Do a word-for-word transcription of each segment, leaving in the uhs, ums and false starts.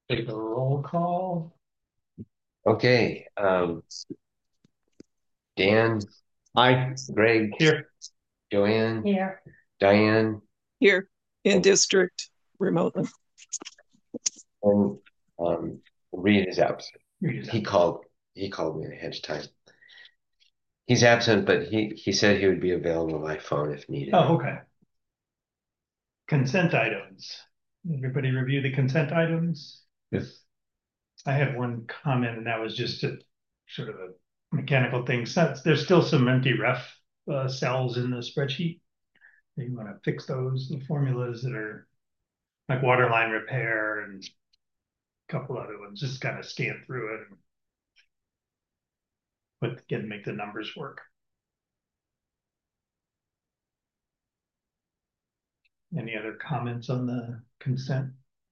Take a roll call. Okay, um, Dan, I Greg, Here. Joanne, Here. Diane, Here in and, district remotely. and um, Reed is absent. Read it He out. called. He called me ahead of time. He's absent, but he he said he would be available by phone if needed. Oh, okay. Consent items. Everybody review the consent items? Yes. I had one comment, and that was just a sort of a mechanical thing. So there's still some empty ref uh, cells in the spreadsheet. You want to fix those, the formulas that are like water line repair and a couple other ones. Just kind of scan through it and put get make the numbers work. Any other comments on the consent?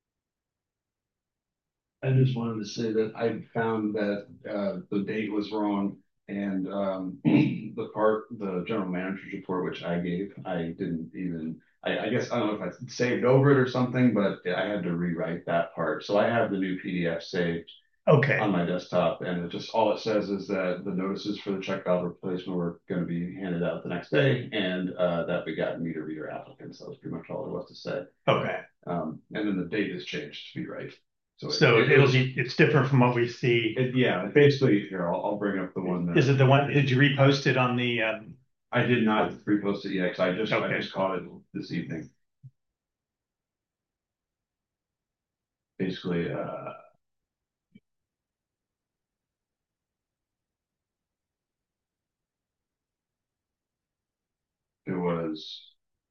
I just wanted to say that I found that uh, the date was wrong and um, the part, the general manager's report, which I gave, I didn't even, I, I guess, I don't know if I saved over it or something, but I had to rewrite that part. So I have the new P D F saved Okay. on my desktop, and it just, all it says is that the notices for the check valve replacement were going to be handed out the next day, and uh, that we got meter reader applicants. That was pretty much all there was to say. Okay. Um, and then the date has changed to be right. So it, So it, it it'll was, be it's different from what we see. it, yeah, basically here, I'll, I'll bring up the one Is that it the one? Did you repost it on the? Um, I did not repost it yet because I just, I okay. just caught it this evening. Basically, uh, it was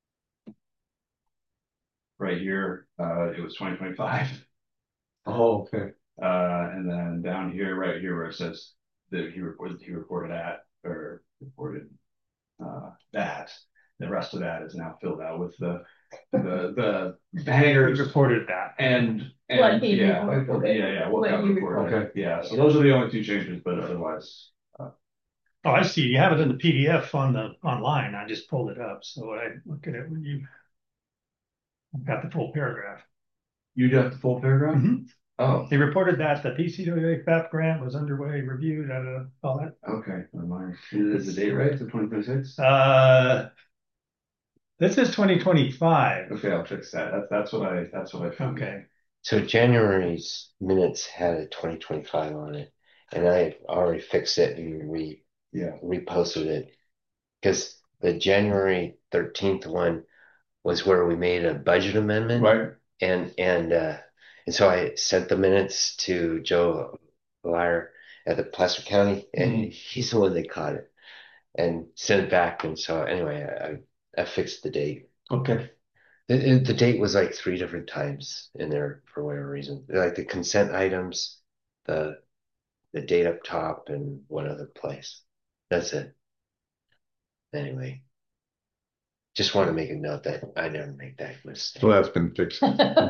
right here. Uh, it was twenty twenty-five. Oh, okay. Uh, and then down here, right here, where it says that he reported, he reported at, or reported, uh, that, the rest of that is now filled out with the, the, the We hangers reported that. and, What and, he yeah, reported. yeah, yeah, what What got he reported. Okay. Yeah, so those are the only two changes, but otherwise, uh, Oh, I see. You have it in the P D F on the online. I just pulled it up. So when I look at it, when you I've got the full paragraph. you got the full paragraph? Mhm. Oh, They reported that the P C W A F A P grant was underway, reviewed, uh, all that. okay, never mind. Is the date right? So twenty twenty-six? Uh, this is twenty twenty-five. Okay, I'll fix that. That's, that's what I, that's what I found. Okay. So January's minutes had a twenty twenty-five on it, and I already fixed it and re Yeah. reposted it because the January thirteenth one was where we made a budget amendment. Right. And and uh and so I sent the minutes to Joe Liar at the Placer County, and Mhm. he's the one that caught it and sent it back. And so anyway, I I fixed the date. Okay. The, the date was like three different times in there for whatever reason. Like the consent items, the the date up top, and one other place. That's it. Anyway, just want to make a note that I never make that mistake. Well, that's been fixed.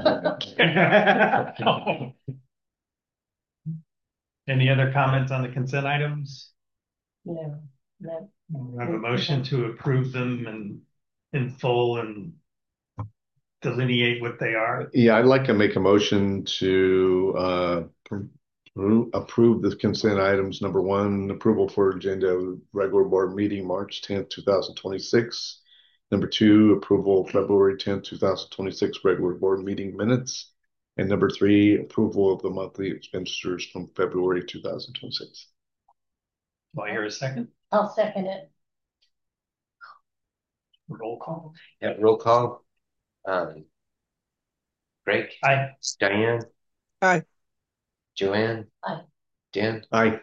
Any other comments on the consent items? No, no. We have a motion to approve them and in full and delineate what they are. Yeah, I'd like to make a motion to uh, pr- approve the consent items. Number one, approval for agenda regular board meeting March tenth, two thousand twenty-six. Number two, approval February tenth, two thousand twenty-six regular board meeting minutes. And number three, approval of the monthly expenditures from February two thousand twenty-six. Do I hear a second? I'll second it. Roll call. Yeah, roll call. Um, Greg, Aye. Diane, Aye. Joanne, Aye. Dan. Aye.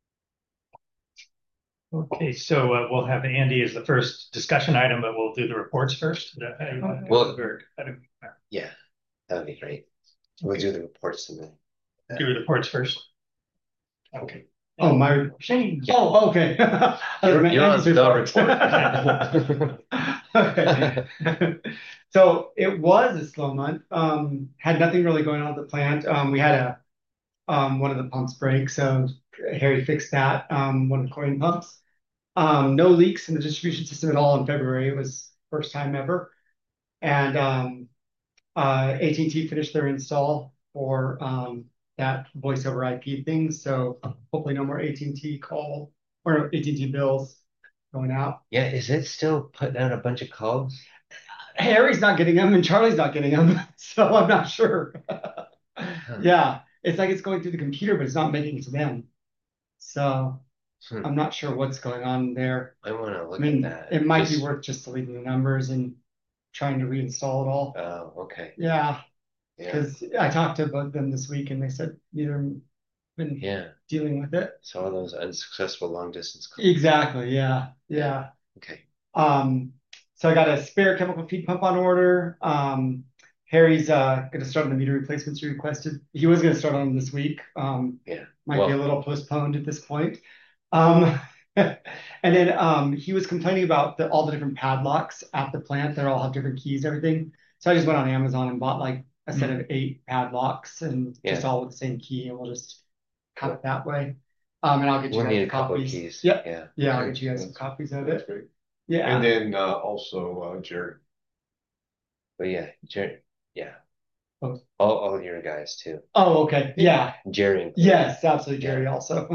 Okay, so uh, we'll have Andy as the first discussion item, but we'll do the reports first. Well- Well, Yeah, that would be great. We'll do the reports and then. do the reports first. Okay. Oh, my, Shane. oh, okay. You're, you're on the report. Okay. So it was a slow month. Um, had nothing really going on at the plant. Um, we had a um one of the pumps break, so Harry fixed that. Um, one of the chlorine pumps. Um, no leaks in the distribution system at all in February. It was first time ever. And um, uh, A T and T finished their install for um that voice over I P thing. So hopefully no more A T and T call or A T and T bills going out. Yeah, is it still putting out a bunch of calls? Harry's not getting them and Charlie's not getting them, so I'm not sure. Yeah, it's like it's going through the computer, but it's not making it to them. So Hmm. I'm not sure what's going on there. I want to I look mean, at that. it might be Just- worth just deleting the numbers and trying to reinstall it all. Oh, okay. Yeah, Yeah, because I talked to both of them this week and they said neither of them been yeah. dealing with it. So all those unsuccessful long distance calls. Exactly. Yeah. Yeah. Okay. Um, so I got a spare chemical feed pump on order. Um, Harry's uh going to start on the meter replacements he requested. He was going to start on them this week. Um, Yeah. might be a Well, little postponed at this point. Um, and then um, he was complaining about the, all the different padlocks at the plant. They all have different keys, everything. So I just went on Amazon and bought like a set of eight padlocks and just Yeah. all with the same key, and we'll just cut it that way. Um, and I'll get you we'll guys need the a couple of copies. keys. Yep. Yeah. Yeah, I'll Okay, get you guys some that's- copies of That's it. great. Yeah. And then uh, also uh, Jerry. But yeah, Jerry. Yeah. Oh. All, all your guys too. Oh, okay. Yeah. Jerry. included. Yes, absolutely, Jerry also.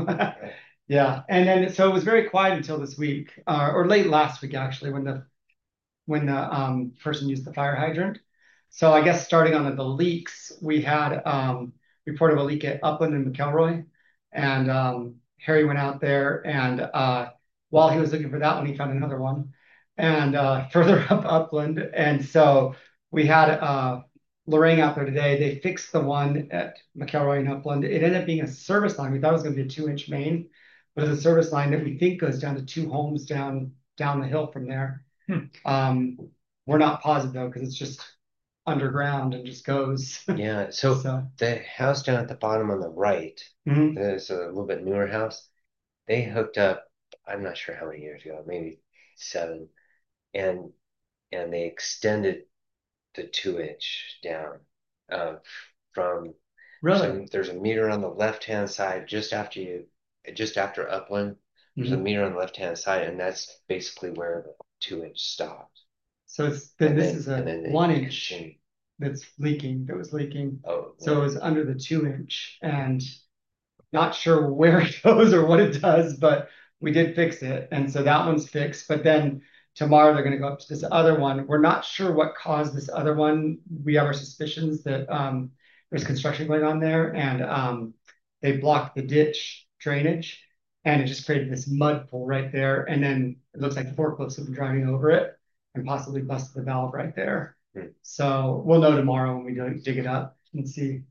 Yeah. And then so it was very quiet until this week, uh, or late last week actually, when the when the um person used the fire hydrant. So I guess starting on the, the leaks, we had um report of a leak at Upland and McElroy. And um Harry went out there and uh while he was looking for that one, he found another one. And uh further up Upland. And so we had uh Lorraine out there today. They fixed the one at McElroy and Upland. It ended up being a service line. We thought it was going to be a two inch main, but it's a service line that we think goes down to two homes down down the hill from there. Hmm. Um, we're not positive though, because it's just underground and just goes. Yeah. So So, the house down at the bottom on the right, mhm. there's a little bit newer house. They hooked up, I'm not sure how many years ago, maybe seven, and and they extended the two inch down uh, from Really? so there's a meter on the left hand side just after you just after Upland. There's a Mhm. meter on the left hand side, and that's basically where the two inch stopped. So it's then And this then- is a and then they one inch continue. that's leaking, that was leaking. Oh, So it was under the two inch and not sure where it goes or what it does, but we did fix it. And so that one's fixed. But then tomorrow they're going to go up to this other one. We're not sure what caused this other one. We have our suspicions that um, there's construction going on there, and um, they blocked the ditch drainage, and it just created this mud pool right there. And then it looks like forklifts have been driving over it and possibly busted the valve right there. Hmm. So we'll know tomorrow when we do dig it up and see.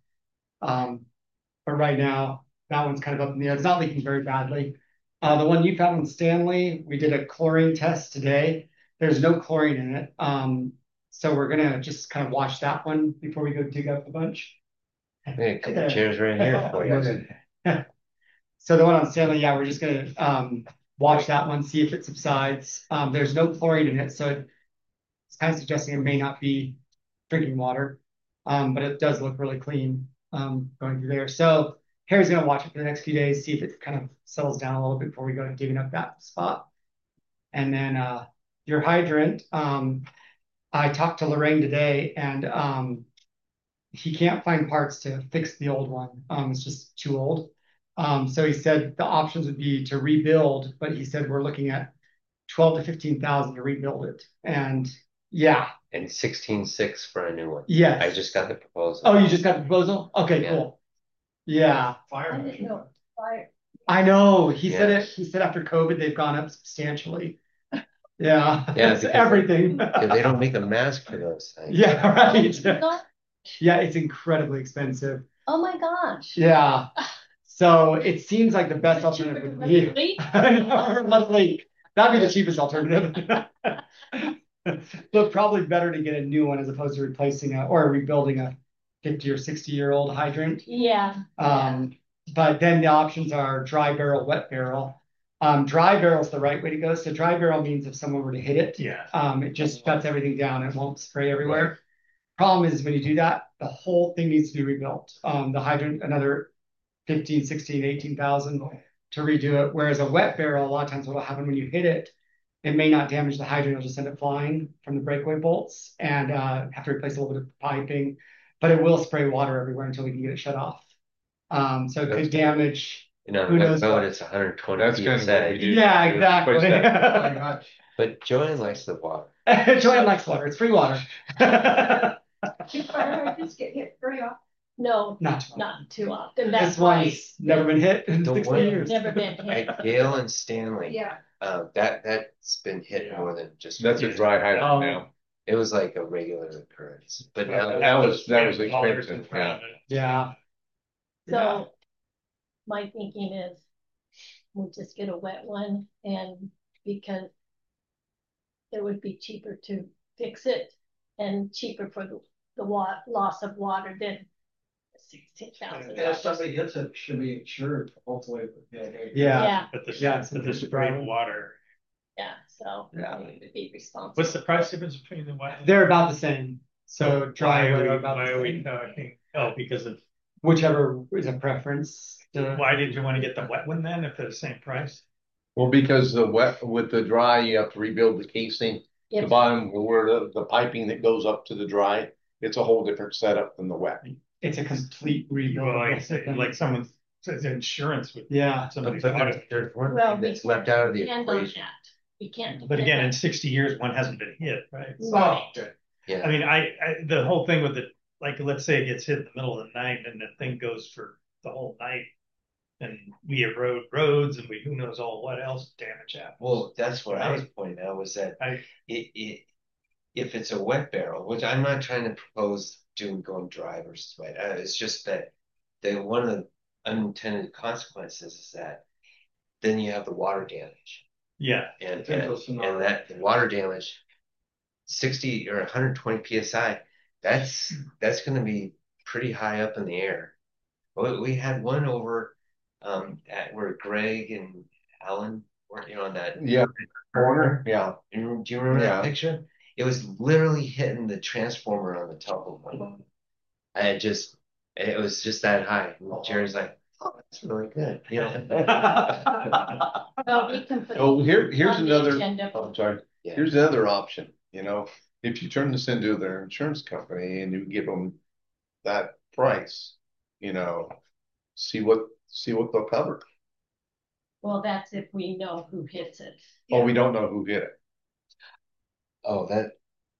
Um, but right now, that one's kind of up in the air. It's not leaking very badly. Uh, the one you found in Stanley, we did a chlorine test today. There's no chlorine in it. Um, so we're gonna just kind of watch that one before we go dig up a bunch. Hey, a couple chairs right here for you. So the one on Stanley, yeah, we're just gonna um watch that one, see if it subsides. Um, there's no chlorine in it, so it's kind of suggesting it may not be drinking water. Um, but it does look really clean um going through there. So Harry's gonna watch it for the next few days, see if it kind of settles down a little bit before we go digging up that spot. And then uh your hydrant, um, I talked to Lorraine today, and um he can't find parts to fix the old one. Um, it's just too old. Um, so he said the options would be to rebuild, but he said we're looking at twelve to fifteen thousand to rebuild it. And yeah, And sixteen six for a new one. yes. I just got the proposal. Oh, you just got the proposal? Okay, Yeah. cool. Yeah, I didn't know. Fire. I know. He said Yeah. it. He said after COVID they've gone up substantially. Yeah, Yeah, it's because- everything. If they don't make a mask for those things. Yeah, Oh right. my God. Yeah, it's incredibly expensive. Oh my gosh. Yeah. So it seems like the best Is it cheaper alternative to would be. let it leak? I know, let it leak. That'd be the cheapest alternative. But probably better to get a new one as opposed to replacing a, or rebuilding a fifty or sixty year old hydrant. Yeah. Um, but then the options are dry barrel, wet barrel. Um, dry barrel is the right way to go. So dry barrel means if someone were to hit it, Yeah. um, it just shuts everything down. It won't spray everywhere. Problem is when you do that, the whole thing needs to be rebuilt. Um, the hydrant, another fifteen, sixteen, eighteen thousand to redo it. Whereas a wet barrel, a lot of times what will happen when you hit it, it may not damage the hydrant, it'll just end up flying from the breakaway bolts and uh, have to replace a little bit of piping. but it will spray water everywhere until we can get it shut off. Um, so it That's- could damage. You know, Who wet knows mode, what? it's one hundred twenty That's kind of what PSI. we do. Yeah, Push exactly. that. But Joanne likes the water. Joanne likes water. It's free water. Do firefighters get hit very often? No, Not too much. not too often. That's This why one's never been hit in The sixty one- years. never been hit. At Gale and Stanley, Yeah. um, that, that's been hit Yeah. more than just. That's a dry hydrant Oh. now. It was like a regular occurrence, but now. Uh, That was, that was Dollars in expensive, front yeah. of it. Yeah. So my thinking is we'll just get a wet one, and because it would be cheaper to fix it and cheaper for the, the wa- loss of water than sixteen thousand. Yeah, if somebody hits it, should be insured, hopefully. Yeah. Yeah. Yeah, But the, Yeah, it's but the just spray dry. water. yeah, so Yeah. we need to be responsible. What's the price difference between the wet? They're about the same. So dry why and are wet we, are about why the are we same. talking? Oh, because of, Whichever is a preference. to- why did you want to get the wet one then if they're the same price? Well, because the wet, with the dry, you have to rebuild the casing, the If- bottom where the, the piping that goes up to the dry. It's a whole different setup than the wet. It's a complete rebuild. Well, of like, the say, system. like someone says insurance would. Yeah. But, Somebody's but auto. there's, there's one Well, thing we that's left out of the depend on equation. that. We can't. But depend again, on- in sixty years, one hasn't been hit, right? Right. Yeah. I mean, I, I, the whole thing with it, like, let's say it gets hit in the middle of the night and the thing goes for the whole night. And we erode roads and we, who knows all what else damage happens. Well, that's what I was pointing out was that I- it, it, if it's a wet barrel, which I'm not trying to propose doing going dry versus wet, uh, it's just that the one of the unintended consequences is that then you have the water damage, Yeah, and Potential and, scenario. and that the water damage, sixty or one hundred twenty psi, that's that's going to be pretty high up in the air. We, we had one over um, at where Greg and Alan were, you know, on that Yeah. Corner, yeah. You- Do you remember Yeah. that picture? It was literally hitting the transformer on the telephone. I had just, it was just that high. And Jerry's like, oh, that's really good. You know? Well, we can put. Oh, here, here's on the another, agenda. oh, I'm sorry. Yeah. Here's another option, you know, if you turn this into their insurance company and you give them that price, you know, see what, see what they'll cover. Well, that's if we know who hits it. Oh, we don't know who hit it. Oh, that,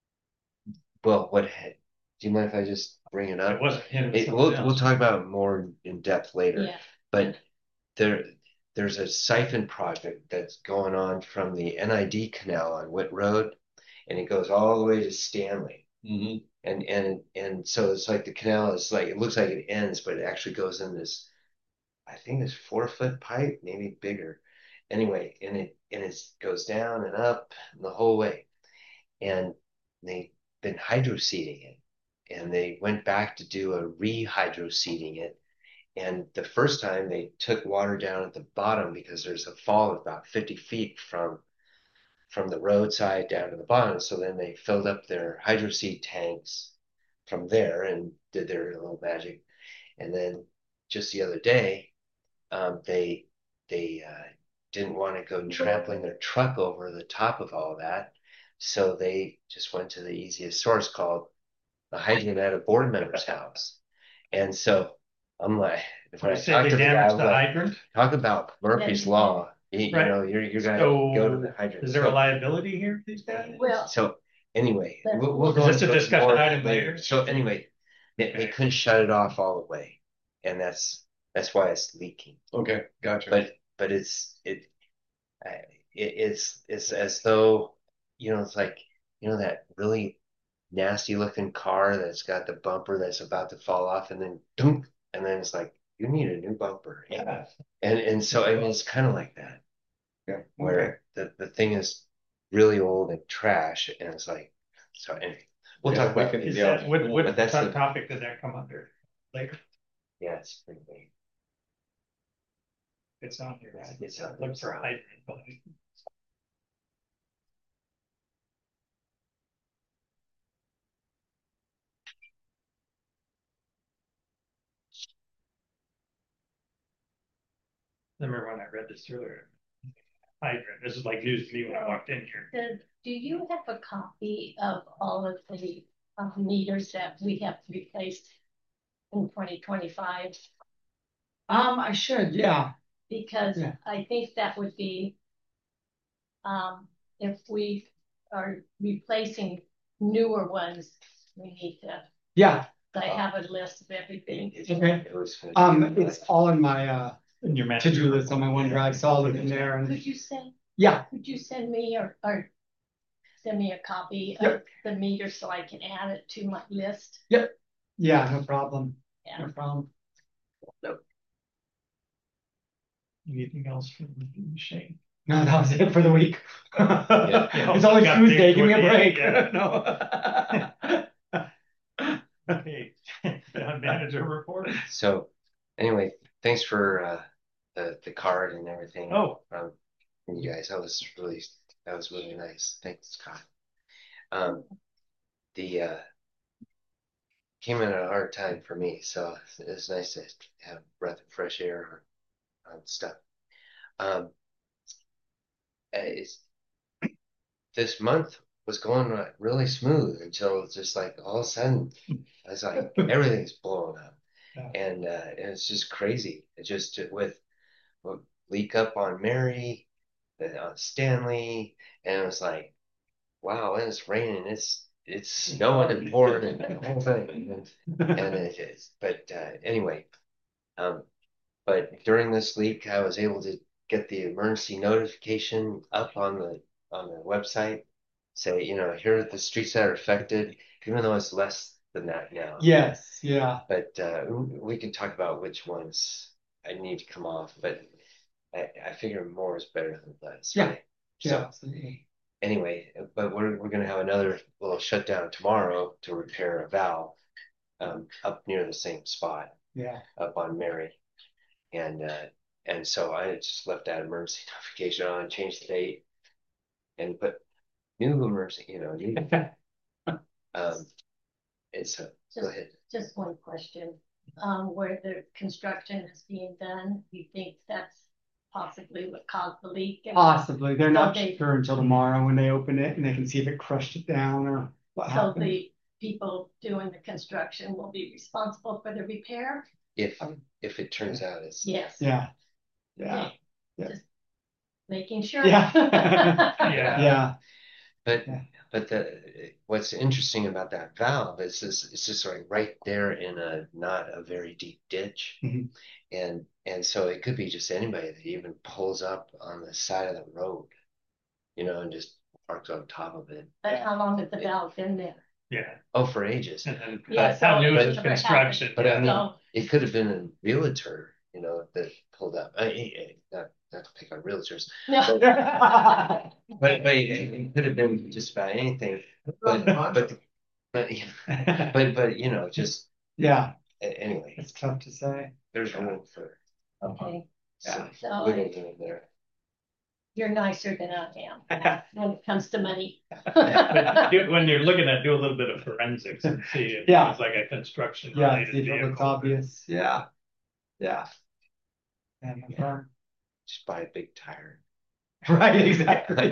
well, what, had- do you mind if I just bring it up? it wasn't him. It, we'll, we'll talk about it more in depth later. Yeah, But there, there's a siphon project that's going on from the N I D canal on Whit Road, and it goes all the way to Stanley. Mm-hmm. And and and so it's like the canal is like, it looks like it ends, but it actually goes in this, I think it's four foot pipe, maybe bigger. Anyway, and it and it goes down and up the whole way. And they've been hydroseeding it, and they went back to do a re-hydroseeding it. And the first time they took water down at the bottom because there's a fall of about fifty feet from from the roadside down to the bottom. So then they filled up their hydroseed tanks from there and did their little magic. And then just the other day, um, they they uh, didn't want to go trampling their truck over the top of all that. So they just went to the easiest source called the hydrant at a board member's house. And so I'm like, if I You say talk they to the guy, damaged I'm the like, hydrant? talk about Murphy's Yeah. Law. You, you Right. know, you're you're gonna So, go to the hydrant. Is there a So- liability here for these guys? well, So anyway, But- we'll, we'll Is go this a into it discussion more item later? So anyway, they, they Okay. couldn't shut it off all the way, and that's that's why it's leaking. Okay, gotcha. But but it's it, uh, it it's it's as though, you know, it's like, you know, that really nasty looking car that's got the bumper that's about to fall off, and then dunk, and then it's like, you need a new bumper. Yeah. And and so I mean, it's kind of like that, Yeah, okay. where the the thing is really old and trash, and it's like, so anyway, we'll Yeah, talk we about can- it. Is Yeah. that, what, what But that's the- topic did that come under later? Yeah, it's pretty big. It's on here. right? It's on Look for hydrant. I remember when I read this earlier. Hydrant, this is like news to me when I walked in here. does, do you have a copy of all of the uh, meters that we have to replace in twenty twenty-five? Um, I should, yeah. Because Yeah. I think that would be, um, if we are replacing newer ones, we need to, Yeah. I have a list of everything. It- Okay. it was gonna Um, be it's all in my uh In your manager to-do list on my report. OneDrive, so I'll look in there and Could you send, yeah, could you send me or, or send me a copy of Yep. the meter so I can add it to my list? yeah, no problem. Yeah. No problem. Anything else from Shane? No, that was it for the week. Yeah. It's only Got Tuesday, big give me a toward the break. end, yeah. No. Okay, Town manager report. So anyway, thanks for uh, the the card and everything. Oh. Um, from you guys, that was really that was really nice. Thanks, Scott. Um, the uh, came in at a hard time for me, so it's nice to have a breath of fresh air on, on stuff. Um, it's this month was going like really smooth until it's just like all of a sudden I was like everything's blowing up. Yeah. And uh, it's just crazy. It just with, with leak up on Mary, and on Stanley, and it was like, wow, and it's raining, it's it's snowing and pouring and the whole thing. And, and it is. But uh, anyway, um, but during this leak, I was able to get the emergency notification up on the on the website. Say, you know, here are the streets that are affected, even though it's less than that now. Yes, yeah. But uh, we can talk about which ones I need to come off. But I, I figure more is better than less. Yeah. Right? Yeah, So absolutely. anyway, but we're we're gonna have another little shutdown tomorrow to repair a valve um, up near the same spot Yeah. up on Mary, and uh, and so I just left that emergency notification on, changed the date, and put new emergency, you know, new. um, it's a go Just, ahead. just one question. Um, where the construction is being done, you think that's possibly what caused the leak? And Possibly. They're not So they- sure until tomorrow when they open it and they can see if it crushed it down or what So happened. the people doing the construction will be responsible for the repair? If if it turns out it's Yes. Yeah. Yeah. Okay. Yeah. Just making sure. Yeah. Yeah. Yeah. But Yeah. but the what's interesting about that valve is this it's just like right there in a not a very deep ditch. Mhm. And and so it could be just anybody that even pulls up on the side of the road, you know, and just parks on top of it. But how long has the valve been there? Yeah. Oh, for ages. And then Yeah, how so new it is the never construction? But I Yeah. mean, So, it could have been a realtor, you know, that pulled up. I, I, not not to pick on realtors, no. but but it, it could have been just about anything. But but but but but you know, just Yeah. a- anyway, It's tough to say. there's room for Okay, some so wiggle room there. you're nicer than I am when it comes to money. But do- when you're looking at, do a little bit of forensics and see if Yeah. it's like a construction Yeah. related See if it looks vehicle. obvious. Yeah. Yeah. Yeah. no problem. Just buy a big tire. Right. Exactly.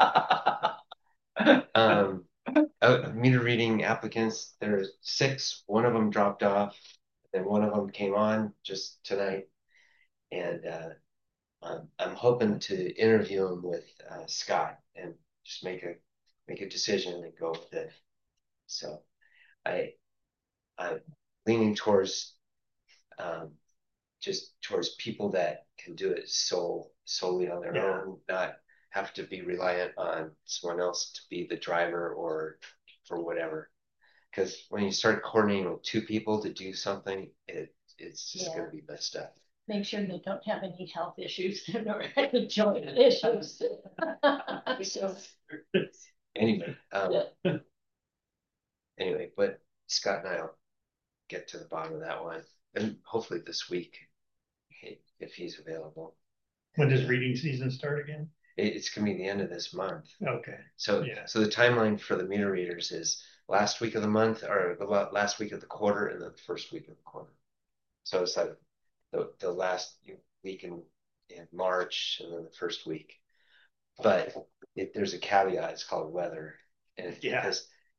Um, uh, meter reading applicants, there's six. One of them dropped off, then one of them came on just tonight, and uh, um, I'm hoping to interview him with uh, Scott and just make a make a decision and go with it. So I I'm leaning towards um, just towards people that can do it so solely on their Yeah. own, not have to be reliant on someone else to be the driver or for whatever. Because when you start coordinating with two people to do something, it it's just Yeah. gonna be messed up. Make sure they don't have any health issues or any joint issues. So, Anyway, um, anyway, but Scott and I'll get to the bottom of that one, and hopefully this week, if he's available. When does reading season start again? It, it's gonna be the end of this month. Okay. So, Yeah. so the timeline for the meter readers is last week of the month, or the la- last week of the quarter, and then the first week of the quarter. So it's like the the last week in in March, and then the first week. But it, there's a caveat. It's called weather, and Yeah. because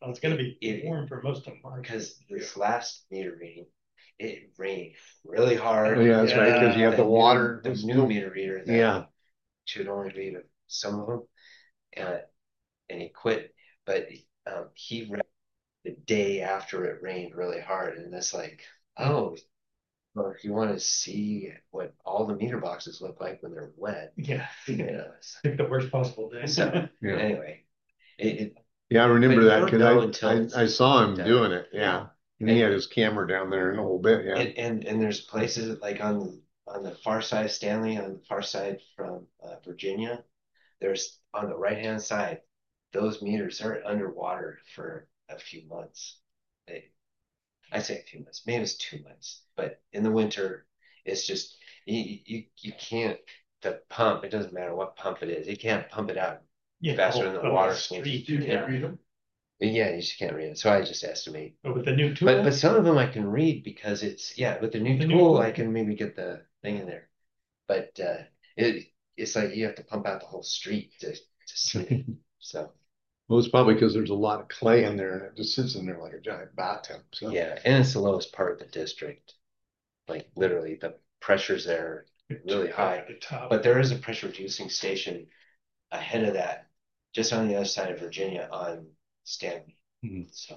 Well, it's gonna be It- warm for most of March. because this last meter reading, it rained really hard. Oh, yeah, that's right, because you have the new- water. The new meter reader that Yeah, should only read some of them, uh, and he quit. But um, he read the day after it rained really hard, and it's like, oh, well, if you want to see what all the meter boxes look like when they're wet, Yeah, you know, it's- pick the worst possible day. so yeah, anyway, it, it yeah. I remember But you that don't know because until I, it's I, I saw him done. doing it. Yeah, and he had his camera down there in a whole bit. Yeah, and, and and there's places like on the on the far side of Stanley, on the far side from uh, Virginia, there's on the right hand side, those meters are underwater for a few months. They, I say a few months, maybe it's two months, but in the winter, it's just you you you can't the pump. It doesn't matter what pump it is, you can't pump it out Yeah, faster the than the whole- water. the street, You yeah. can't read them. Yeah, you just can't read it. So I just estimate. But with the new tool, But but some of them I can read because it's yeah, with the new The new tool tool. I can maybe get the thing in there. But uh it it's like you have to pump out the whole street to to see it. So well, it's probably because there's a lot of clay in there, and it just sits in there like a giant bathtub. So yeah, and it's the lowest part of the district. Like literally the pressure's there really high. at the top. But there is a pressure reducing station ahead of that, just on the other side of Virginia on Stanley. Mhm. So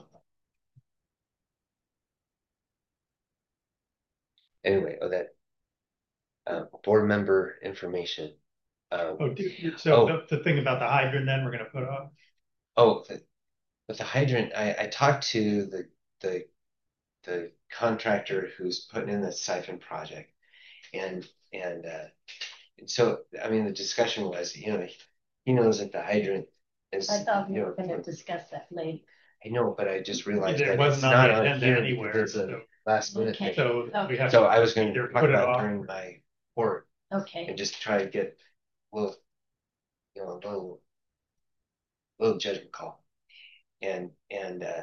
anyway, oh that uh, board member information. Um, Oh, dude, so Oh. the, the thing about the hydrant, then we're gonna put off. oh, the, with the hydrant, I, I talked to the the the contractor who's putting in the siphon project, and and uh, and so I mean the discussion was, you know, he knows that the hydrant is, I thought we you know, were gonna discuss that later. I know, but I just realized It that wasn't it's on not the on agenda here anywhere, because it's a so- last minute Okay. thing. So we have. So to I was going to either talk put it about off during my report Okay, and just try to get a little, you know, a little, little judgment call. And and uh,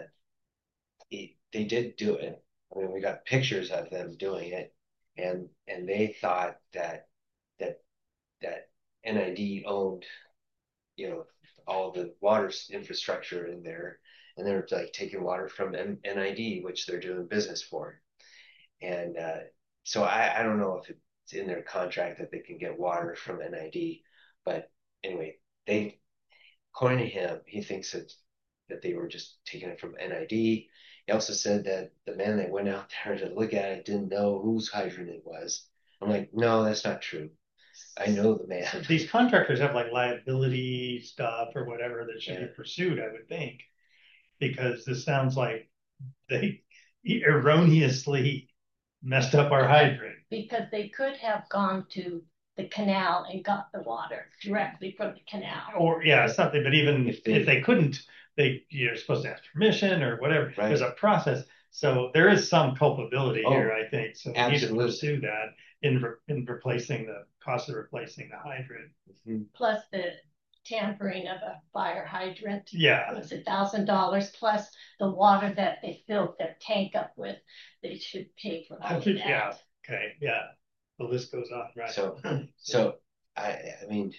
he, they did do it. I mean, we got pictures of them doing it, and and they thought that that that N I D owned, you know, all the water s- infrastructure in there, and they're like taking water from N I D, which they're doing business for. And uh, so I, I don't know if it's in their contract that they can get water from N I D, but anyway, they, according to him, he thinks that that they were just taking it from N I D. He also said that the man that went out there to look at it didn't know whose hydrant it was. I'm like, no, that's not true. I know the man. These contractors have like liability stuff or whatever that should Yeah. be pursued, I would think. Because this sounds like they erroneously messed up our hydrant. because they could have gone to the canal and got the water directly from the canal. Or, yeah, something, but even If if they- they couldn't, they, you're supposed to ask permission or whatever. Right. There's a process. So there is some culpability Oh, here, I think. So we need to absolutely. pursue that in, re- in replacing the cost of replacing the hydrant. Mhm. Plus the tampering of a fire hydrant Yeah, was a thousand dollars, plus the water that they filled their tank up with. They should pay for all of that. yeah, okay, yeah. The list goes on, right? So so I I mean,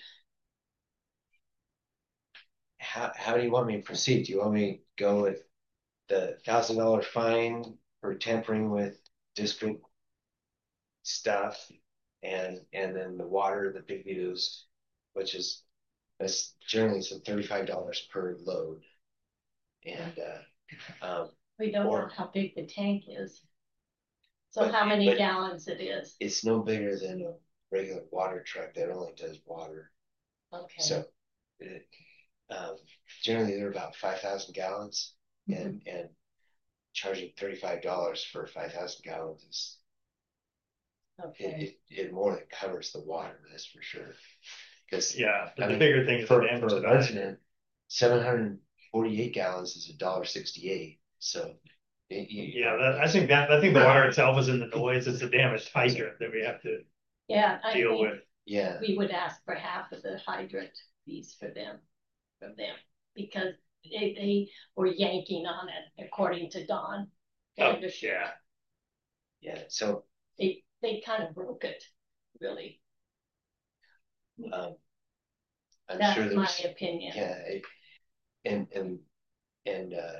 how how do you want me to proceed? Do you want me to go with the thousand dollar fine for tampering with district stuff, and and then the water that they use, which is that's generally some thirty five dollars per load, and uh, um, We don't Or- know how big the tank is. So But- how many but- gallons it is. it's no bigger than a regular water truck that only does water. Okay. So it, um, generally they're about five thousand gallons, and and charging thirty five dollars for five thousand gallons is it, Okay. it it more than covers the water, that's for sure. Because Yeah, but I the mean, bigger thing is for the for damage to a the hydrant. resident, seven hundred forty eight gallons is a dollar sixty eight. So it, you, Yeah, that, I think that, I think the water itself is in the noise. It's the damaged hydrant that we have to Yeah, I deal think with. yeah. we would ask for half of the hydrant fees for them, from them, because they, they were yanking on it, according to Don. Oh, Anderson. yeah. Yeah, so They, they kind of broke it, really. um, I'm That's sure my there's opinion. yeah, it, and and and uh,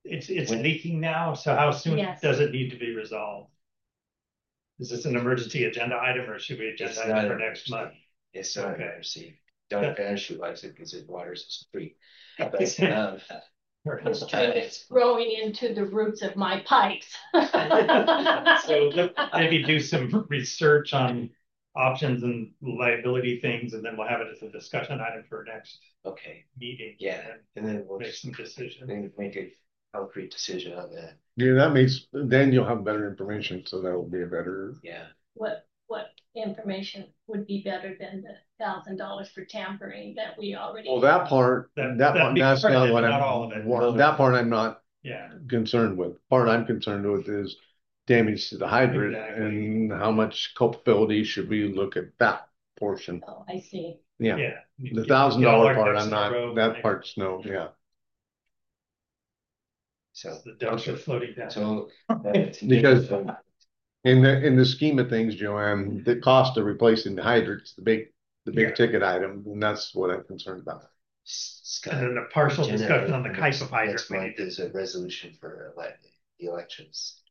It's, it's When- leaking now, so how soon Yes. does it need to be resolved? Is this an emergency agenda item or should we It's agenda not item for an next month? emergency. It's not Okay. an emergency. Don't Yeah. Banishee likes it because it waters the street. But, um, It's growing into the roots of my pipes. So look, maybe do some research on options and liability things, and then we'll have it as a discussion item for next okay, meeting. yeah, and then we'll Make just some decisions. then make a concrete decision on that. Yeah, that makes, then you'll have better information, so that'll be a better. Yeah. What, what information would be better than the thousand dollars for tampering that we already? Well, that part, That- that that'd part, be that's part of not it, what but not all of I'm, it. well, that part I'm not Yeah, concerned with. Part I'm concerned with is damage to the hydrant Exactly. and how much culpability should we look at that portion? Oh, I see. Yeah, yeah. the thousand dollar part, I'm Get all our not, ducks in a row, that make part's no, yeah. So The ducks are okay. floating down. So Because in the, in the scheme of things, Joanne, the cost of replacing the hydrants, the big, the Yeah. big ticket item, and that's what I'm concerned about. Scott, And then a partial agenda discussion on the item type next- of hydrant. Next we month need to- is a resolution for ele- the elections.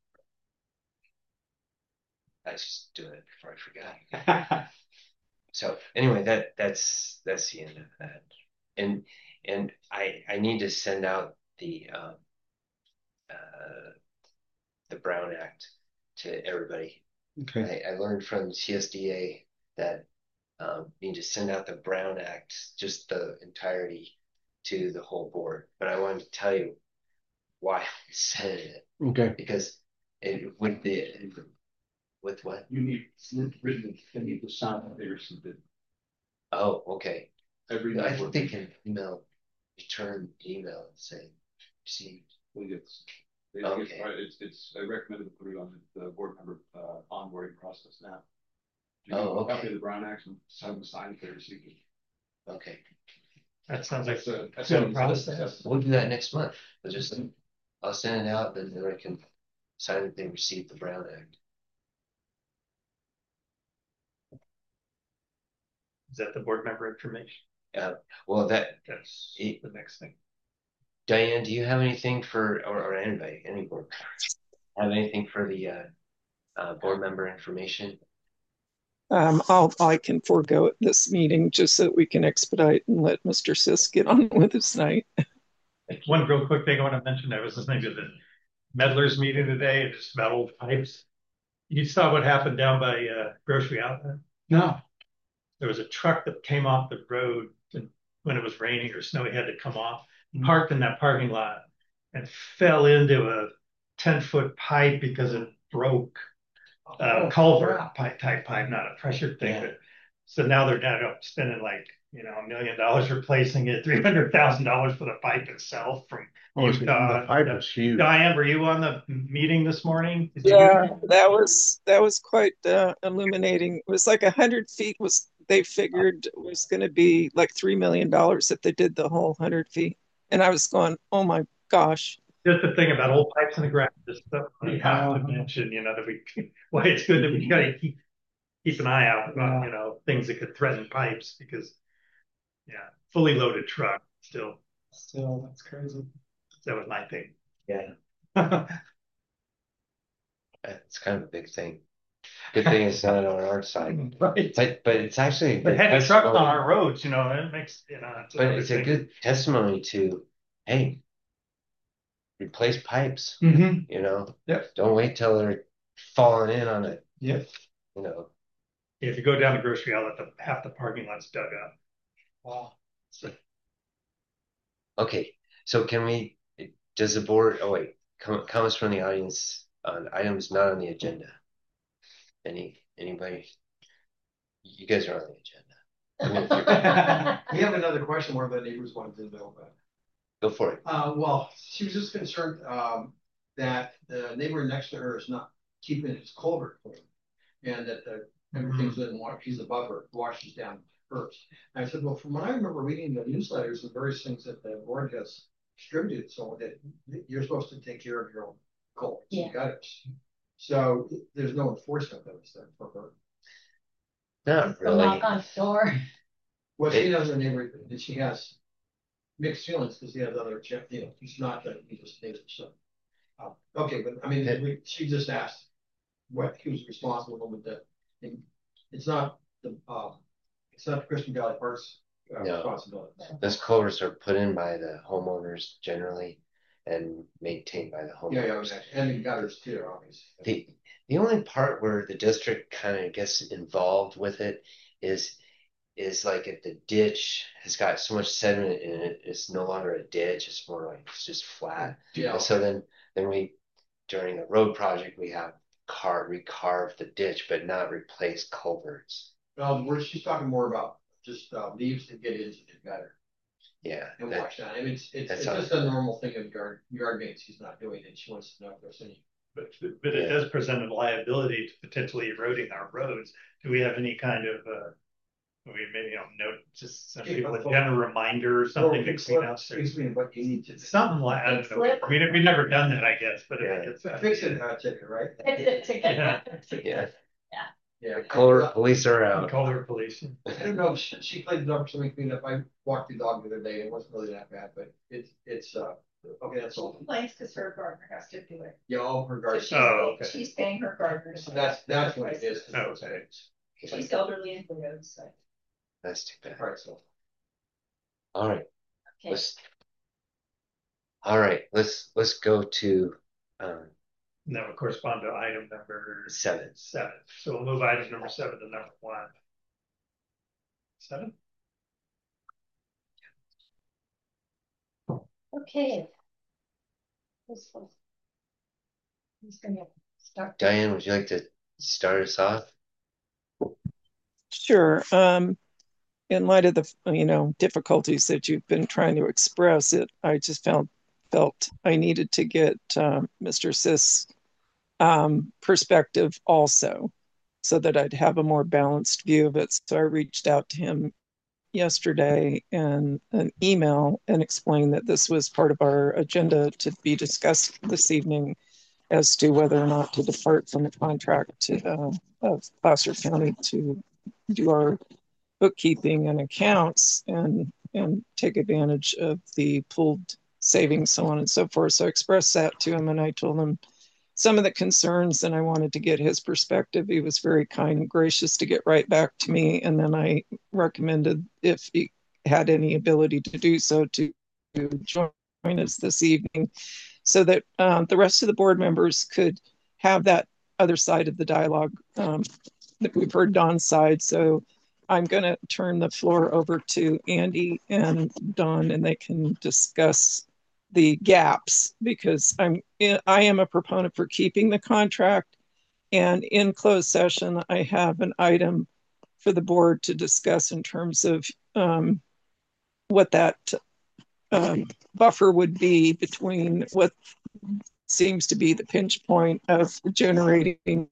I just do it before I forgot. So anyway, that that's that's the end of that. And and I I need to send out the um uh the Brown Act to everybody. Okay, I, I learned from C S D A that um need to send out the Brown Act, just the entirety, to the whole board. But I wanted to tell you why I said it, okay. because it with the with what? You need written, you need to sign what they received it. Oh, okay. Every I night. think they can email, return email saying, see, We get, they Okay. get, it's, it's, I recommended to put it on the, the board member, uh, onboarding process now. You Oh, can okay. Copy of the Brown Act and have them sign if they received it. okay, That sounds like That's a, that's good a process. we'll do that next month. We'll just, I'll send it out, then I can sign that they received the Brown Act. Is that the board member information? Uh, well, that, That's It- the next thing. Diane, do you have anything for, or, or anybody, any board members, have anything for the, uh, uh, board member information? Um, I'll, I can forego it this meeting just so that we can expedite and let Mister Sis get on with his night. One real quick thing I want to mention, I was listening to the meddlers meeting today, and just about old pipes. You saw what happened down by uh, grocery outlet? No. There was a truck that came off the road and when it was raining or snowy, had to come off, Mhm. parked in that parking lot and fell into a ten foot pipe because it broke. Uh, Oh, culvert crap. pipe type pipe, not a pressure thing, Yeah. but so now they're down up spending like, you know, a million dollars replacing it, three hundred thousand dollars for the pipe itself from Oh, it's- Utah. the pipe is huge. Diane, were you on the meeting this morning? Did you- Yeah, that was, that was quite uh, illuminating. It was like a hundred feet was, they figured was gonna be like three million dollars if they did the whole hundred feet. And I was going, oh my gosh. Just the thing about old pipes in the ground, just stuff we have to Yeah. mention, you know, that we, why it's good that we gotta keep, keep an eye out on, Yeah. you know, things that could threaten pipes because, yeah, fully loaded truck still, Still, that's crazy. that was my thing. Yeah, it's kind of a big thing. Good thing it's not on our side. Right. But, but it's actually a But good heavy trucks on testimony. our roads, you know, it makes, you know. But another it's a thing. good testimony to, hey, replace pipes, Mm-hmm. you know? Yep. Don't wait till they're falling in on it, Yep. you know? If you go down the grocery outlet, the, half the parking lot's dug up. Wow. So Okay, so can we, does the board, oh wait, com- comments from the audience on items not on the agenda? Any, anybody? You guys are on the agenda. We have another question one of the neighbors wanted to know about. Go for it. Uh, well, she was just concerned, um, that the neighbor next to her is not keeping his culvert clean. And that the, everything's in water, he's above her, washes down first. And I said, well, from what I remember reading the newsletters and various things that the board has distributed, so that you're supposed to take care of your own culverts Yeah. and gutters. So there's no enforcement that was there for her. Not The really. knock on the door. Well, she knows her neighbor, that she has mixed feelings because he has other, you know, he's not the, he just thinks so. Uh, okay, but I mean, we, she just asked what he was responsible with the, and it's not the, uh, it's not Christian Valley Parks uh, No. responsibility. Those culverts are put in by the homeowners generally and maintained by the homeowners. Yeah, yeah, exactly. And the gutters too, obviously. The the only part where the district kind of gets involved with it is is like if the ditch has got so much sediment in it, it's no longer a ditch, it's more like it's just flat. Yeah. And so then then we during the road project we have car recarve the ditch but not replace culverts. No, where she's talking more about just uh, leaves to get into the gutter. Yeah. And that, wash down. I mean, it's it's, it's all. just a normal thing of yard yard maintenance. He's not doing it. She wants to know if there's any. But, but it does present a liability to potentially eroding our roads. Do we have any kind of, uh, we maybe don't know, just some people have done a reminder or something to clean out there? Excuse me, but you need to. Something like, I don't know. We, we've never done that, I guess, but Yeah. it's. Uh, Fix it, uh, ticket, right? Yeah. Yeah. Yeah. Culvert police are out. Culvert police. I don't know. She, she cleaned it up, something cleaned up. I walked the dog the other day. It wasn't really that bad, but it's it's uh okay. That's all. Complains because her gardener has to do it. Yeah, all her So garbage. she's, Oh, okay. she's paying her gardener. So that's that's what it is. Oh, okay. She's elderly and widowed, so. That's too bad. All right, so All right. Okay. Let's all right, let's let's go to um And that would correspond to item number seven. seven. So we'll move item number seven to number one. Seven? Okay. This one. Who's gonna start? Diane, would you like to start us off? Sure. Um, in light of the, you know, difficulties that you've been trying to express, it, I just felt felt I needed to get uh, Mister Sisk um, perspective also, so that I'd have a more balanced view of it. So I reached out to him yesterday in an email and explained that this was part of our agenda to be discussed this evening as to whether or not to depart from the contract to, uh, of Placer County to do our bookkeeping and accounts and and take advantage of the pooled savings, so on and so forth. So I expressed that to him, and I told him some of the concerns, and I wanted to get his perspective. He was very kind and gracious to get right back to me, and then I recommended, if he had any ability to do so, to, to join us this evening, so that um, the rest of the board members could have that other side of the dialogue um, that we've heard Don's side. So I'm going to turn the floor over to Andy and Don, and they can discuss the gaps, because I'm I am a proponent for keeping the contract. And in closed session, I have an item for the board to discuss in terms of um, what that um, buffer would be between what seems to be the pinch point of generating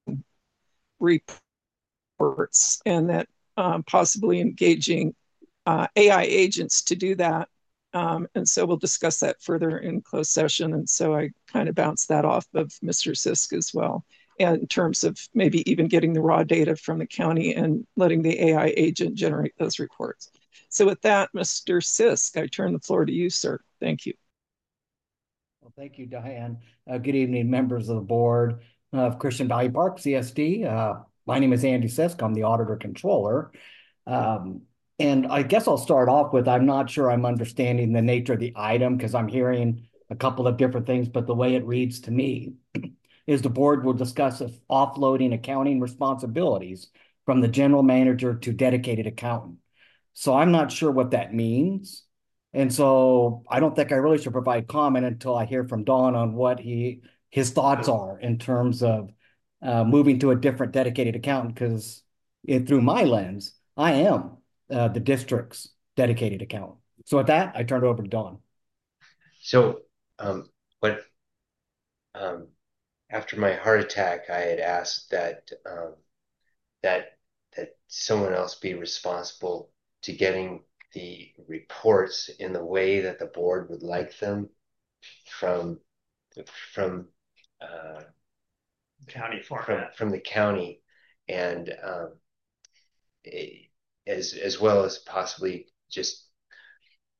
reports, and that um, possibly engaging uh, A I agents to do that. Um, and so we'll discuss that further in closed session. And so I kind of bounced that off of Mister Sisk as well, and in terms of maybe even getting the raw data from the county and letting the A I agent generate those reports. So with that, Mister Sisk, I turn the floor to you, sir. Thank you. Well, thank you, Diane. Uh, good evening, members of the board of Christian Valley Park, C S D. Uh, my name is Andy Sisk. I'm the auditor controller. Um, and I guess I'll start off with, I'm not sure I'm understanding the nature of the item, because I'm hearing a couple of different things, but the way it reads to me is the board will discuss if offloading accounting responsibilities from the general manager to dedicated accountant. So I'm not sure what that means. And so I don't think I really should provide comment until I hear from Don on what he his thoughts are in terms of uh, moving to a different dedicated accountant, because it through my lens, I am uh, the district's dedicated accountant. So with that, I turn it over to Don. So um, what um, after my heart attack, I had asked that um, that that someone else be responsible to getting the reports in the way that the board would like them from from uh, County from, format. from the county, and um, it, as as well as possibly just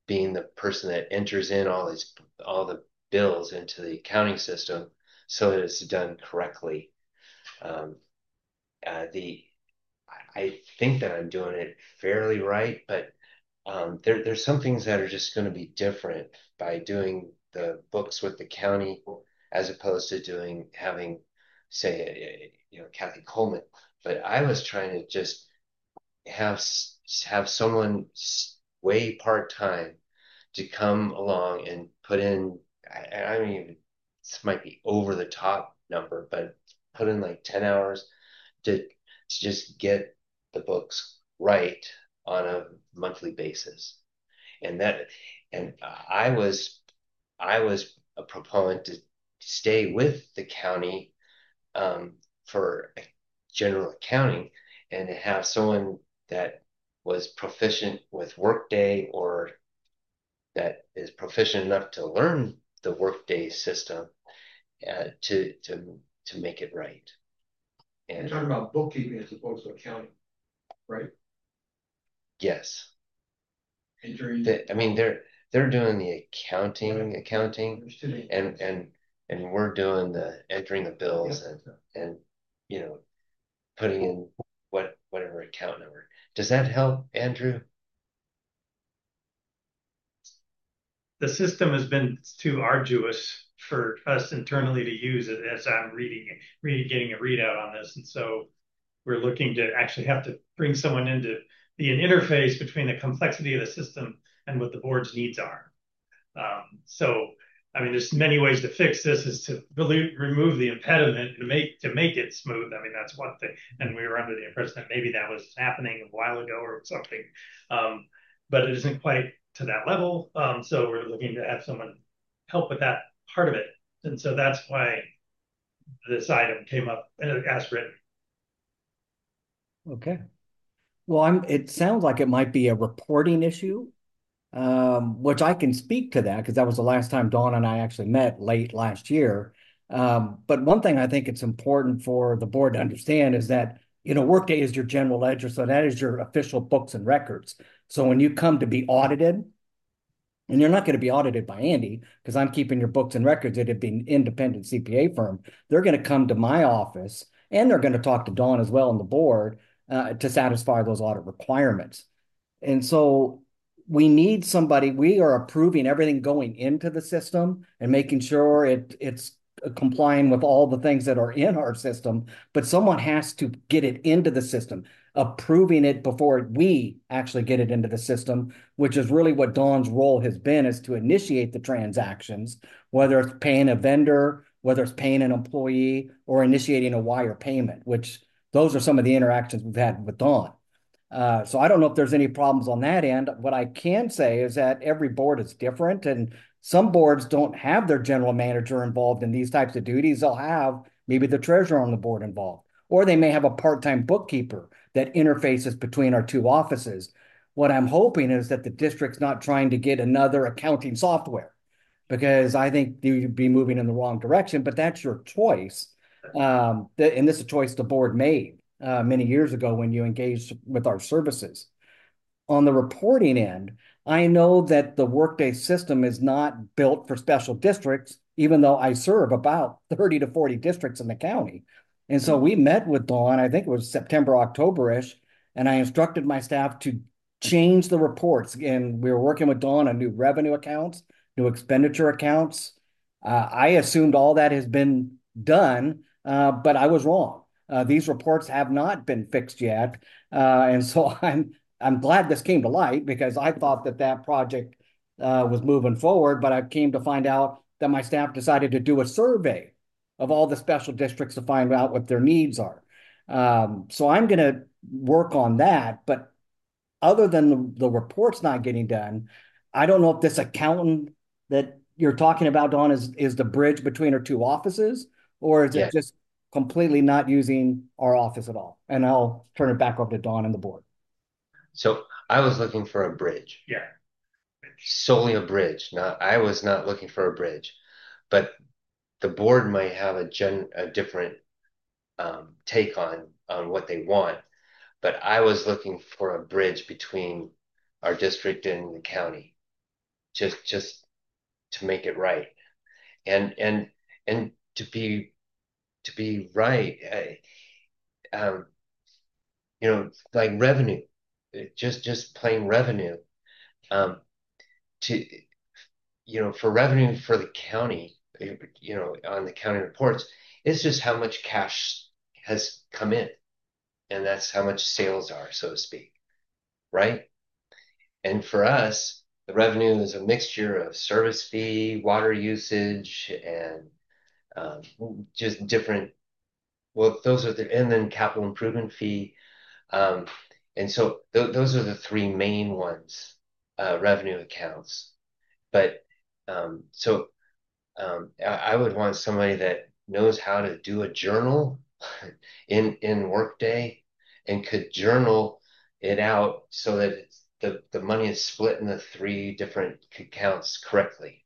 being the person that enters in all these all the bills into the accounting system so that it's done correctly. Um, uh, the I think that I'm doing it fairly right, but um, there, there's some things that are just going to be different by doing the books with the county as opposed to doing having, say, you know, Kathy Coleman. But I was trying to just have have someone way part time to come along and put in. I, I don't even. This might be over the top number, but put in like ten hours to to just get the books right on a monthly basis. And that, and I was, I was a proponent to stay with the county um, for general accounting and to have someone that was proficient with Workday or that is proficient enough to learn the Workday system uh, to to to make it right. You're And talking about bookkeeping as opposed to accounting, right? yes, Entering. the, I mean they're they're doing the accounting accounting There's too many and things. and and we're doing the entering the bills Yep. and and you know putting in what whatever account number. Does that help, Andrew? The system has been too arduous for us internally to use it as I'm reading, reading, getting a readout on this. And so we're looking to actually have to bring someone in to be an interface between the complexity of the system and what the board's needs are. Um, so, I mean, there's many ways to fix this is to really remove the impediment to make, to make it smooth. I mean, that's one thing. And we were under the impression that maybe that was happening a while ago or something. Um, but it isn't quite to that level. Um, so we're looking to have someone help with that part of it. And so that's why this item came up as written. Okay. Well, I'm, it sounds like it might be a reporting issue, um, which I can speak to that because that was the last time Dawn and I actually met late last year. Um, but one thing I think it's important for the board to understand is that, you know, Workday is your general ledger, so that is your official books and records. So when you come to be audited, and you're not going to be audited by Andy because I'm keeping your books and records. It'd be an independent C P A firm. They're going to come to my office and they're going to talk to Dawn as well on the board uh, to satisfy those audit requirements. And so we need somebody, we are approving everything going into the system and making sure it it's complying with all the things that are in our system, but someone has to get it into the system, approving it before we actually get it into the system, which is really what Dawn's role has been, is to initiate the transactions, whether it's paying a vendor, whether it's paying an employee, or initiating a wire payment, which those are some of the interactions we've had with Dawn. Uh, so I don't know if there's any problems on that end. What I can say is that every board is different, and some boards don't have their general manager involved in these types of duties. They'll have maybe the treasurer on the board involved, or they may have a part-time bookkeeper that interfaces between our two offices. What I'm hoping is that the district's not trying to get another accounting software, because I think you'd be moving in the wrong direction, but that's your choice. Um, and this is a choice the board made uh, many years ago when you engaged with our services. On the reporting end, I know that the Workday system is not built for special districts, even though I serve about thirty to forty districts in the county. And so we met with Dawn, I think it was September, October-ish, and I instructed my staff to change the reports. And we were working with Dawn on new revenue accounts, new expenditure accounts. Uh, I assumed all that has been done, uh, but I was wrong. Uh, these reports have not been fixed yet. Uh, and so I'm I'm glad this came to light because I thought that that project uh, was moving forward, but I came to find out that my staff decided to do a survey of all the special districts to find out what their needs are. Um, so I'm going to work on that. But other than the, the reports not getting done, I don't know if this accountant that you're talking about, Dawn, is, is the bridge between our two offices, or is Yeah. it just completely not using our office at all? And I'll turn it back over to Dawn and the board. So I was looking for a bridge. Yeah. Solely a bridge. Not I was not looking for a bridge, but the board might have a gen a different um, take on on what they want. But I was looking for a bridge between our district and the county. just just to make it right. And and and to be to be right, uh, um, you know, like revenue, just just plain revenue, um, to you know, for revenue for the county, you know, on the county reports, it's just how much cash has come in, and that's how much sales are, so to speak, right? And for us, the revenue is a mixture of service fee, water usage, and um, just different. Well, those are the, and then capital improvement fee. Um, and so th those are the three main ones, uh, revenue accounts. But um, so um, I, I would want somebody that knows how to do a journal in in Workday and could journal it out so that it's, the the money is split in the three different accounts correctly.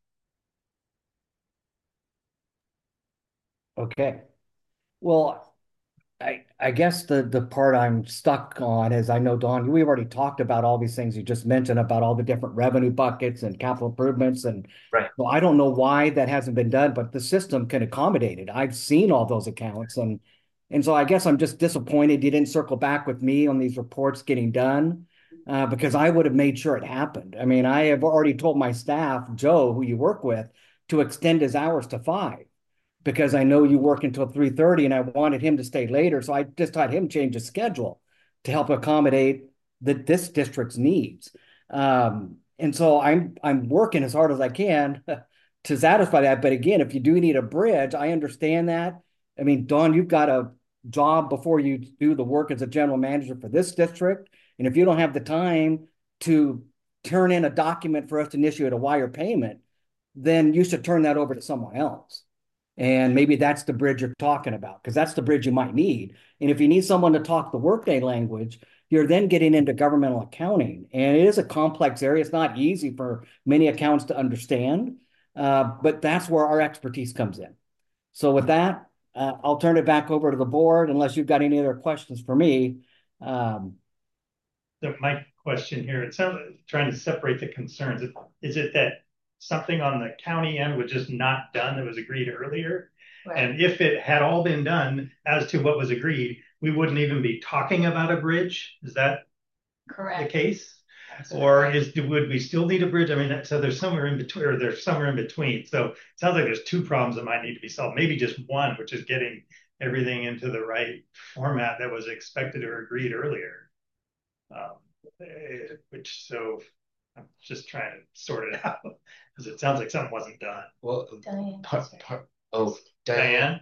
Okay. Well, I I guess the the part I'm stuck on is I know, Don, we've already talked about all these things you just mentioned about all the different revenue buckets and capital improvements. And Right. well, I don't know why that hasn't been done, but the system can accommodate it. I've seen all those accounts, and and so I guess I'm just disappointed you didn't circle back with me on these reports getting done, uh, because I would have made sure it happened. I mean, I have already told my staff, Joe, who you work with, to extend his hours to five because I know you work until three thirty and I wanted him to stay later. So I just had him change his schedule to help accommodate the, this district's needs. Um, and so I'm I'm working as hard as I can to satisfy that. But again, if you do need a bridge, I understand that. I mean, Dawn, you've got a job before you do the work as a general manager for this district. And if you don't have the time to turn in a document for us to initiate a wire payment, then you should turn that over to someone else. And maybe that's the bridge you're talking about, because that's the bridge you might need. And if you need someone to talk the Workday language, you're then getting into governmental accounting. And it is a complex area. It's not easy for many accountants to understand, uh, but that's where our expertise comes in. So with that, uh, I'll turn it back over to the board unless you've got any other questions for me. Um, So my question here, it sounds like trying to separate the concerns. Is it that something on the county end was just not done that was agreed earlier? Right. And if it had all been done as to what was agreed, we wouldn't even be talking about a bridge? Is that the Correct. case? That's Or correct. is would we still need a bridge? I mean, so there's somewhere in between, or there's somewhere in between. So it sounds like there's two problems that might need to be solved. Maybe just one, which is getting everything into the right format that was expected or agreed earlier. Um, eh, which so I'm just trying to sort it out because it sounds like something wasn't done. Well, Diane, part, sorry. part, oh, Diane. Diane?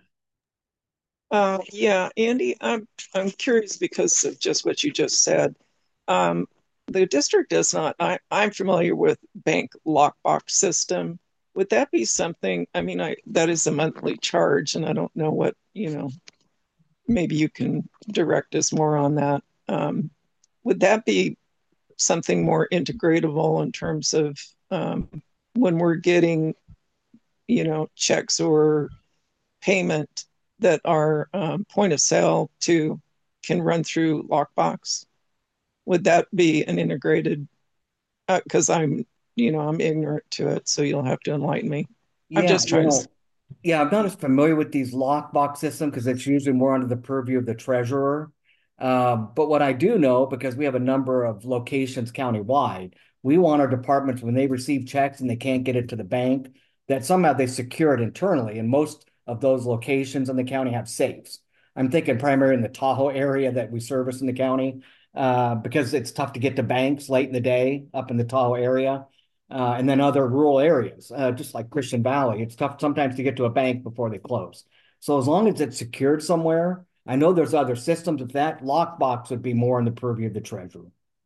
Uh, yeah, Andy, I'm I'm curious because of just what you just said. Um, the district does not. I, I'm familiar with bank lockbox system. Would that be something? I mean, I that is a monthly charge, and I don't know what, you know. Maybe you can direct us more on that. Um, would that be something more integratable in terms of um, when we're getting, you know, checks or payment that are um, point of sale to can run through Lockbox? Would that be an integrated? Because uh, I'm, you know, I'm ignorant to it, so you'll have to enlighten me. I'm yeah, just you trying to. know, yeah, I'm not as familiar with these lockbox system because it's usually more under the purview of the treasurer. Um, but what I do know, because we have a number of locations countywide, we want our departments when they receive checks and they can't get it to the bank, that somehow they secure it internally. And most of those locations in the county have safes. I'm thinking primarily in the Tahoe area that we service in the county, uh, because it's tough to get to banks late in the day up in the Tahoe area. Uh, and then other rural areas, uh, just like Christian Valley. It's tough sometimes to get to a bank before they close. So as long as it's secured somewhere, I know there's other systems. If that lockbox would be more in the purview of the treasurer.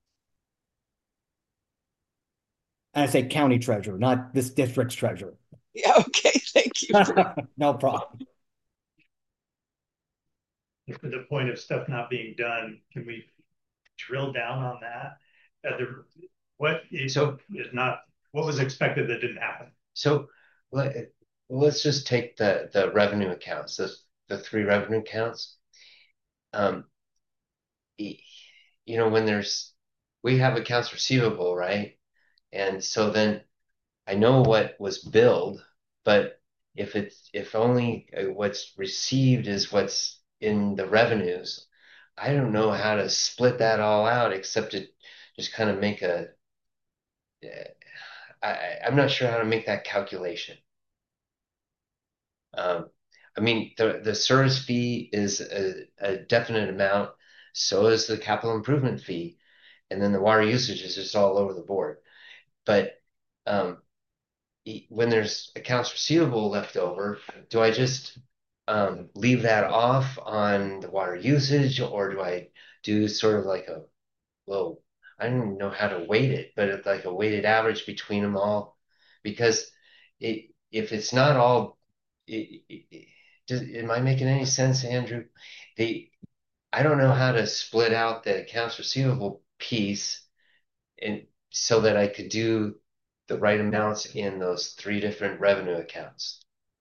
And I say county treasurer, not this district's treasurer. Yeah, okay, thank you. For... No problem. To the point of stuff not being done, can we drill down on that? Uh, the, what is, So is not what was expected that didn't happen? So let, let's just take the, the revenue accounts, the, the three revenue accounts. Um, you know, when there's, we have accounts receivable, right? And so then I know what was billed, but if it's if only uh, what's received is what's in the revenues, I don't know how to split that all out except to just kind of make a. uh, I, I'm not sure how to make that calculation. Um, I mean, the the service fee is a, a definite amount, so is the capital improvement fee, and then the water usage is just all over the board. But um, e- when there's accounts receivable left over, do I just um, leave that off on the water usage, or do I do sort of like a well, I don't even know how to weight it, but it's like a weighted average between them all, because it if it's not all, it, it, it- does, am I making any sense, Andrew? The I don't know how to split out the accounts receivable piece and so that I could do the right amounts in those three different revenue accounts.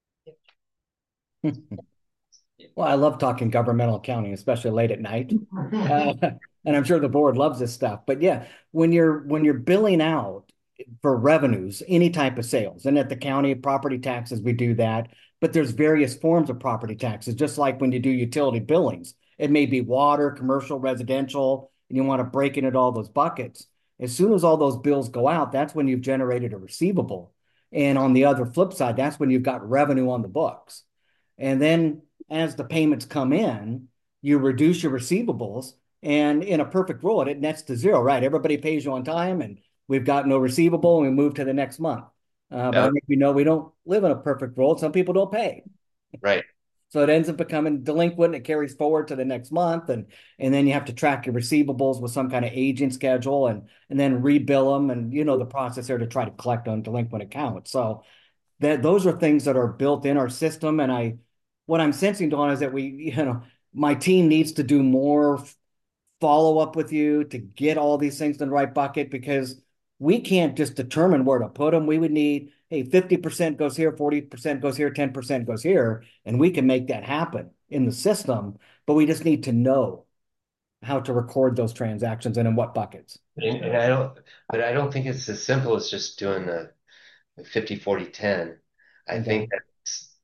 Well, I love talking governmental accounting, especially late at night. Uh, and I'm sure the board loves this stuff. But yeah, when you're when you're billing out for revenues, any type of sales, and at the county property taxes, we do that. But there's various forms of property taxes, just like when you do utility billings. It may be water, commercial, residential, and you want to break into all those buckets. As soon as all those bills go out, that's when you've generated a receivable. And on the other flip side, that's when you've got revenue on the books. And then as the payments come in, you reduce your receivables. And in a perfect world, it nets to zero, right? Everybody pays you on time and we've got no receivable and we move to the next month. Uh, but I Uh, think we know we don't live in a perfect world. Some people don't pay. right. So it ends up becoming delinquent. It carries forward to the next month. And, and then you have to track your receivables with some kind of aging schedule and, and then rebill them. And you know the process there to try to collect on delinquent accounts. So that those are things that are built in our system. And I, what I'm sensing, Dawn, is that we, you know, my team needs to do more follow up with you to get all these things in the right bucket because we can't just determine where to put them. We would need, hey, fifty percent goes here, forty percent goes here, ten percent goes here, and we can make that happen in the system. But we just need to know how to record those transactions and in what buckets. And, and I don't, but I don't think it's as simple as just doing the fifty, forty, ten. I Okay. think that's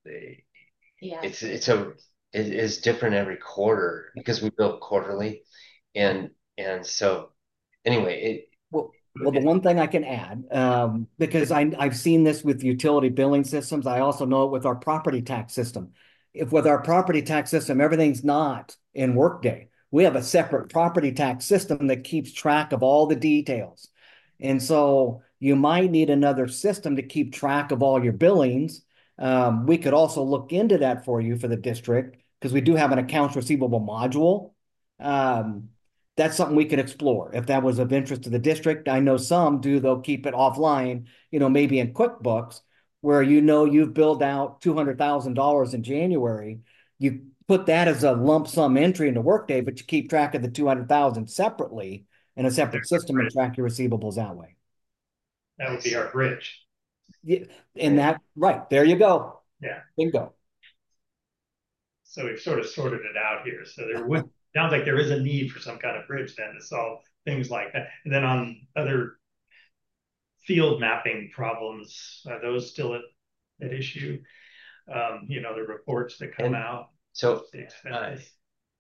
Yeah. it's it's a it is different every quarter because we build quarterly, and and so anyway, it Well, well, the one thing I can add, um, because I, I've seen this with utility billing systems, I also know it with our property tax system. If with our property tax system, everything's not in Workday, we have a separate property tax system that keeps track of all the details. And so you might need another system to keep track of all your billings. Um, we could also look into that for you for the district because we do have an accounts receivable module. Um, that's something we could explore if that was of interest to the district. I know some do, they'll keep it offline, you know, maybe in QuickBooks, where you know you've billed out two hundred thousand dollars in January. You put that as a lump sum entry into Workday, but you keep track of the two hundred thousand separately in a separate system and track your receivables that way. That would be our bridge. Yeah, and that, right, there you go. Yeah. Bingo. So we've sort of sorted it out here. So there would, sounds like there is a need for some kind of bridge then to solve things like that. And then on other field mapping problems, are those still at, at issue? Um, you know, the reports that come And out, so the uh, expenses.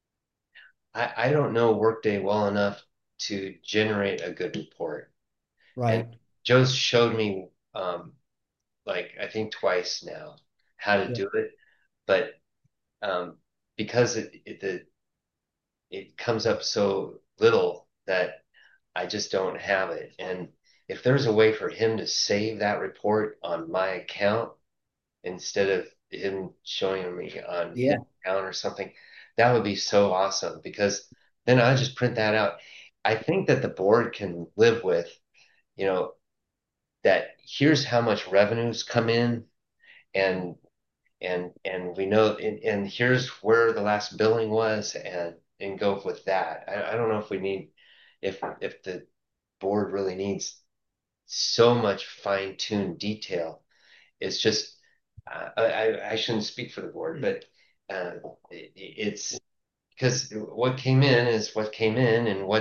I I don't know Workday well enough to generate a good report. Right. And Joe's showed me um like I think twice now how to Yeah. do it, but um because it, it the it comes up so little that I just don't have it. And if there's a way for him to save that report on my account instead of him showing me on his Yeah. account or something, that would be so awesome because then I just print that out. I think that the board can live with, you know, that here's how much revenues come in and and and we know and, and here's where the last billing was and and go with that. I, I don't know if we need if if the board really needs so much fine-tuned detail. It's just uh, I I shouldn't speak for the board, but uh, it, it's because what came in is what came in and what Yeah.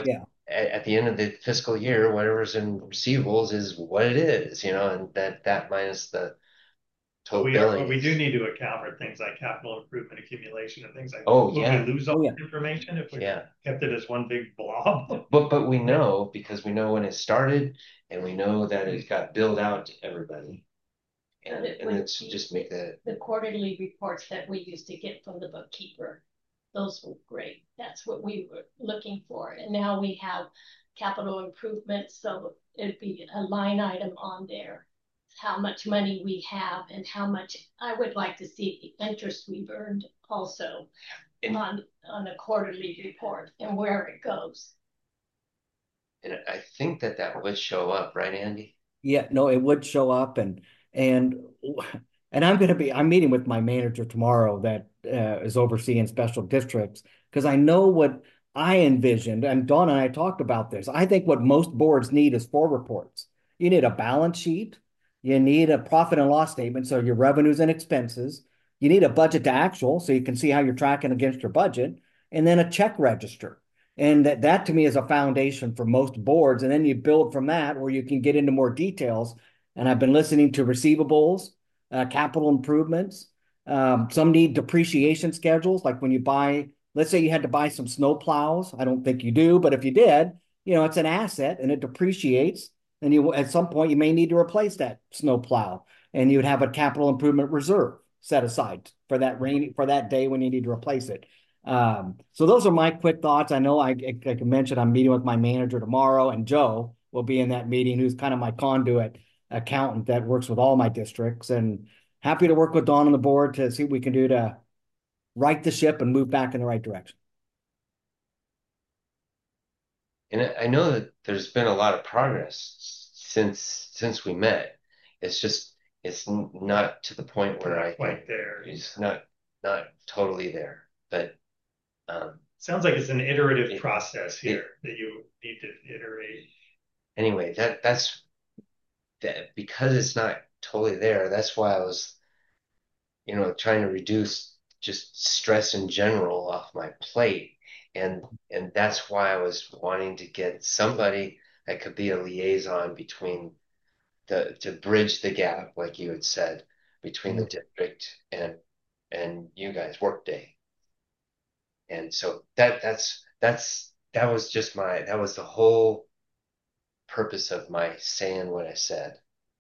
at, at the end of the fiscal year, whatever's in receivables is what it is, you know, and that, that minus the total We are, billing. we do is- need to account for things like capital improvement accumulation and things like. Oh, Would yeah. we lose Oh, all yeah. this information if we Yeah. kept it as one big blob? But, but we know because we know when it started and we know that it got billed out to everybody. And, But it and would it's be- just make that, The quarterly reports that we used to get from the bookkeeper, those were great. That's what we were looking for. And now we have capital improvements, so it'd be a line item on there. How much money we have and how much I would like to see the interest we've earned also And- on on a quarterly report and where it goes. and I think that that would show up, right, Andy? Yeah, no, it would show up and and and I'm going to be I'm meeting with my manager tomorrow that uh, is overseeing special districts because I know what I envisioned and Dawn and I talked about this. I think what most boards need is four reports. You need a balance sheet, you need a profit and loss statement, so your revenues and expenses. You need a budget to actual, so you can see how you're tracking against your budget, and then a check register. And that, that to me is a foundation for most boards. And then you build from that where you can get into more details. And I've been listening to receivables, uh, capital improvements. Um, some need depreciation schedules, like when you buy, let's say you had to buy some snow plows. I don't think you do, but if you did, you know, it's an asset and it depreciates. And you at some point you may need to replace that snow plow, and you'd have a capital improvement reserve set aside for that rain for that day when you need to replace it. Um, so those are my quick thoughts. I know I, I, I mentioned I'm meeting with my manager tomorrow, and Joe will be in that meeting, who's kind of my conduit accountant that works with all my districts, and happy to work with Dawn on the board to see what we can do to right the ship and move back in the right direction. And I I know that there's been a lot of progress since since we met. It's just it's n- not to the point where I Quite think there. it's not not totally there. But um, Sounds like it's an iterative It- process here that you need to iterate. anyway, that that's that because it's not totally there. That's why I was, you know, trying to reduce just stress in general off my plate, and and that's why I was wanting to get somebody that could be a liaison between the to bridge the gap, like you had said, between the district and and you guys, Workday. And so that that's that's that was just my that was the whole purpose of my saying what I said.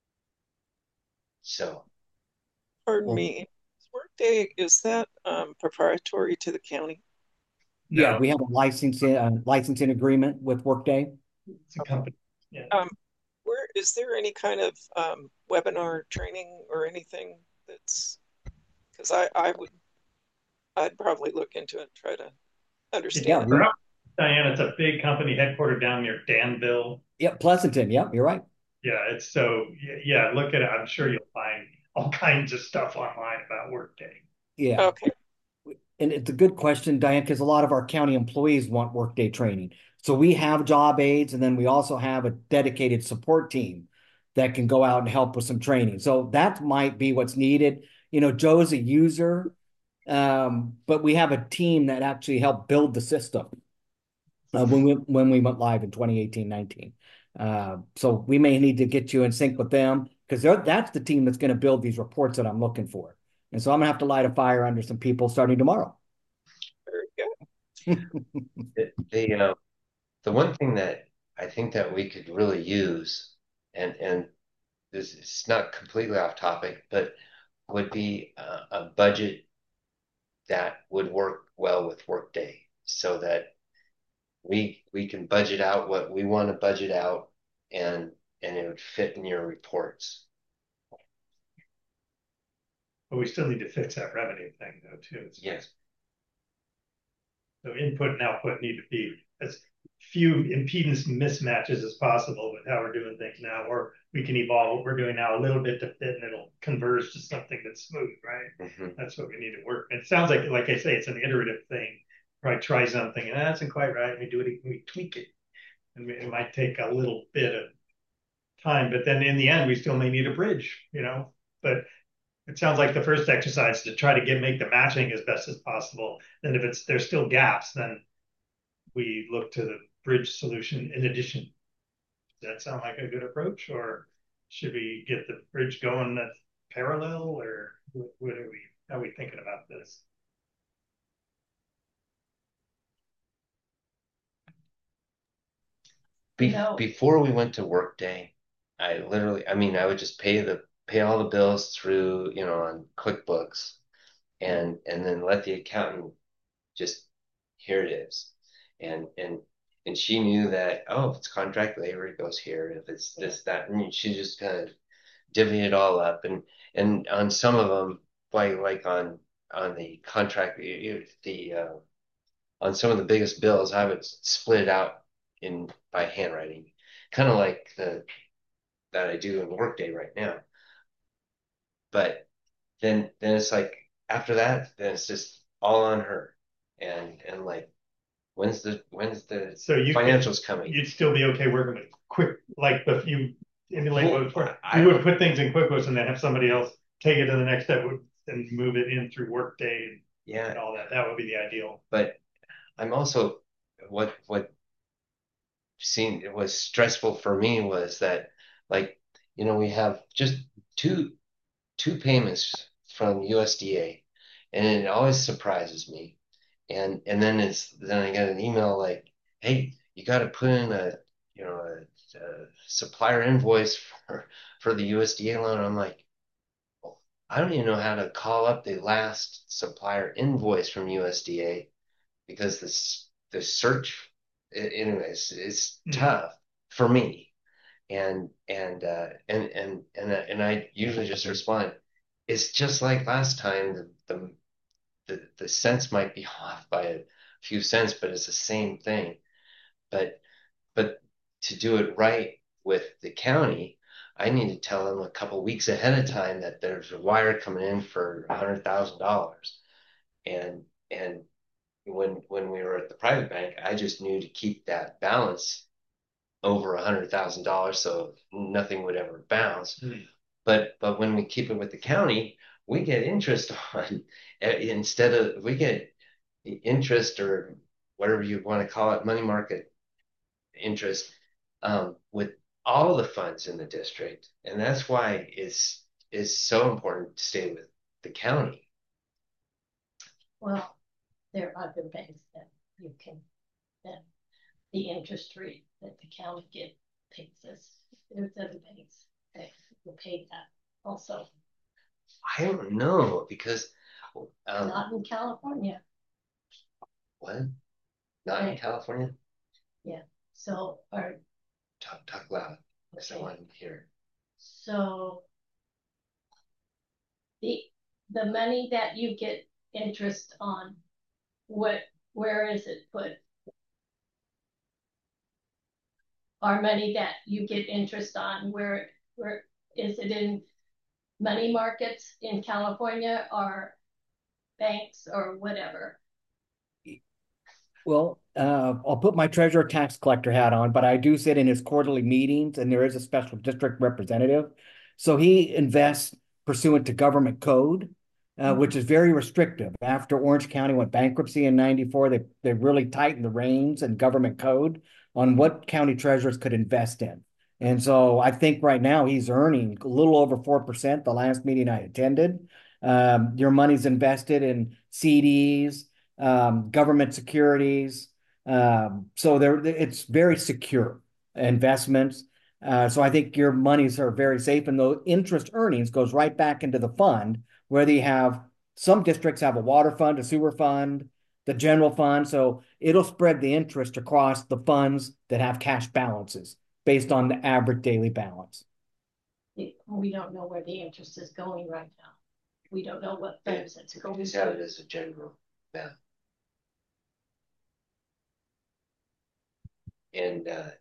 So Pardon Well- me. Workday, is that um, proprietary to the county? Yeah, No, we have a licensing uh, licensing agreement with Workday. it's a company. Yeah. Um, where is there any kind of um, webinar training or anything that's because I, I would I'd probably look into it and try to understand Yeah, it. we- Diane, it's a big company headquartered down near Danville. Yeah, Pleasanton. Yeah, you're right. Yeah, it's so y- yeah. Look at it. I'm sure you'll find all kinds of stuff online about Workday. Yeah. Okay. And it's a good question, Diane, because a lot of our county employees want workday training. So we have job aids, and then we also have a dedicated support team that can go out and help with some training. So that might be what's needed. You know, Joe's a user, um, but we have a team that actually helped build the system uh, when we when we went live in twenty eighteen nineteen. Uh, so we may need to get you in sync with them because that's the team that's going to build these reports that I'm looking for. And so I'm gonna have to light a fire under some people starting tomorrow. Very good. the the, uh, the one thing that I think that we could really use, and and this is not completely off topic, but would be a, a budget that would work well with Workday, so that we we can budget out what we want to budget out, and and it would fit in your reports. But we still need to fix that revenue thing though too. It's- Yes. So input and output need to be as few impedance mismatches as possible with how we're doing things now, or we can evolve what we're doing now a little bit to fit and it'll converge to something that's smooth, right? Mhm. That's what we need to work. And it sounds like, like I say, it's an iterative thing. Probably try something and that isn't quite right. We do it, we tweak it. And it might take a little bit of time, but then in the end, we still may need a bridge, you know, but it sounds like the first exercise to try to get, make the matching as best as possible. And if it's, there's still gaps, then we look to the bridge solution in addition. Does that sound like a good approach, or should we get the bridge going that's parallel, or what, what are we, how are we thinking about this? Be No. Before we went to Workday, I literally, I mean, I would just pay the pay all the bills through, you know, on QuickBooks, and and then let the accountant just, here it is, and and and she knew that, oh, if it's contract labor, it goes here. If it's this, that, and she just kind of divvy it all up, and and on some of them, like like on on the contract, the uh, on some of the biggest bills, I would split it out in by handwriting, kind of like the that I do in Workday right now. But then then it's like after that, then it's just all on her, and and like when's the when's the So you financials could, coming? You'd still be okay working with quick, like if you emulate Well, what before, I- you would put things in QuickBooks and then have somebody else take it to the next step and move it in through Workday Yeah, and all that. That would be the ideal. but I'm also what what seemed it was stressful for me was that, like, you know, we have just two two payments from U S D A, and it always surprises me. And and then it's then I get an email like, hey, you got to put in a, you know, a, a supplier invoice for for the U S D A loan. I'm like, well, I don't even know how to call up the last supplier invoice from U S D A, because this the search, anyways, is Mhm. tough for me. And and uh, and and and uh, and I usually just respond, it's just like last time. The the the, the cents might be off by a few cents, but it's the same thing. But but to do it right with the county, I need to tell them a couple weeks ahead of time that there's a wire coming in for a hundred thousand dollars, and and when when we were at the private bank, I just knew to keep that balance over a hundred thousand dollars, so nothing would ever bounce. Mm. But but when we keep it with the county, we get interest on, instead of, we get interest, or whatever you want to call it, money market interest, um, with all the funds in the district, and that's why it's it's so important to stay with the county. Well, there are other banks that you can, that the interest rate that the county get pays us. There's other banks that will pay that also. I don't know, because um, Not in California. what? Not in Right. California? Yeah. So, or Talk talk loud, because I okay. want to hear. So the the money that you get interest on, what where is it put? Our money that you get interest on, where where is it in money markets in California or banks or whatever? Well, uh, I'll put my treasurer tax collector hat on, but I do sit in his quarterly meetings, and there is a special district representative. So he invests pursuant to government code, uh, which is very restrictive. After Orange County went bankruptcy in ninety-four, they, they really tightened the reins and government code on what county treasurers could invest in. And so I think right now he's earning a little over four percent the last meeting I attended. Um, your money's invested in C Ds, um, government securities. Um, so there, it's very secure investments. Uh, so I think your monies are very safe, and the interest earnings goes right back into the fund, whether you have, some districts have a water fund, a sewer fund, the general fund. So it'll spread the interest across the funds that have cash balances based on the average daily balance. We don't know where the interest is going right now. We don't know what funds it's going Just to. have it as a general, yeah. And uh,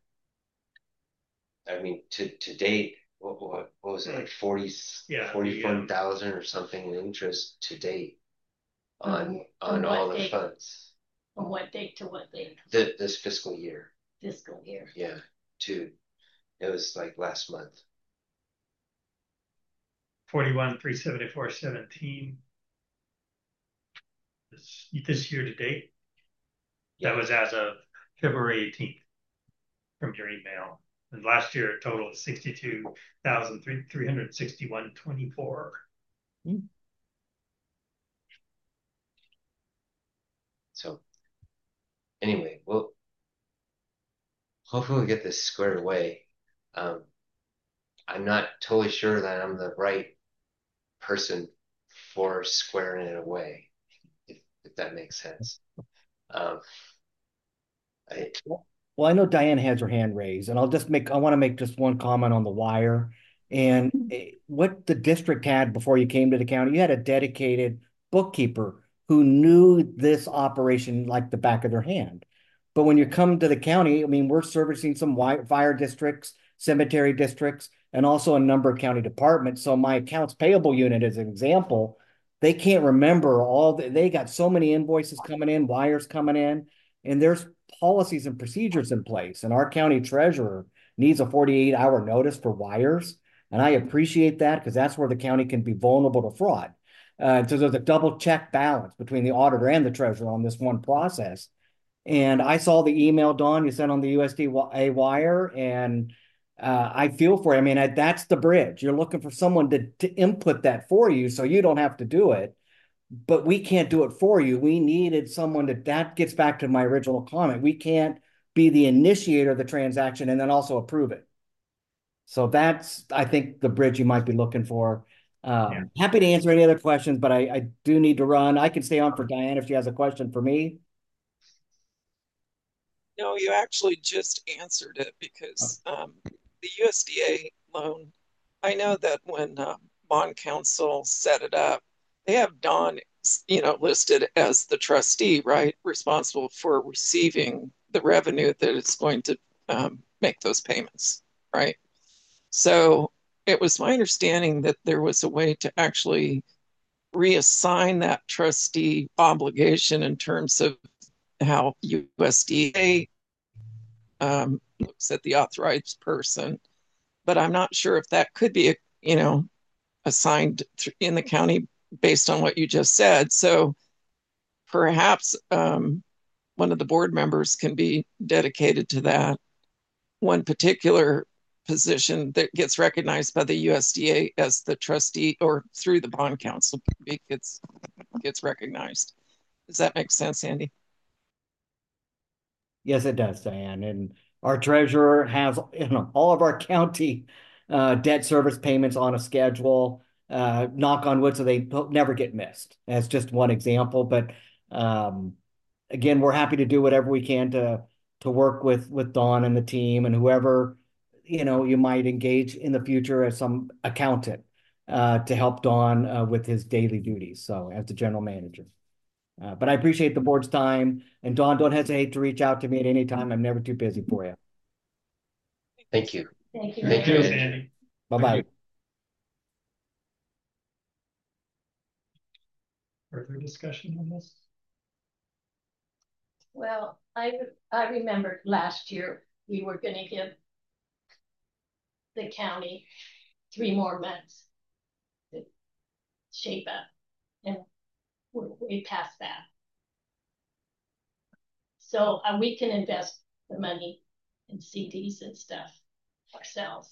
I mean, to to date, what what, what was it, like forty, Yeah, forty-one thousand or something in interest to date on From on all what the date? funds, From what date to what date? the, this fiscal year. Fiscal year. Yeah, to it was like last month. Forty-one, three seventy-four, seventeen. This, this year to date. Yeah. That was as of February eighteenth. from your email. And last year, a total of sixty-two thousand three hundred sixty-one twenty-four. Hmm. So anyway, well, hopefully we'll get this squared away. Um, I'm not totally sure that I'm the right person for squaring it away, if, if that makes sense. Um, I, Well, I know Diane has her hand raised, and I'll just make, I want to make just one comment on the wire. And eh, what the district had before you came to the county, you had a dedicated bookkeeper who knew this operation like the back of their hand. But when you come to the county, I mean, we're servicing some wi- fire districts, cemetery districts, and also a number of county departments. So my accounts payable unit, as an example, they can't remember all, the, they got so many invoices coming in, wires coming in, and there's policies and procedures in place. And our county treasurer needs a forty-eight hour notice for wires. And I appreciate that because that's where the county can be vulnerable to fraud. Uh, so there's a double check balance between the auditor and the treasurer on this one process. And I saw the email, Dawn, you sent on the U S D A wire, and uh, I feel for you. I mean, I, that's the bridge. You're looking for someone to, to input that for you so you don't have to do it. But we can't do it for you. We needed someone to, that gets back to my original comment. We can't be the initiator of the transaction and then also approve it. So that's, I think, the bridge you might be looking for. Um, Yeah. Happy to answer any other questions, but I, I do need to run. I can stay on for Diane if she has a question for me. No, you actually just answered it because um, the U S D A loan, I know that when uh, bond counsel set it up, they have Don, you know, listed as the trustee, right? Responsible for receiving the revenue that it's going to um, make those payments, right? So it was my understanding that there was a way to actually reassign that trustee obligation in terms of how U S D A um, looks at the authorized person, but I'm not sure if that could be, you know, assigned in the county based on what you just said. So perhaps um, one of the board members can be dedicated to that. One particular position that gets recognized by the U S D A as the trustee or through the bond counsel gets gets recognized. Does that make sense, Andy? Yes, it does, Diane. And our treasurer has, you know, all of our county uh, debt service payments on a schedule. Uh, knock on wood, so they never get missed. That's just one example. But um, again, we're happy to do whatever we can to to work with with Dawn and the team and whoever, you know, you might engage in the future as some accountant uh, to help Dawn uh, with his daily duties. So as the general manager. Uh, but I appreciate the board's time. And Dawn, don't hesitate to reach out to me at any time. I'm never too busy for you. thank you. Thank you. Thank Thank you. you, Andy. Bye-bye. Further discussion on this? Well, I, I remember last year we were going to give the county three more months to shape up, and we're way past that. So uh, we can invest the money in C Ds and stuff ourselves.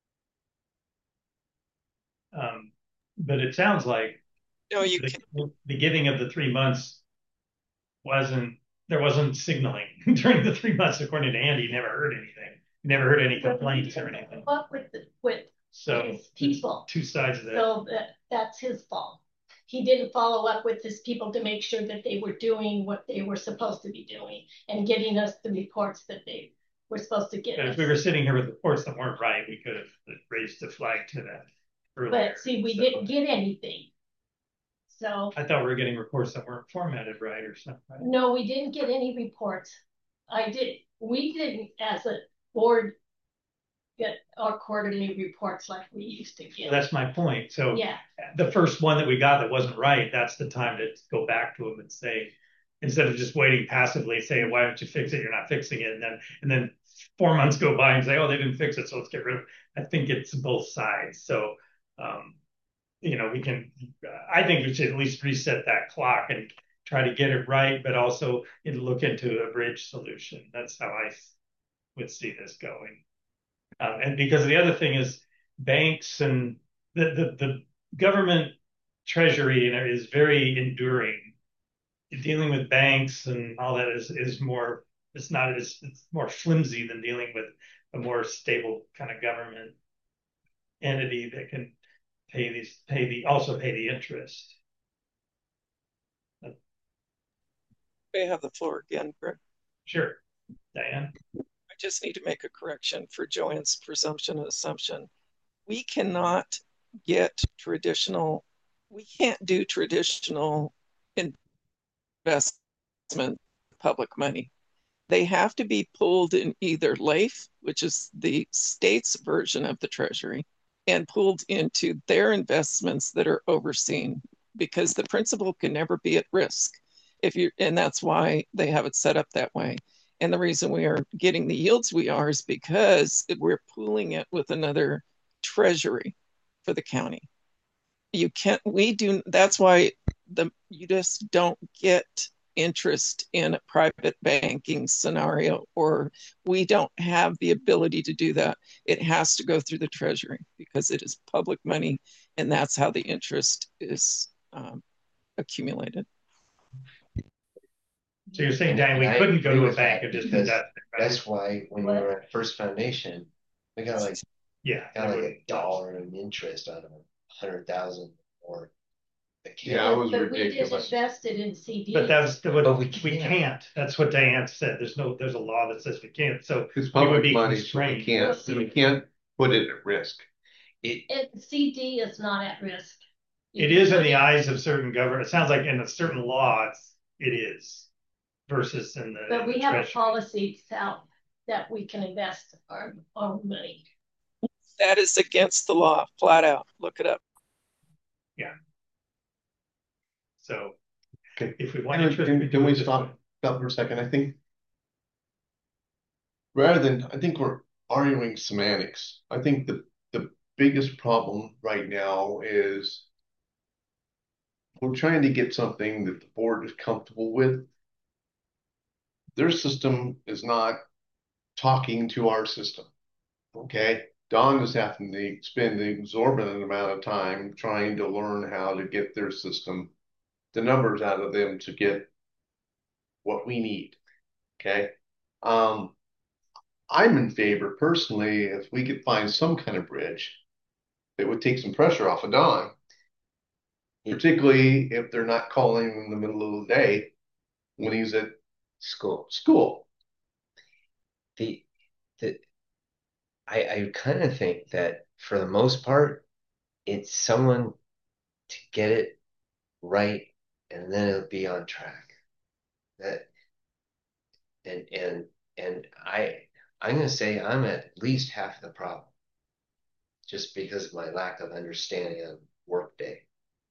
Um, but it sounds like No, you the, can. the giving of the three months wasn't, there wasn't signaling during the three months. According to Andy, he never heard anything. He never heard any complaints or anything. What with the, with So his people. two sides of that. So that that's his fault. He didn't follow up with his people to make sure that they were doing what they were supposed to be doing and getting us the reports that they were supposed to get And us. if we were sitting here with reports that weren't right, we could have raised the flag to that earlier. But see, we So didn't get anything. So I thought we were getting reports that weren't formatted right or something. Right? no, we didn't get any reports. I did. We didn't, as a board, get our quarterly reports like we used to get. Well, that's my point. So yeah, the first one that we got that wasn't right, that's the time to go back to them and say, instead of just waiting passively, saying, why don't you fix it? You're not fixing it. And then, and then four months go by and say, oh, they didn't fix it, so let's get rid of it. I think it's both sides. So, um, you know, we can, uh, I think we should at least reset that clock and try to get it right, but also look into a bridge solution. That's how I would see this going. Um, and because the other thing is banks and the, the, the government treasury is very enduring. Dealing with banks and all that is, is more, it's not as, it's more flimsy than dealing with a more stable kind of government entity that can pay these, pay the, also pay the interest. May I have the floor again, Greg? Sure, Diane. I just need to make a correction for Joanne's presumption and assumption. We cannot get traditional, we can't do traditional investment public money. They have to be pulled in either L A I F, which is the state's version of the Treasury, and pulled into their investments that are overseen, because the principal can never be at risk. If you, and that's why they have it set up that way. And the reason we are getting the yields we are is because we're pooling it with another treasury for the county. You can't, we do, that's why the you just don't get interest in a private banking scenario, or we don't have the ability to do that. It has to go through the treasury because it is public money, and that's how the interest is um, accumulated. So you're saying, Dan, we And I couldn't go agree to a with bank that and just do because that? Right? That's why when we What? were at First Foundation, we got like Yeah. got like a dollar in interest on a hundred thousand or a Yeah, it was But we just ridiculous. invested in C D. But that's the, what But we we can't. can't. That's what Diane said. There's no, there's a law that says we can't. So It's we would public be money, so we constrained. can't, Well, we can't put it at risk. It And C D is not at risk. You It can is in put the it- eyes of certain government. It sounds like in a certain law, it's, it is versus in the. But in we the have a treasury. policy out that we can invest our own money. That is against the law, flat out. Look it up. Yeah. So Okay. if we want Can, interest, can, we can do we it this stop, way. stop for a second? I think rather than, I think we're arguing semantics. I think the, the biggest problem right now is we're trying to get something that the board is comfortable with. Their system is not talking to our system. Okay. Don is having to spend an exorbitant amount of time trying to learn how to get their system, the numbers out of them to get what we need. Okay. Um, I'm in favor personally if we could find some kind of bridge that would take some pressure off of Don, particularly if they're not calling him in the middle of the day when he's at school. school. The the I I kind of think that for the most part, it's someone to get it right, and then it'll be on track. That and and and I I'm gonna say I'm at least half the problem, just because of my lack of understanding of Workday.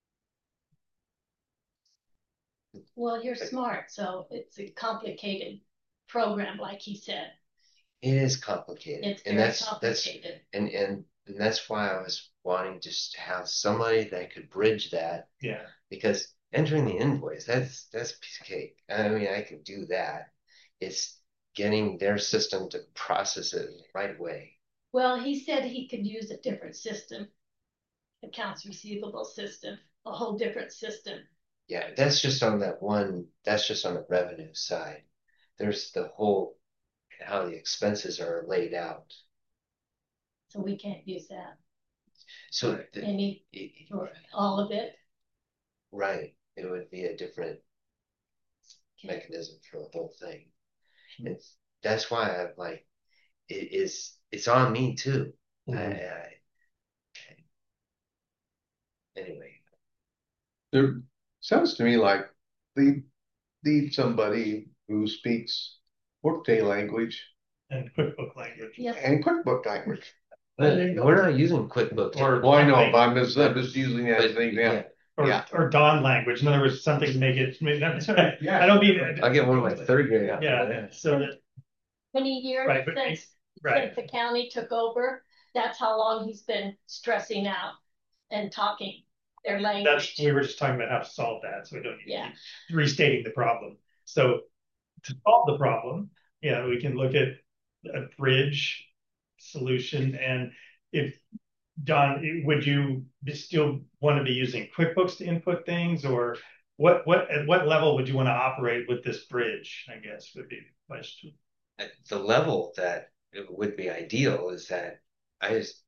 Well, you're smart, so it's a complicated program, like he said. It is complicated, It's and very that's that's complicated. and and and that's why I was wanting just to have somebody that could bridge that, Yeah. because entering the invoice, that's that's a piece of cake. I mean, I can do that. It's getting their system to process it the right way. Well, he said he could use a different system, accounts receivable system, a whole different system. Yeah, that's just on that one, that's just on the revenue side. There's the whole how the expenses are laid out. So we can't use that. So the, Any, it, or all of it. right, it would be a different Okay. mechanism for the whole thing. It's that's why I'm like, it is it's on me too. Mhm. I, I anyway. There sounds to me like they need somebody who speaks Workday language And QuickBook language. Yes. and QuickBook language. But we're not using QuickBooks. Or- Well, I know, but I'm just, I'm just using that as But, an example. yeah, Or, Yeah. or Don language. In other words, something to make it, make that, Yeah. I don't mean. I'll get one of my third grade out. Yeah, so that, Twenty years Right, but- since, right. since the county took over, that's how long he's been stressing out and talking their language. That's, we were just talking about how to solve that, so we don't need to Yeah. keep restating the problem. So to solve the problem, yeah, we can look at a bridge solution? And if Don, would you still want to be using QuickBooks to input things, or what, what, at what level would you want to operate with this bridge, I guess would be the question. At the level that it would be ideal is that I just,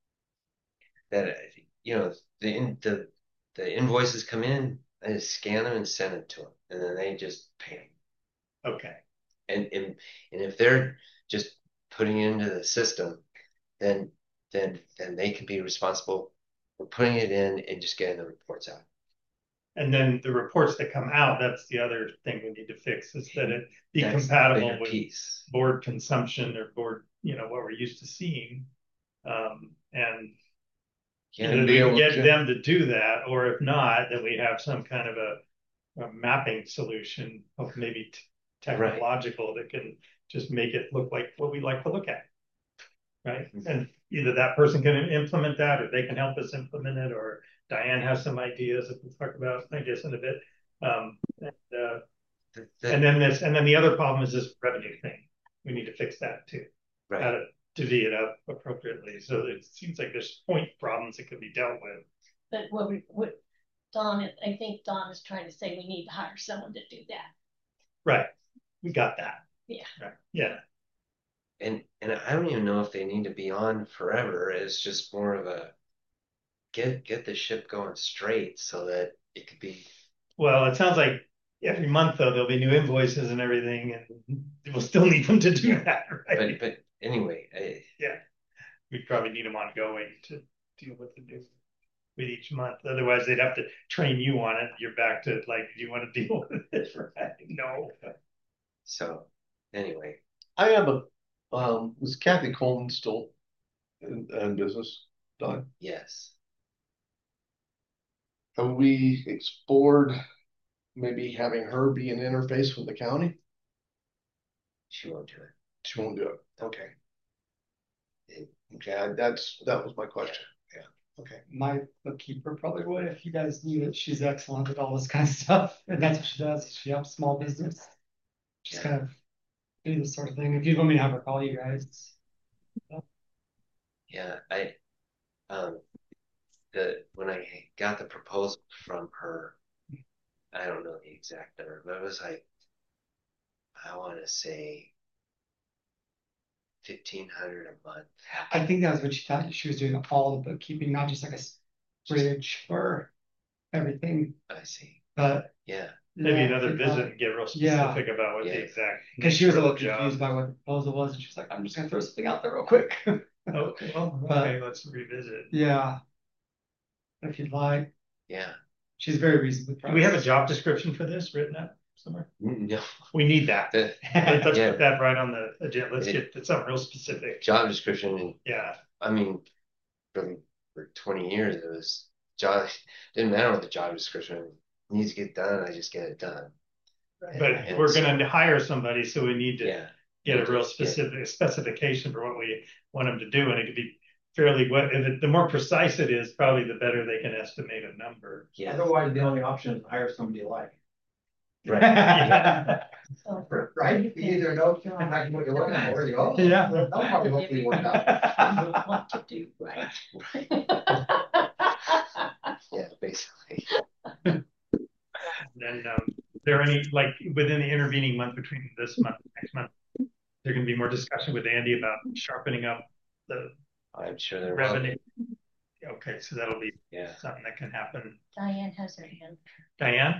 that, you know, the, in, the, the invoices come in, I just scan them and send them to them, and then they just pay them. Okay. And, and, and if they're just putting it into the system, then, then, then they can be responsible for putting it in and just getting the reports out. And then the reports that come out, that's the other thing we need to fix, is that it be That's compatible with piece. board consumption or board, you know, what we're used to seeing. Um, and Yeah, either be we can able get to- them to do that, or if not, that we have some kind of a, a mapping solution of maybe t- technological that can just make it look like what we like to look at. Right. Mhm. And either that person can implement that, or they can help us implement it, or Diane has some ideas that we'll talk about, I guess, in a bit. Um, and, uh, The- the- and then this, and then the other problem is this revenue thing. We need to fix that too. How right. to divvy it up appropriately. So it seems like there's point problems that could be dealt with. But what we, what Don, I think Don is trying to say we need to hire someone to do that. Right. We got that. Yeah. Right. Yeah. And and I don't even know if they need to be on forever. It's just more of a get get the ship going straight so that it could be. Well, it sounds like every month though there'll be new invoices and everything, and we'll still need them to do that, right? But but anyway, I, yeah, we'd probably need them ongoing to deal with the new with each month. Otherwise, they'd have to train you on it. You're back to like, do you want to deal with it? Right? No. so anyway, I have a, um, was Kathy Coleman still in, in business? Don, yes, have we explored maybe having her be an interface with the county? she won't do it. She won't do it. Okay. It- Okay, that's, that was my question. Yeah. Okay. My bookkeeper probably would if you guys knew that she's excellent at all this kind of stuff. And that's what she does. She helps small business. Just Yeah. kind of do this sort of thing. If you want me to have her call you guys. Yeah, I um the when I got the proposal from her, I don't know the exact number, but it was like I want to say fifteen hundred a month. I think that was what she thought. She was doing all the bookkeeping, not just like a bridge for everything. I see. But Yeah, Maybe yeah, another I think, visit uh, and get real Yeah. specific about what Yeah. the exact. Because she was a little job. confused by what the proposal was, and she was like, "I'm just gonna throw something out there real quick." Okay, well, But- okay, let's revisit. Yeah. If you'd like, yeah. she's very reasonably Do we have a priced. job description for this written up somewhere? No, We need that. the Let's Yeah. put that right on the agenda. Let's It- get something real specific. job description, and Yeah. I mean, for for twenty years it was job. Didn't matter what the job description needs to get done. I just get it done. But And we're so- gonna hire somebody, so we need to Yeah, get a need to real get- specific specification for what we want them to do, and it could be fairly what. And the, the more precise it is, probably the better they can estimate a number. yeah, Otherwise, the only option is to hire somebody you like. right. Yeah. So Right? You either know exactly what you're looking for, or you go. Yeah. That'll probably hopefully work out. you want to do right. Yeah, basically. Then, um, there any like within the intervening month between this month and next month, there can be more discussion with Andy about sharpening up the I'm sure there will. revenue. Okay, so that'll be Yeah. something that can happen. Diane has her hand. Diane,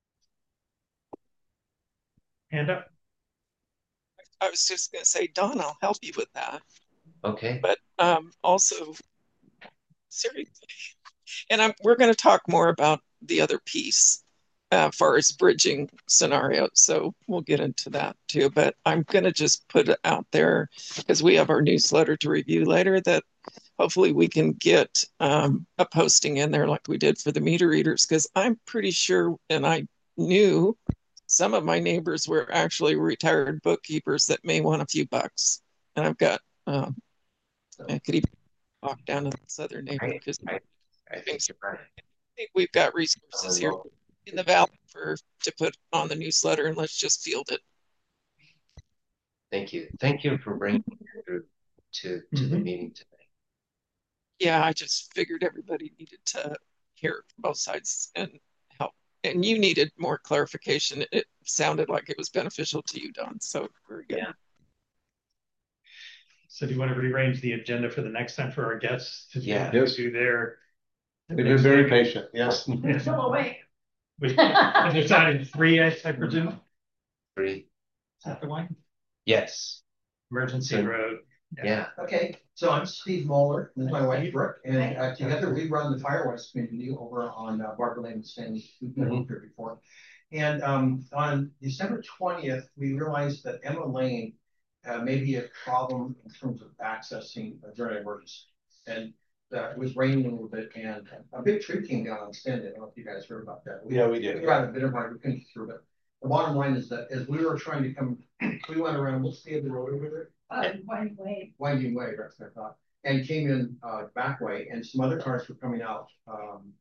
hand up. I was just gonna say, Don, I'll help you with that. Okay. But um, also, seriously, and I'm we're going to talk more about the other piece uh, as far as bridging scenarios. So we'll get into that too. But I'm going to just put it out there because we have our newsletter to review later that hopefully we can get um, a posting in there like we did for the meter readers, because I'm pretty sure, and I knew some of my neighbors were actually retired bookkeepers that may want a few bucks. And I've got, um, I could even walk down to this other neighbor I, because I, I think you're right. I think we've got resources here in the valley for to put on the newsletter, and let's just field it. Thank you. Thank you for bringing it through to, to the Mhm. meeting today. Yeah, I just figured everybody needed to hear both sides and help. And you needed more clarification. It sounded like it was beneficial to you, Don. So very good. Yeah. So do you want to rearrange the agenda for the next time for our guests to be able Yeah. to Yes. do their? They've been very patient, yes. Still awake. We we decided three, I I presume, Three. is that the one? Yes. Emergency So- road. Yeah. Okay, so I'm Steve Moeller, this is my wife Brooke, and uh, together we run the Firewise community over on uh, Barber Lane and Stanley. We've been over here before. And um, on December twentieth, we realized that Emma Lane uh, may be a problem in terms of accessing uh, during an emergency. And uh, it was raining a little bit, and a big tree came down on Stanley. I don't know if you guys heard about that. We, Yeah, we did. We got a bit of our, we couldn't get through, but the bottom line is that as we were trying to come, we went around, what's the other road over there? Uh, one way. Winding way, that's what I thought, and came in uh back way, and some other cars were coming out um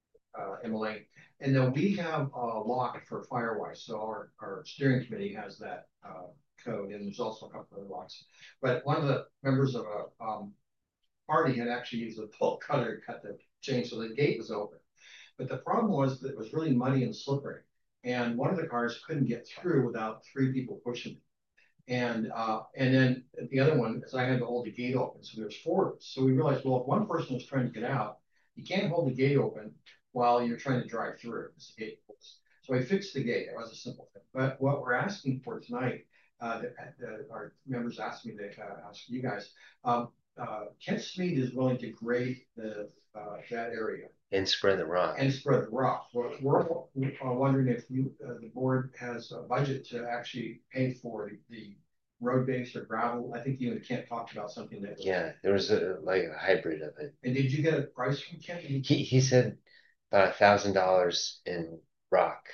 uh in the lane. And then we have a lock for Firewise, so our our steering committee has that uh code, and there's also a couple other locks. But one of the members of a um party had actually used a bolt cutter to cut the chain, so the gate was open. But the problem was that it was really muddy and slippery, and one of the cars couldn't get through without three people pushing it. And uh, and then the other one is I had to hold the gate open. So there's four of us. So we realized, well, if one person was trying to get out, you can't hold the gate open while you're trying to drive through. It's the gate closed. So I fixed the gate. It was a simple thing. But what we're asking for tonight, uh, that, that our members asked me to uh, ask you guys, um, uh, Kent Smead is willing to grade the uh, that area And spread the rock. and spread the rock. We're, we're uh, wondering if you, uh, the board has a budget to actually pay for the, the road base or gravel. I think you and Kent talked about something that. was- Yeah, there was a like a hybrid of it. And did you get a price from Kent? He he said about a thousand dollars in rock,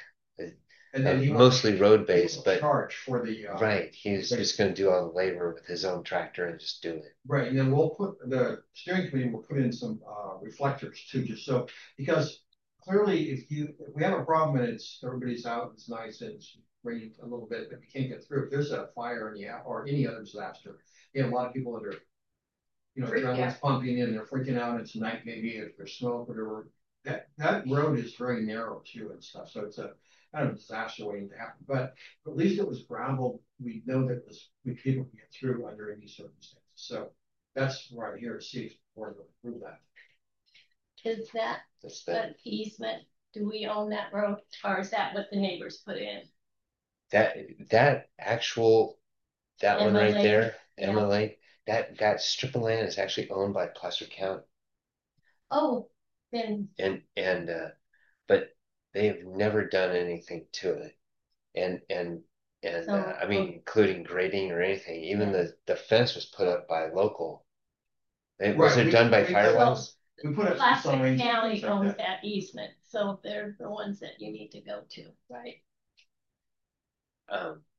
And uh, then he mostly road based, but charge for the uh, right, he's just going to do all the labor with his own tractor and just do it. Right, and then we'll put, the steering committee will put in some uh reflectors too, just so, because clearly if you, if we have a problem and it's, everybody's out, it's nice and it's raining a little bit, but you can't get through, if there's a fire in the, app or any other disaster, you have a lot of people that are, you know, Freaking adrenaline's out. pumping in, they're freaking out, it's night maybe, if there's smoke, whatever. That, that road is very narrow too and stuff, so it's a kind of disaster waiting to happen, but at least it was gravel. We know that this, we people can get through under any circumstances, so that's why I'm here to see if the board will approve that. Is that That's the an easement? Do we own that road, or is that what the neighbors put in? that that actual that one Emma right Lane, there, yeah. Emma Lane, that that strip of land is actually owned by Placer County, Oh, then and and uh, but they've never done anything to it, and and and So- uh, I mean, including grading or anything. Even the the fence was put up by local. It, was Right, it we- done by we- Firewise? We put up some Placer signs. County things like owns that. that easement, so they're the ones that you need to go to, right? Um,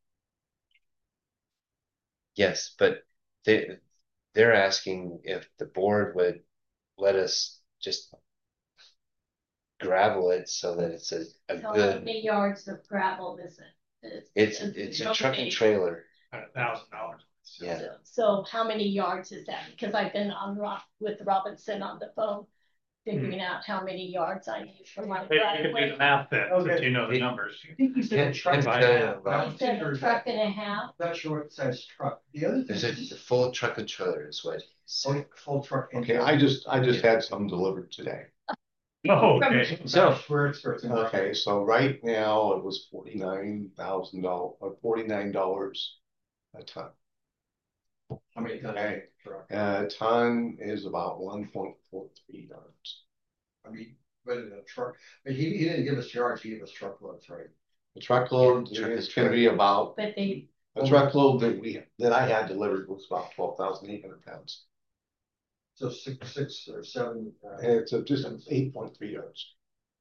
yes, but they they're asking if the board would let us just gravel it so that it's a, a So how good. many yards of gravel is it? Is- It's is it's it a truck and okay? trailer. A thousand dollars. Yeah. So- So how many yards is that? Because I've been on Rock with Robinson on the phone, figuring out how many yards I need for my Maybe you can do driveway. the math then, since Okay. you know the numbers. I think you said Ken- a truck. Ken by said, half, but I uh, don't He said think a there's- truck and a half. Not sure what size truck. The other There's thing a is full truck and trailer is what he full, said. full truck. and- Okay, I just, I just had some delivered today. Oh, okay. So We're experts in that. Okay, so right now it was forty-nine thousand dollars, or forty-nine dollars a ton. How many tons? Okay. Truck. A ton is about one point four three yards. I mean, but in a truck, but he, he didn't give us yards, he gave us truckloads, right? The truckload Truck is is gonna be about, But they, a truckload that we, that I had delivered was about twelve thousand eight hundred pounds. So six, six or seven, uh, And it's a- just eight point three yards.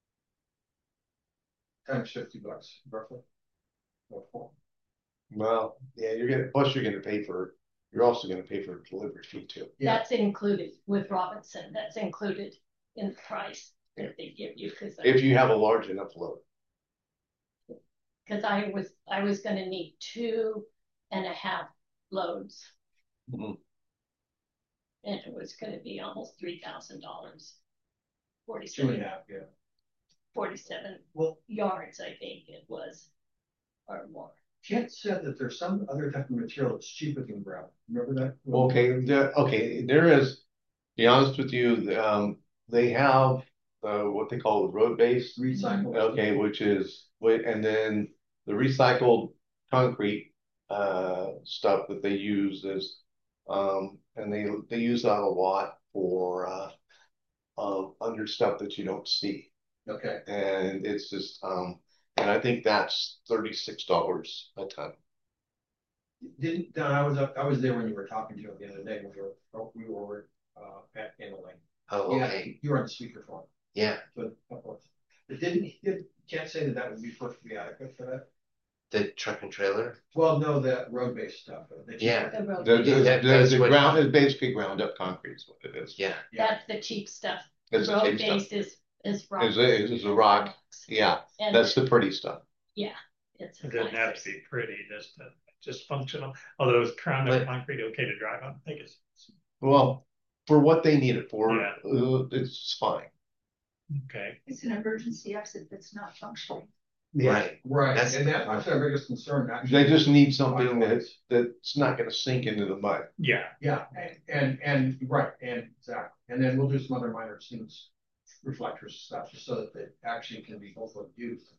times fifty bucks roughly. Or four. Well, yeah, you're gonna, plus you're gonna pay for, you're also gonna pay for delivery fee too. Yeah. that's included with Robinson, that's included in the price that they give you, because If you have a large enough load. because I was, I was gonna need two and a half loads. Mhm. And it was gonna be almost three thousand dollars. Two and a Forty-seven, half, yeah. forty-seven Well, yards, I think it was, or more. Kent said that there's some other type of material that's cheaper than gravel. Remember that? Okay, there, okay, there is, to be honest with you, um, they have, uh, what they call road base. Recycle. Okay, which is, wait, and then the recycled concrete, uh, stuff that they use is, um, and they, they use that a lot for, uh, um, under stuff that you don't see. Okay. And it's just, um, and I think that's thirty-six dollars a ton. Didn't, Don, I was up, I was there when you were talking to him the other day, when we were, we were over, uh, at Annalee. Oh, Yeah, okay. you were on the speakerphone. Yeah. But, but didn't, he did, can't say that that would be perfectly adequate for that. The truck and trailer? Well, no, the road-based stuff. that you- Yeah. The road The, base. the, That- the, that's the what- ground is basically ground up concrete is what it is. Yeah. That's the cheap stuff. It's the Road cheap stuff. base is, is rock. Is it, is a rock, yeah, And that's the pretty stuff. yeah, it's. It doesn't have nice. to be pretty, just, uh, just functional, although it's crown up But- concrete, okay to drive on, I guess. Well, for what they need it for, Yeah. uh, it's fine. Okay, It's an emergency exit that's not functioning. Right. Right, That's- and that- that's our biggest concern, actually. They just need something that's, that's not gonna sink into the mud. yeah, Yeah, and, and, and, right, and, exactly, and then we'll do some other minor things, reflectors and stuff, just so that they actually can be hopefully used.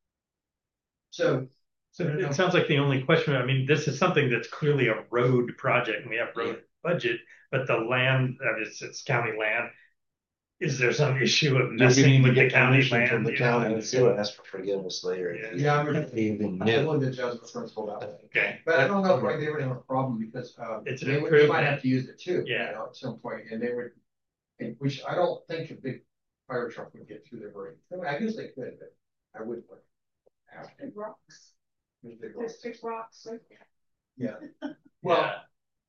So, so it sounds like the only question, I mean, this is something that's clearly a road project, and we have road budget, but the land, that is, it's county land. Is there some issue of Do we messing need to with the get county permission land? from the you county? know? I was gonna ask for forgiveness later. Yeah. yeah, I'm, If you even I knew. will the judgment principle that way. Okay, But I don't know if they would have a problem, because, um, It's an they would, they might improvement. have to use it too. you Yeah. know, At some point, and they would, and which I don't think a big fire truck would get through their brain. I mean, I guess they could, but I wouldn't. want to have to. Big rocks. There's big There's rocks. big rocks right there. Yeah. Well, yeah,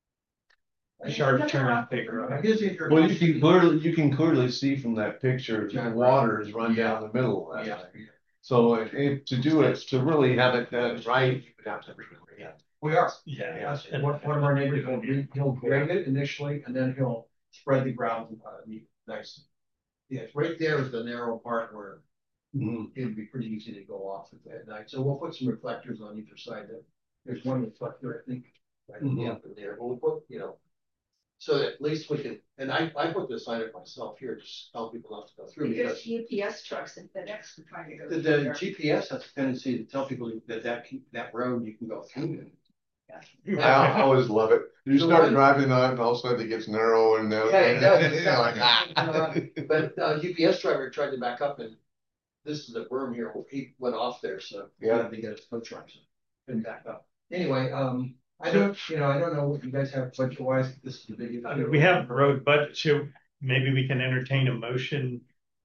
a sharp turn figure. I guess if you're. Well, you can clearly, you can clearly see from that picture, the Yeah. water is run Yeah. down the middle of Yeah. that. So if, if to do it, to really have it done right, you would have to. Yeah. We are. Yeah. Yes, and one, one of our neighbors will, do- he'll grade it initially, and then he'll spread the ground, uh, neat, nice. Yes, right there is the narrow part where Mhm. it'd be pretty easy to go off at that night, so we'll put some reflectors on either side. That there's one reflector, I think, right Mhm. up in there, we'll put, you know. So that at least we can, and I, I put this sign up myself here, just tell people not to go through, There's because U P S trucks and FedEx are trying to go. the, through the there. G P S has a tendency to tell people that that, that road you can go through. I, I always love it. You So start one- driving on it and all of a sudden it gets narrow and. uh, Yeah, it does. you're like, ah. But uh, U P S driver tried to back up, and this is a berm here, he went off there, so. he Yeah. had to get his foot truck, so couldn't back up. Anyway, um, I don't, you know, I don't know what you guys have budget wise, this is a big. I mean, we have road budget, so maybe we can entertain a motion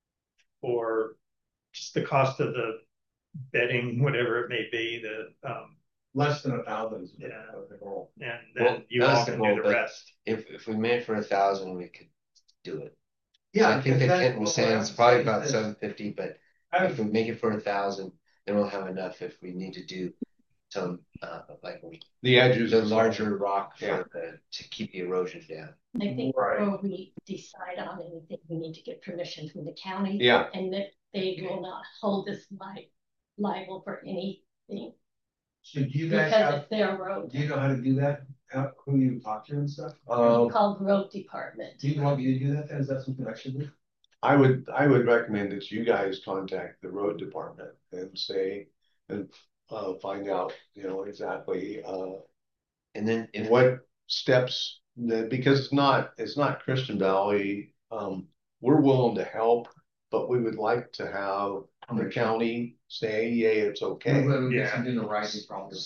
for just the cost of the bedding, whatever it may be, the, um, Less than a thousand is the Yeah. the goal. and Well, then you all that's can the do goal, the but- rest. If, if we made it for a thousand, we could do it. Yeah. I think that because Kent was what saying I'm it's probably saying about is- seven fifty, but I if we make it for a thousand, then we'll have enough if we need to do some, uh, like The edges. the and stuff. larger rock for Yeah. the, to keep the erosion down. I think Right. before we decide on anything, we need to get permission from the county. Yeah. And that they will not hold us li- liable for anything, So do you guys because have, it's their road. do you know how to do that? How, who you talk to and stuff? Uh, Called road department. Do you want me to do that, then? Is that something I should do? I would, I would recommend that you guys contact the road department and say, and, uh, find out, you know, exactly, uh, And then if, what steps that, because it's not, it's not Christian Valley. Um, we're willing to help, but we would like to have the county say, yay, it's okay. We'll get Yeah. something in writing probably.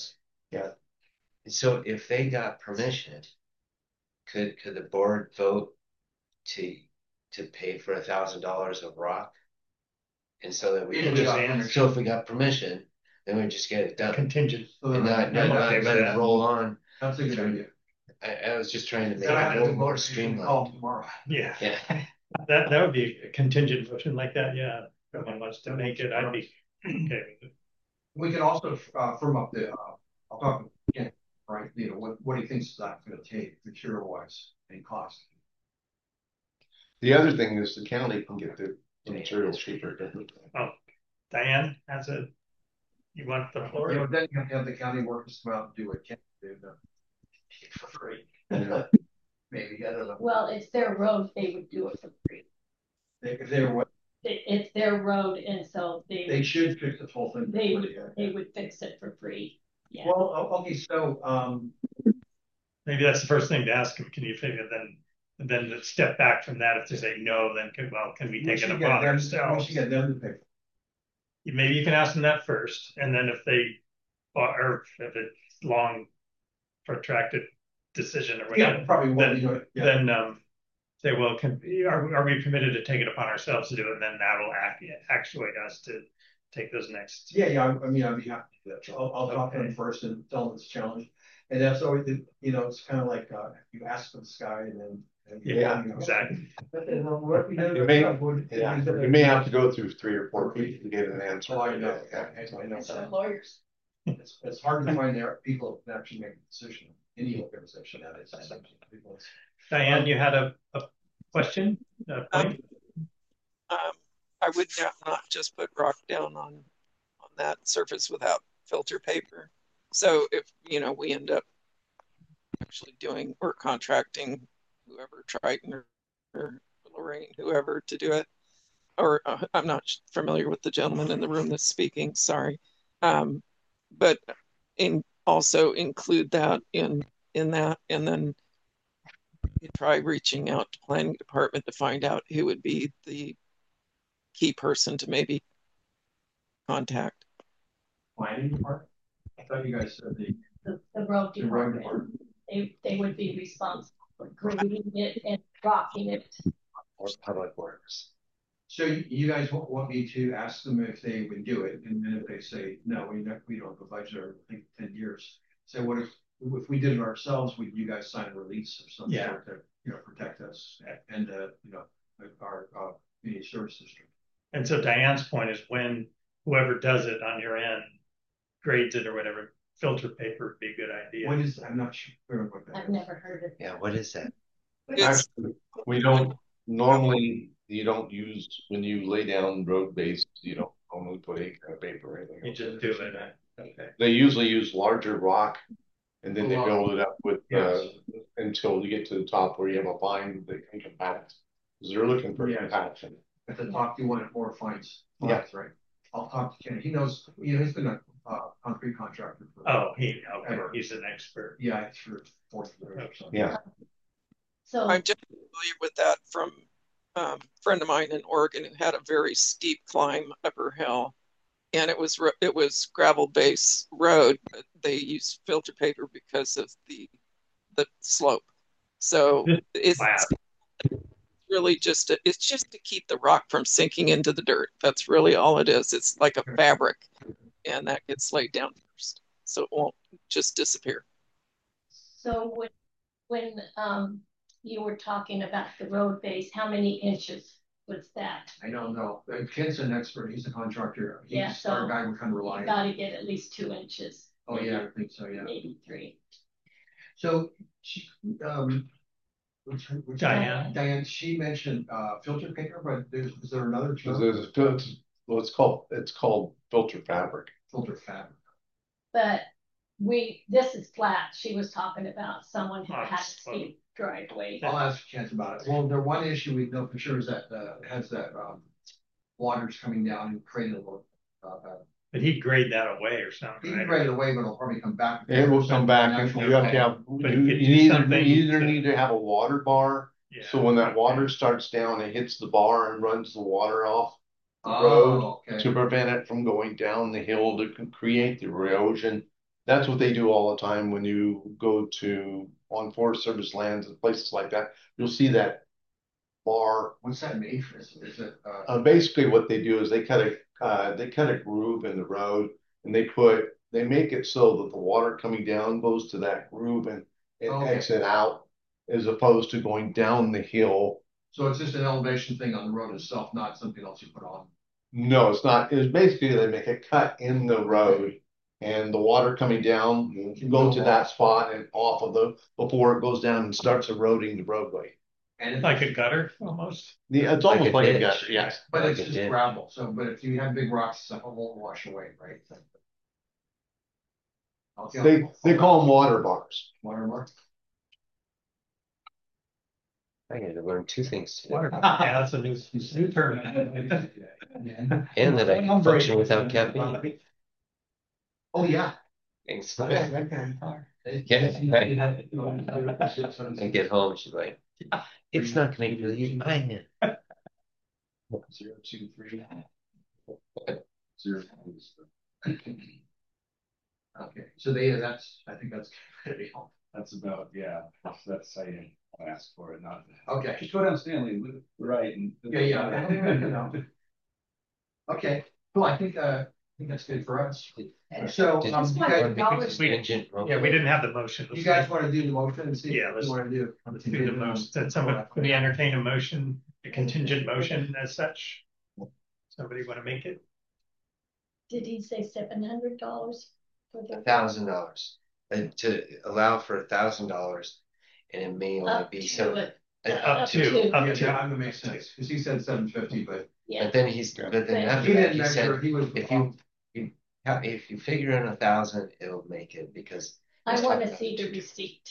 so if they got permission, could, could the board vote to, to pay for a thousand dollars of rock? And so that we, If we got permission. so if we got permission, then we just get it done. Contingent. So And not, then- not, not okay with let it that. roll on. That's a good idea. I, I was just trying to make it Then I a have to little go more to streamlined. call tomorrow. Yeah, Yeah. that, that would be a contingent motion like that, yeah. If someone wants to make it, I'd be, okay. with it. We can also, uh, firm up the, uh, I'll talk, again, right? You know, what, what he thinks that's gonna take material wise and cost. The other thing is the county can get the the materials cheaper. Oh, Diane has a, you want the floor? You know, then you have to have the county workers come out and do what can do the for free. Maybe, I don't know. Well, it's their road, they would do it for free. They- If they're what, It, it's their road, and so they. they should fix the whole thing. They would, they would fix it for free, yeah. Well, o- okay, so, um, Maybe that's the first thing to ask them. Can you figure then, and then to step back from that. If they say no, then can, well, can we we take it should get upon them, we ourselves? should get them to pay. Maybe you can ask them that first, and then if they, or if it's long protracted decision or Yeah, whatever, probably what then, we do it, yeah. then um, say, well, can are, are we permitted to take it upon ourselves to do it? And then that'll act, actuate us to take those next. Yeah, yeah, I, I mean, I'd be happy to do that. So I'll, I'll talk to them first and tell them it's a challenge. And that's always, the- you know, it's kind of like, uh, you ask for the sky and then. and you- Yeah, you know. exactly. But then, uh, what we do- You may, would- yeah, is that- you may have to go through three or four people to get an answer. Oh, I know, yeah, I know. That's our lawyers. It's, it's hard to find there people that actually make a decision, any organization that is. People- Diane, you had a, a question, a point? Um, I would not, not just put rock down on, on that surface without filter paper. So if, you know, we end up actually doing or contracting whoever, Triton or, or Lorraine, whoever to do it, or uh, I'm not familiar with the gentleman in the room that's speaking, sorry. Um, but in also include that in, in that, and then try reaching out to planning department to find out who would be the key person to maybe contact. Planning department? I thought you guys said the. The, the road The road department, department. they, they would be responsible for grading it and rocking it. Or public works. So you, you guys want, want me to ask them if they would do it, and then if they say, no, we don't, we don't have a budget, or I think ten years. So what if, if we did it ourselves, would you guys sign a release of some Yeah. sort to, you know, protect us and, uh, you know, our, uh, community service district? And so Diane's point is when whoever does it on your end grades it or whatever, filter paper would be a good idea. What is, I'm not sure what that I've is. never heard of it. Yeah, what is that? It's, Actually, we don't, normally, you don't use, when you lay down road base, you don't normally put any kind of paper or anything. You just do it. Okay. They usually use larger rock and then they Oh, build it up with, uh, yes. until you get to the top where you have a bind they can compact. Because they're looking for Yes. compaction. At the top, you want it more fines. Yeah. Fines, right? I'll talk to Kenny. He knows, you know, he's been a, uh, concrete contractor for. Oh, he, okay, Ever. he's an expert. Yeah, it's for fourth year or something. Yeah. So, I'm just familiar with that from um, a friend of mine in Oregon who had a very steep climb up her hill, and it was it was gravel base road, but they used filter paper because of the the slope. So it's Wow. really just a, it's just to keep the rock from sinking into the dirt. That's really all it is. It's like a fabric, and that gets laid down first, so it won't just disappear. so when, when, um, you were talking about the road base, how many inches was that? I don't know. Uh, Ken's an expert. He's a contractor. He's Yeah, so our guy we kind of rely You on. gotta get at least two inches. Oh, yeah, I think so, yeah. Maybe three. So, she, um, which, which, Diane. Diane, she mentioned, uh, filter paper, but there's, is there another Because term? there's a filter, well, it's called, it's called filter fabric. Filter fabric. But we, this is flat. She was talking about someone who Oh, had a it's flat. steep driveway. I'll ask Kent about it. Well, the one issue we know for sure is that, uh, it has that, um, water's coming down and creating a little, uh, uh, But he'd grade that away or you something. can right? grade it away, but it'll probably come back. It will come back and you have to have, But you, you could you do either, something you either to- need to have a water bar. Yeah. So when that water starts down, it hits the bar and runs the water off the Oh, road okay. to prevent it from going down the hill to c- create the erosion. That's what they do all the time when you go to on Forest Service lands and places like that. You'll see that bar. What's that made for? Is is it, uh, Uh, basically, what they do is they cut a uh, they cut a groove in the road and they put they make it so that the water coming down goes to that groove and it Okay. exit out as opposed to going down the hill. so it's just an elevation thing on the road itself, not something else you put on? No, it's not. It's basically they make a cut in the road and the water coming down will go to that spot and off of the, before it goes down and starts eroding the roadway. And it's Like a gutter almost. Yeah, it's Like almost a like a ditch. gutter, yes. But Like it's it just did. gravel, so, but if you have big rocks, stuff, it won't wash away, right? Okay. They, they call them water bars. Water mark. I had to learn two things today. Water. Yeah, that's a new, new term. And that I can function without caffeine. Oh, yeah. Thanks. Okay. Yeah, right. I get home, she's like, it's not connected to you. I am. Zero, two, three. Zero. Okay, so they, that's, I think that's. That's about, yeah, that's, that's citing, I'll ask for it, not. Okay. Just go down Stanley, right, and. Yeah, yeah. Okay, cool, I think, uh, I think that's good for us. So, Did- um, Just you one guys, dollar. Contingent, okay. Yeah, we didn't have the motion. you guys wanna do the motion and see Yeah, what let's- you wanna do? Let's do the motion. Did somebody, we entertain a motion, a contingent motion as such? Somebody want to make it? Did he say seven hundred dollars for A the? thousand dollars, and to allow for a thousand dollars, and it may only Up be to so. it. uh, Up Up to, to, up Yeah, to. that would make sense, cause he said seven fifty, but Yeah, but then he's, but then But after he that, didn't he measure, said, he was. if you, you, ha- if you figure in a thousand, it'll make it, because. I he's want talking to about see the two- receipt.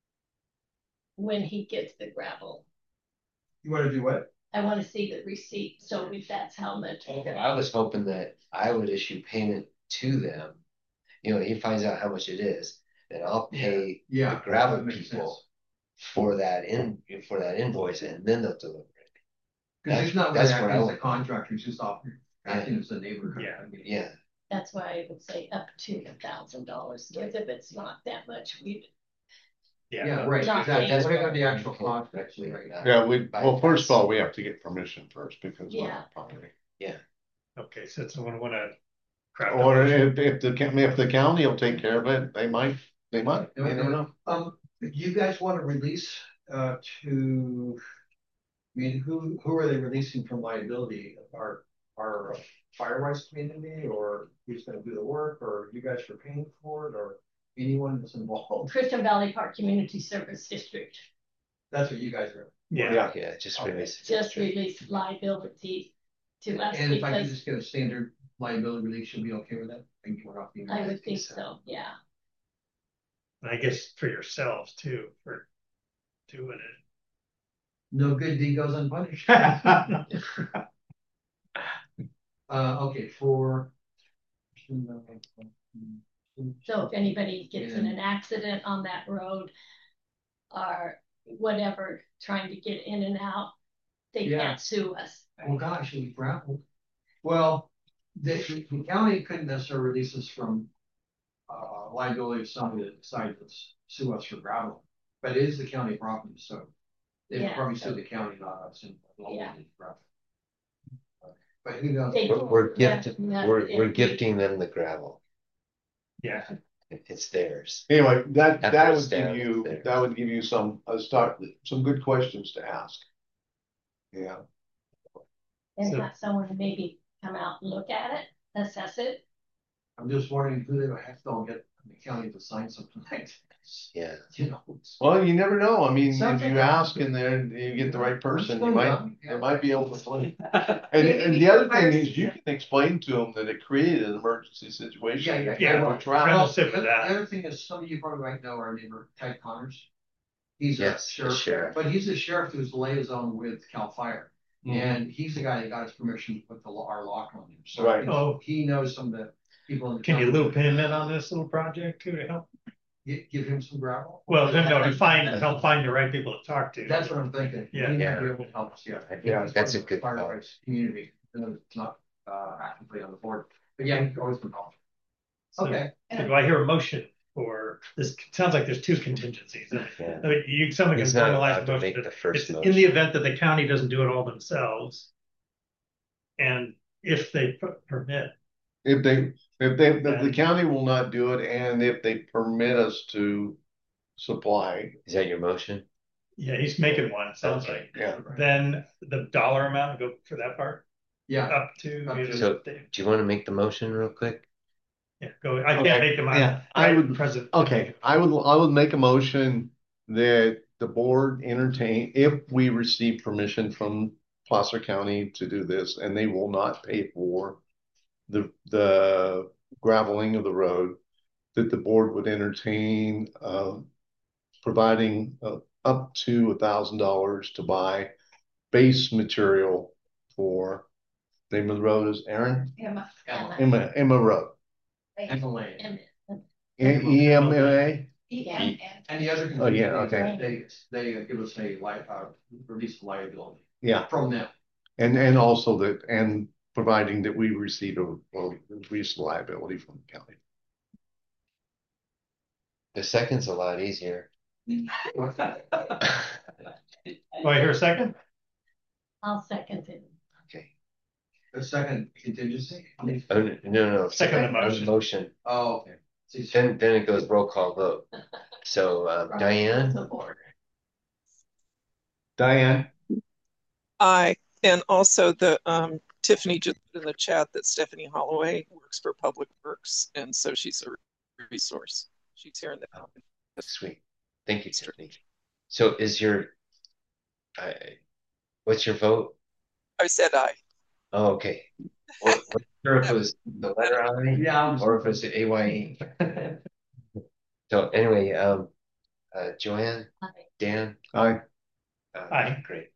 When he gets the gravel, You wanna do what? I want to see the receipt, so if that's how much. I was hoping that I would issue payment to them. You know, he finds out how much it is, then I'll pay the Yeah. gravel that makes people sense. for that in, for that invoice, and then they'll deliver it. Cause he's not That's really what I acting as a would- contractor, he's just offering, acting as a neighbor. Yeah. I mean, Yeah, That's why I would say up to a thousand dollars, because if it's not that much, we, Yeah, right, Not exactly, paying whatever for the it. actual contract is, right? Yeah, we, By well, first of all, thousand. we have to get permission first because of Yeah. our property. Okay, so someone want to. Or if, if the, coun- if the county will take care of it, they might, they might, you never know. Um, do you guys want to release, uh, to, I mean, who, who are they releasing from liability? Our, our Firewise community, or who's gonna do the work, or you guys are paying for it, or anyone that's involved? Christian Valley Park Community Service District That's what you guys are. Yeah, Yeah. yeah, just Okay. release. it. just released liability to us And if I could because just get a standard liability release, you'll be okay with that? Thank you, we're off the. I would think so, yeah. and I guess for yourselves too, for doing No good deed goes unpunished. it. Uh, okay, for. So if anybody gets in an accident on that road or whatever, trying to get in and out, they Yeah. can't sue us. Oh, gosh, we grappled. Well, the, the county couldn't necessarily release us from uh, liability if somebody that decides to sue us for gravel, but it is the county property, so they would Yeah. probably sue the county, not us. in Yeah. gravel. But who knows? They- We're, we're Yeah, gifting, yeah, we're, yeah. we're gifting them the gravel. Yeah, It- It's theirs. Anyway, that, After that it's would give down, you, it's there. that would give you some, a start, some good questions to ask. Yeah, And So- have someone maybe come out and look at it, assess it. I'm just wondering who they would have to get the county to sign something like this. Yeah. You know. well, you never know, I mean, if Something- you ask in there, and you get the right person, you might, Yeah. it might be able to explain. And, and the other thing is, you can explain to them that it created an emergency situation. Yeah, yeah, yeah, Or we're travel. trying Well, to sit the with that. the other thing is, some of you probably might know our neighbor, Ted Connors. He's a Yes, the sheriff, sheriff. but he's a sheriff who's liaison with Cal Fire. And he's the guy that got his permission to put the, our lock on him. So Right. Oh. he knows some of the people in the. Can you county. loop him in on this little project too to help? Gi- Give him some gravel? Well, no, no, to find, help find the right people to talk to. That's what I'm thinking. Yeah. He might Yeah. be able to help us, yeah. I think Yeah, that's a part of the good call. Firewise community, uh, it's not, uh, actively on the board, but yeah, he can always be called. So- Okay. So do I hear a motion for this? It sounds like there's two contingencies. Yeah. I mean, you, someone can He's not formalize allowed the to motion. make the that first it's in motion. the event that the county doesn't do it all themselves. And if they per- permit, If they, if they, if the And- county will not do it, and if they permit us to supply, Is that your motion? yeah, he's making one, it sounds like. yeah. Then the dollar amount go for that part, Yeah, up to. Up to- So- Do you want to make the motion real quick? Yeah, go, I Okay. can't make them. Yeah, I I'm would- present. Okay, I would, I would make a motion that the board entertain, if we receive permission from Placer County to do this, and they will not pay for the, the graveling of the road, that the board would entertain, um, providing uh, up to a thousand dollars to buy base material for, name of the road is Aaron? Emma. Emma. Emma, Emma Road. Emma Lane. Emma. E M M A? Yeah, Yeah. and And the other. Oh, yeah, condition okay. is They, they give us a li uh, release of liability Yeah, from them. and, and also that, and providing that we receive a, a release liability from the county. The second's a lot easier. Do I hear a second? I'll second it. Okay. The second contingency? Oh, no, no, no. Second the on motion. Motion. Oh, okay. See, Then, then it goes roll call vote. So, um, Diane, The board. Diane? I, and also the, um, Tiffany just put in the chat that Stephanie Holloway works for Public Works, and so she's a resource. She's here in the. sweet. Thank you, Tiffany. So is your, uh, what's your vote? I said I. Oh, okay. What, what, sure if it was the letter I, Yeah. or if it's A Y E. So anyway, um, uh, Joanne, Aye. Dan, Aye. uh, Aye. great.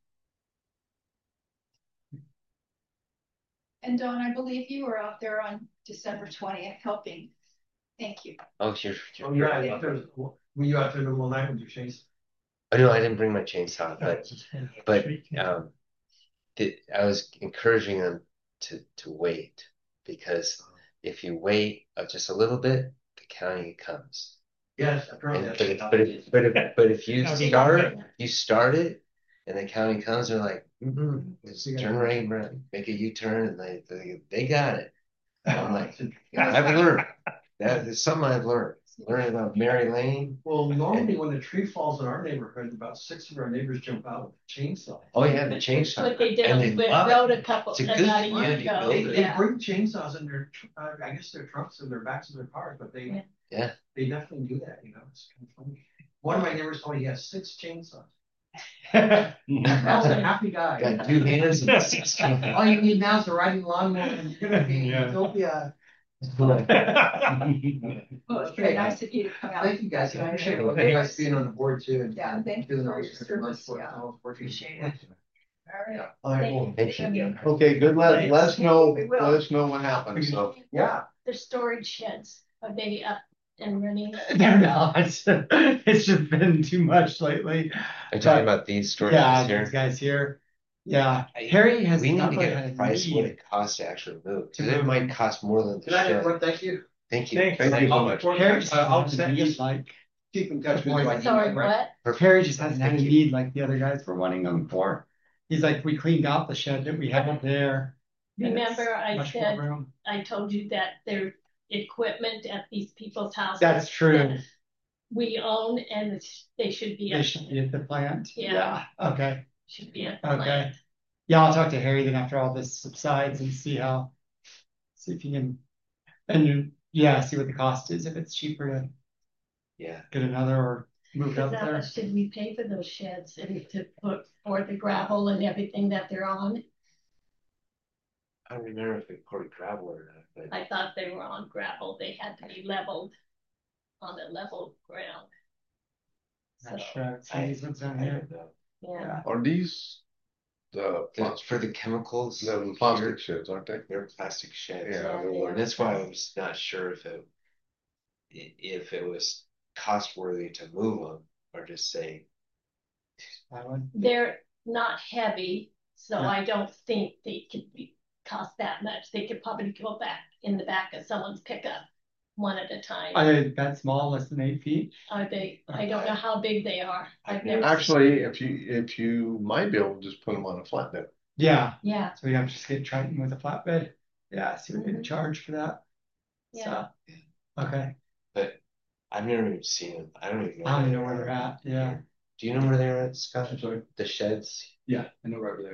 And Dawn, I believe you were out there on December twentieth helping. Thank you. Oh, you're, Oh, you're, yeah, yeah, there's- were you out there the whole night with your chase? oh, no, I didn't bring my chainsaw, but, but, um, did, I was encouraging them to, to wait, because if you wait uh, just a little bit, the county comes. Yes, And, apparently. but if, but if, but if, but if you County start, comes. you start it, and the county comes, they're like, mm-hmm, just turn right, right, make a U-turn, and they, they, they got it. I'm like, I've learned, that is something I've learned, learning about Mary Lane. Well, normally when a tree falls in our neighborhood, about six of our neighbors jump out with a chainsaw. Oh, yeah, the chainsaw. What they did And on they the love it. road a couple, It's a about good a year community ago. building. They, they Yeah. bring chainsaws in their, tr- uh, I guess their trucks and their backs of their cars, but they, Yeah. Yeah. they definitely do that, you know, it's kind of funny. One of my neighbors told me he has six chainsaws. Aye. That's a happy guy. Got two hands and six All you need now is a riding lawnmower and Yeah. Utopia. Well, it's very nice of you to come out. Thank you guys, I appreciate it. Yeah, Thank you guys being on the board too. and- Yeah, thank you doing for all your this service, work, yeah. all this work. Appreciate it. All right. All right, well, Thank you. Okay, good, let, let us know, We will. let us know what happens, so. yeah. The storage sheds, are they up and running? They're not. It's just been too much lately. Are you talking about these stories Yeah, here? these guys here. Yeah, Harry has. We need not to really get had a a price what need. it costs to actually move, To because it move. might cost more than the Good night, shed. everyone, thank you. Thank you. Thanks. Thank you so much. Harry just Uh, I'll hasn't send had a you- need like, Keep in touch with you. by Sorry, email, right? what? Harry just hasn't had a Thank you. need like the other guys were wanting them for. He's like, we cleaned out the shed that we had there. and it's Remember I much more said- room. I told you that their equipment at these people's houses. That's true. that We own and it's- they should be, They at- should be at the plant. Yeah. Yeah, okay. should be at the Okay. plant. Yeah, I'll talk to Harry then after all this subsides and see how, see if he can, and yeah, see what the cost is, if it's cheaper to Yeah. get another or move it Cause out how there. much did we pay for those sheds and to put for the gravel and everything that they're on? I don't remember if they poured gravel or not, but I thought they were on gravel, they had to be leveled on a level ground. Not So, sure, see I- these ones down I here. don't know. yeah, Are these the, The- For the chemicals, the here, plastic sheds, aren't they? they're plastic sheds. Yeah, they are. And that's why I was not sure if it, i- if it was cost worthy to move them or just say, That one. they're not heavy, so Yeah. I don't think they could be, cost that much. They could probably go back in the back of someone's pickup, one at a time. Are they that small, less than eight feet? Are they, I don't know how big they are. I've never. Actually, if you, if you might be able to just put them on a flatbed. Yeah, Yeah, so we have to just get Triton with a flatbed. Yeah, see what they Mhm. charge for that. yeah. So, okay, but I've never even seen them. I don't even know. I don't even know where they're at, yeah. Do you know where they're at, Scott? I'm sorry? The sheds? Yeah, I know right over there.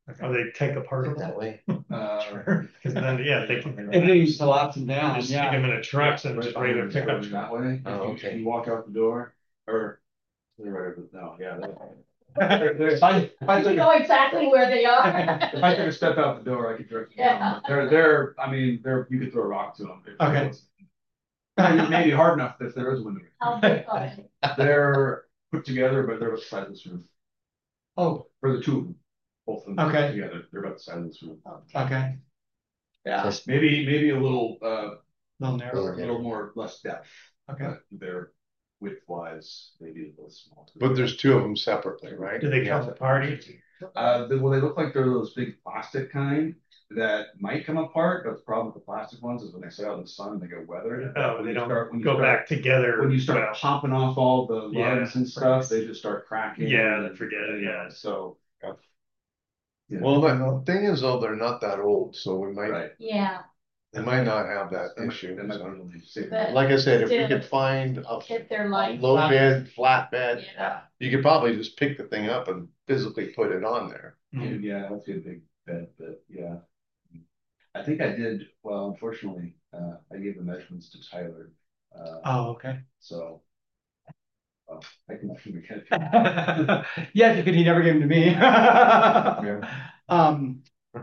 Or they take apart that way. Uh, because then yeah they can. And then you still ups and downs. Just stick them in a truck and just regular pickup that way. Oh, If you- okay. if you walk out the door, or no, yeah. that- If I, if I You took, know a- exactly where they are. If I took a step out the door, I could direct you Yeah. down. But They're, they're, I mean, they're, you could throw a rock to them. if it Okay. was- Maybe maybe hard enough if there is a window. How big are they? They're put together, but they're about the size of this room. Oh, For the two of them, both of them Okay. together, they're about the size of this room. okay. Yeah, Just- maybe, maybe a little, uh, Little a narrower. little more, less depth. Okay. But they're width wise, maybe a little small. But there's two of them separately, right? Do they come apart? Uh, they- well, they look like they're those big plastic kind that might come apart, but the problem with the plastic ones is when they sit out in the sun, they get weathered. Oh, When they you don't start- when you go start- back together. When you start well. popping off all the Yeah. lugs and stuff, they just start cracking. Yeah, and- then forget it, yeah. So. yeah. Well, the thing is though, they're not that old, so we might, Right. Yeah, they might not have that That might- issue. that might be so. really safe. But- Like I said, if we Still- could find a if they're like. low bed, flat bed, Yeah. you could probably just pick the thing up and physically put it on there. Mhm. Yeah, that's a big bed, but yeah. I think I did, well, unfortunately, uh, I gave the measurements to Tyler, uh, Oh, okay. so. Well, I can, I can get it. Yeah, because he never gave them to me. Yeah. Um.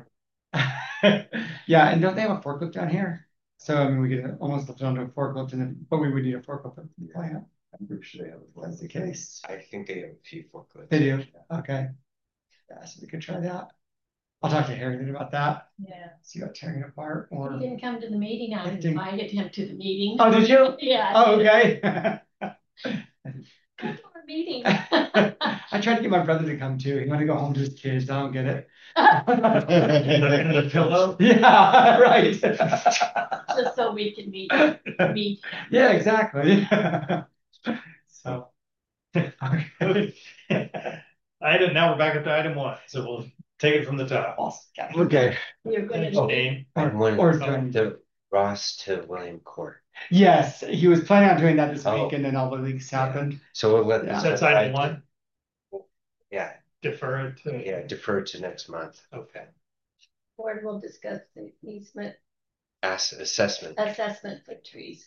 Yeah, and don't they have a forklift down here? So I mean, we could almost lift it onto a forklift, and then, but we would need a forklift for the plant. I'm pretty sure they have it. If that's the case. I think they have a few forklifts. They do. Okay. Yeah, so we could try that. I'll talk to Harry then about that. Yeah. See about tearing it apart He or. didn't come to the meeting. I I didn't- invited him to the meeting. Oh, did you? Yeah. Oh, okay. Come to our meeting. I tried to get my brother to come too. He wanted to go home to his kids. I don't get it. In the pillow? Yeah, right. Just so we can meet, meet. Yeah, exactly. So. Okay. Item, now we're back up to item one, so we'll take it from the top. Okay. You're gonna Oh, need, name. And one, Or join- the Ross to William Court. Yes, he was planning on doing that this Oh. week and then all the leaks happened. So we'll let. Yeah. That's item one, Yeah, defer it to. yeah, defer to next month. Okay. board will discuss the easement Ass assessment. assessment for trees.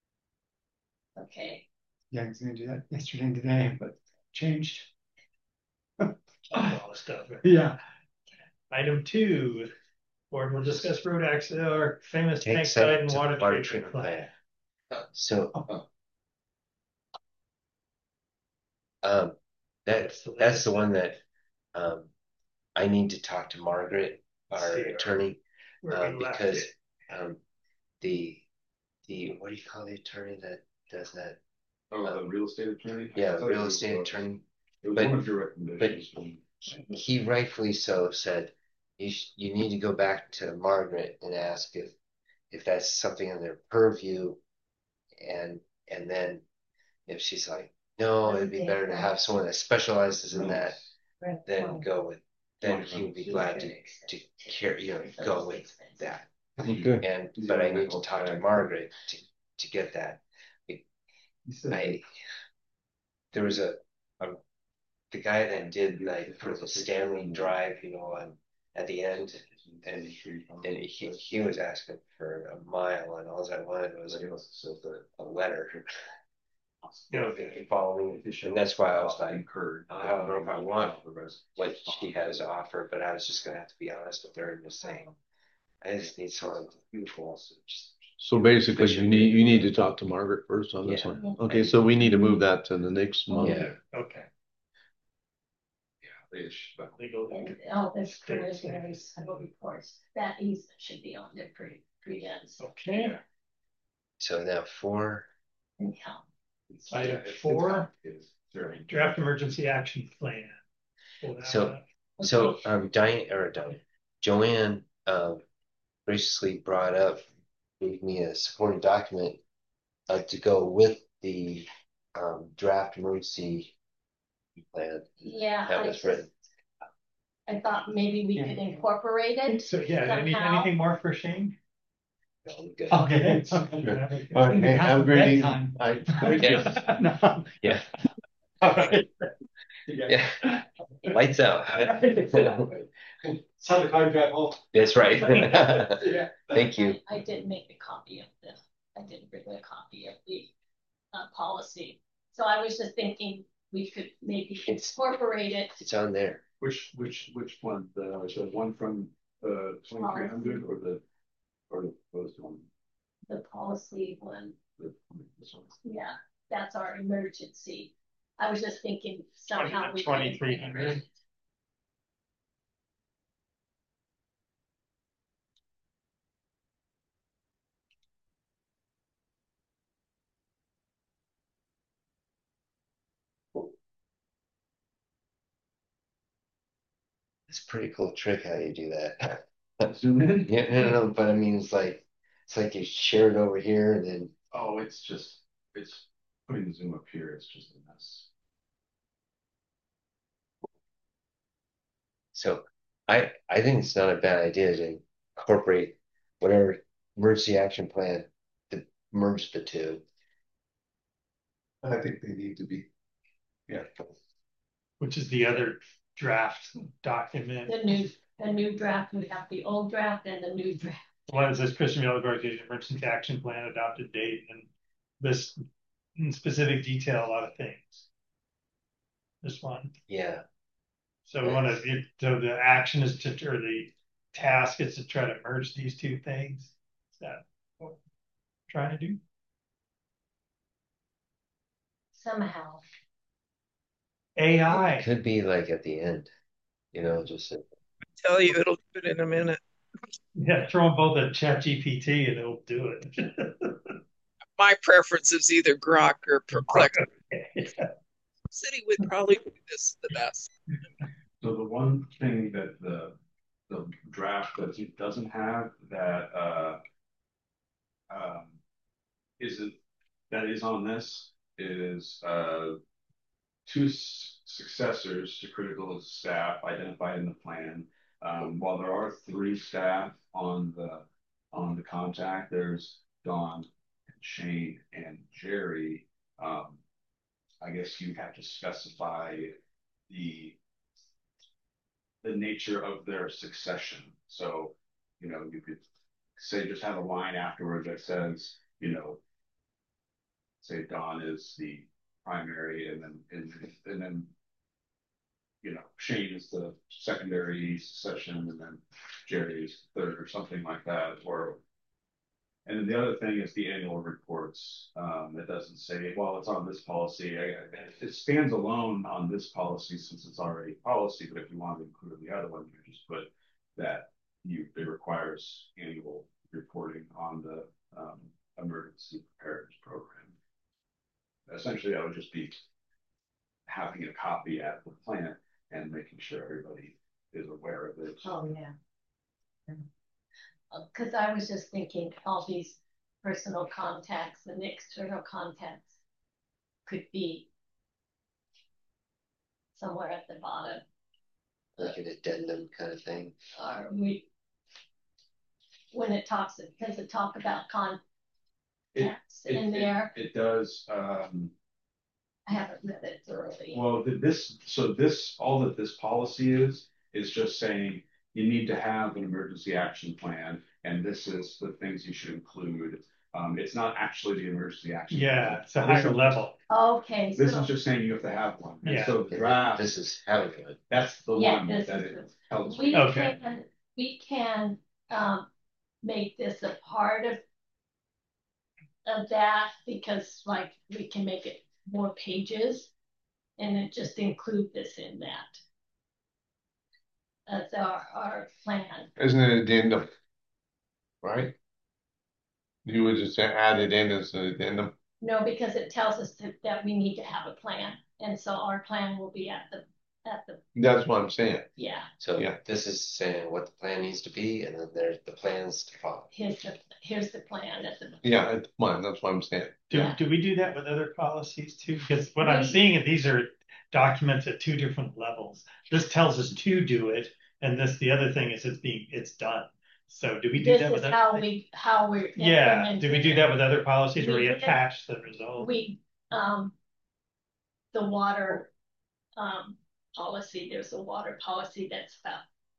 Okay, Yeah, he was gonna do that yesterday and today, but changed. All the stuff. Yeah. Item two, board will discuss road access or famous Take tank site side and to water water treatment treatment plant. plant. So, Oh. um, that, That's the that's the one that, um, I need to talk to Margaret, our See her. attorney, Where uh, we left because, it. um, the, the, what do you call the attorney that does that? Oh, the real estate attorney? Yeah, I thought real it was, estate uh, attorney. It was but- one of your recommendations. He rightfully so said, you sh- you need to go back to Margaret and ask if, if that's something in their purview. And, and then if she's like, no, it'd be better to have someone that specializes in that, then go with, then he would be glad to, to carry, you know, go with that. Okay. And, but I need to talk to Margaret to, to get that. I, there was a, a, the guy that did like for the Stanley Drive, you know, on, at the end, and, and he, he was asking for a mile, and all I wanted was a, a letter. You know, following, and that's why I was like, I don't know if I want what she has to offer, but I was just gonna have to be honest with her and just say, I just need someone beautiful, so just. So basically, you need, you need to talk to Margaret first on this Yeah. one. Okay, so we need to move that to the next month. Yeah. Okay. Yeah, ish, but- Legal. and all this preliminary civil reports, that easement should be on there pre, pre-ends. Okay. So now four, And count. Item It's- four, it's very- draft emergency action plan. Pull that So- up. so um Diane or Diane, Joanne um graciously brought up, gave me a supporting document uh, to go with the um draft emergency plan Yeah. that I was just- written. I thought maybe we could incorporate it. So, yeah, any, Somehow. anything more for Shane? Good. Okay. Okay. Okay, have a great evening. Bedtime. I, thank you. No. Yeah, All right. yeah. Lights out. It's how the car drive home. That's right. Yeah. Thank you. I, I did make a copy of this. I did bring a copy of the uh, policy. So I was just thinking we could maybe It's- incorporate it. It's on there. Which, which, which one, the, the one from, uh, twenty-three hundred or the, or the proposed one? The policy one, The- This one. yeah, that's our emergency. I was just thinking somehow we could twenty-three hundred. incorporate it. It's a pretty cool trick how you do that. Zoom in? Yeah, no, no, but I mean, it's like, it's like you share it over here and then, Oh, it's just, it's putting the zoom up here, it's just a mess. so I, I think it's not a bad idea to incorporate whatever emergency action plan to merge the two. I think they need to be. Yeah. Which is the other draft document. The new, the new draft, we have the old draft and the new draft. One that says Christian Valley Park Emergency Action Plan adopted date and this in specific detail a lot of things. This one. Yeah. So we want to, so the action is to, or the task is to try to merge these two things. Is that what we're trying to do? Somehow. A I. Could be like at the end, you know, just a- Tell you it'll do it in a minute. Yeah, throw them both at Chat G P T and it'll do it. My preference is either Grok or Perplexity. City would probably do this the best. So the one thing that the, the draft that it doesn't have that, uh, um, isn't, that is on this is, uh, two successors to critical staff identified in the plan. Um, while there are three staff on the, on the contact, there's Dawn and Shane and Jerry. Um, I guess you have to specify the, the nature of their succession. So, you know, you could say, just have a line afterward that says, you know, say Dawn is the primary and then, and, and then, you know, Shane is the secondary succession and then Jerry is third or something like that. Or, and then the other thing is the annual reports. Um, it doesn't say, well, it's on this policy. I, it stands alone on this policy since it's already policy, but if you want to include the other one, you just put that you, it requires annual reporting on the um, emergency preparedness program. Essentially, that would just be having a copy at the plant and making sure everybody is aware of it. Oh, yeah. Because I was just thinking all these personal contacts and external contacts could be somewhere at the bottom. like an addendum kind of thing. Or we, when it talks, does it talk about contacts It, in it, there? it does. Um, I haven't read it thoroughly. well, th- this, so this, all that this policy is, is just saying you need to have an emergency action plan, and this is the things you should include. Um, it's not actually the emergency action. Yeah, plan. it's a This higher is- level. Okay, This so is just saying you have to have one. And Yeah. so the draft, This is having it. that's the Yeah, one this that is it tells we you. Okay. can, we can, um, make this a part of of that because like we can make it more pages and then just include this in that. That's our, our plan. Isn't it addendum? Right? You would just add it in as an addendum. No, because it tells us that, that we need to have a plan. And so our plan will be at the, at the, That's what I'm saying. yeah, So Yeah. this is saying what the plan needs to be, and then there's the plans to follow. here's the, here's the plan at the. Yeah, it's mine. That's what I'm saying. Do, Yeah. do we do that with other policies too? Because what I'm We- seeing is these are documents at two different levels. This tells us to do it, and this, the other thing is it's being, it's done. So do we do This that is with how other? we, how we're. Yeah, do we do implementing that with other policies where we We did. attach the it. result? We, um, the water, um, policy, there's a water policy that's about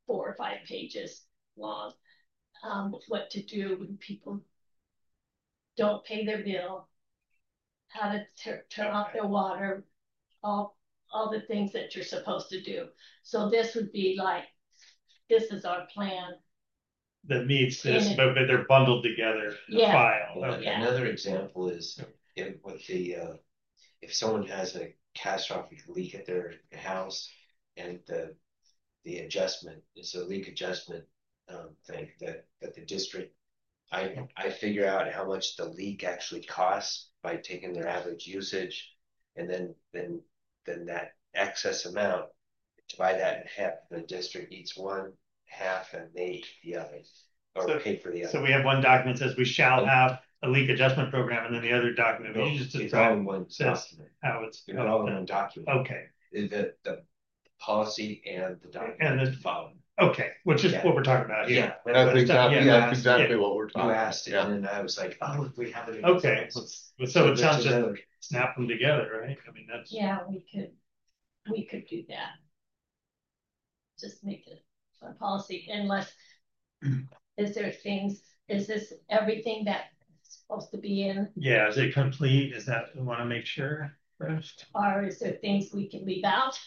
four or five pages long. Um, what to do when people don't pay their bill, how to turn off their water, all all the things that you're supposed to do. So this would be like, this is our plan. That meets this, it, but, but they're bundled together in yeah, a file. Yeah, Okay. another example is if with the uh, if someone has a catastrophic leak at their house, and the the adjustment is a leak adjustment um, thing that that the district, I I figure out how much the leak actually costs by taking their average usage, and then then then that excess amount, divide that in half. The district eats one half and they eat the other, or So- pay for the other. So we have one document that says we shall have a leak adjustment program, and then the other document, No, you just it's all describe in one says document. how it's. They're all in one document. Okay, The the policy and the document And the- to follow. okay, which is Yeah. what we're talking about here. Yeah, That's exactly, Yeah. that's exactly what we're You talking about. asked it, Yeah. and then I was like, oh, we have it. in Okay, this. so, so it sounds there's just another- snap them together, right? I mean, that's. yeah, we could, we could do that. Just make it a policy, unless, is there things, is this everything that's supposed to be in? Yeah, is it complete? Is that, we want to make sure first? Or is there things we can leave out?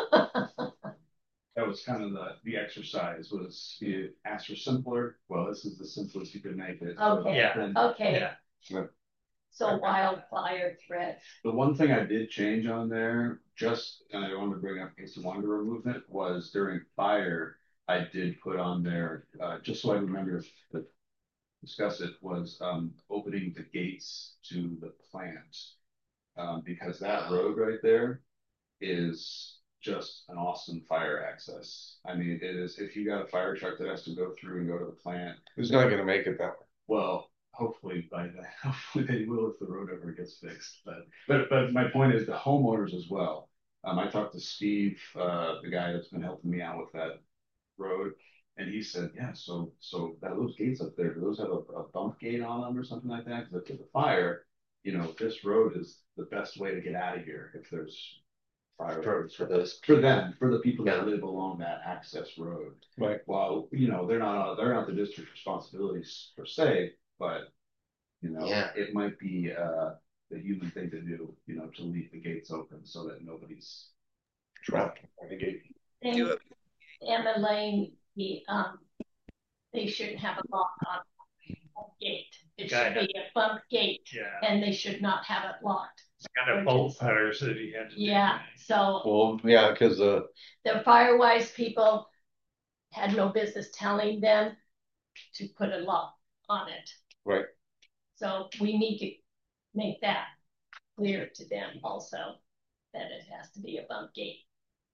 That was kind of the, the exercise was you ask for simpler. Well, this is the simplest you could make it. So Okay, Yeah. then okay, Yeah, so wildfire threat, The one thing I did change on there, just, and I wanted to bring up in case you wanted to remove it, was during fire, I did put on there, uh, just so I remember to discuss it, was, um, opening the gates to the plant. Um, because that road right there is just an awesome fire access. I mean, it is, if you got a fire truck that has to go through and go to the plant, Who's not gonna make it that way? well, hopefully by then, hopefully they will if the road ever gets fixed. But but but my point is the homeowners as well. Um, I talked to Steve, uh, the guy that's been helping me out with that road, and he said, yeah, so so that those gates up there, do those have a, a bump gate on them or something like that? Because if there's a fire, you know, this road is the best way to get out of here if there's fire. For, for those. For them, for the people that Yeah. live along that access road. Right. Well, you know, they're not, they're not the district's responsibilities per se, but, you know, Yeah. it might be, uh, the human thing to do, you know, to leave the gates open so that nobody's trapped on the gate. thing, Emma Lane, the, um, they shouldn't have a lock on the gate. It should be a bump gate, yeah, and they should not have it locked. kind of bolt cutters that he had to do. Yeah, so Well, yeah, cause uh, the Firewise people had no business telling them to put a lock on it. right, So we need to make that clear to them also, that it has to be a bump gate.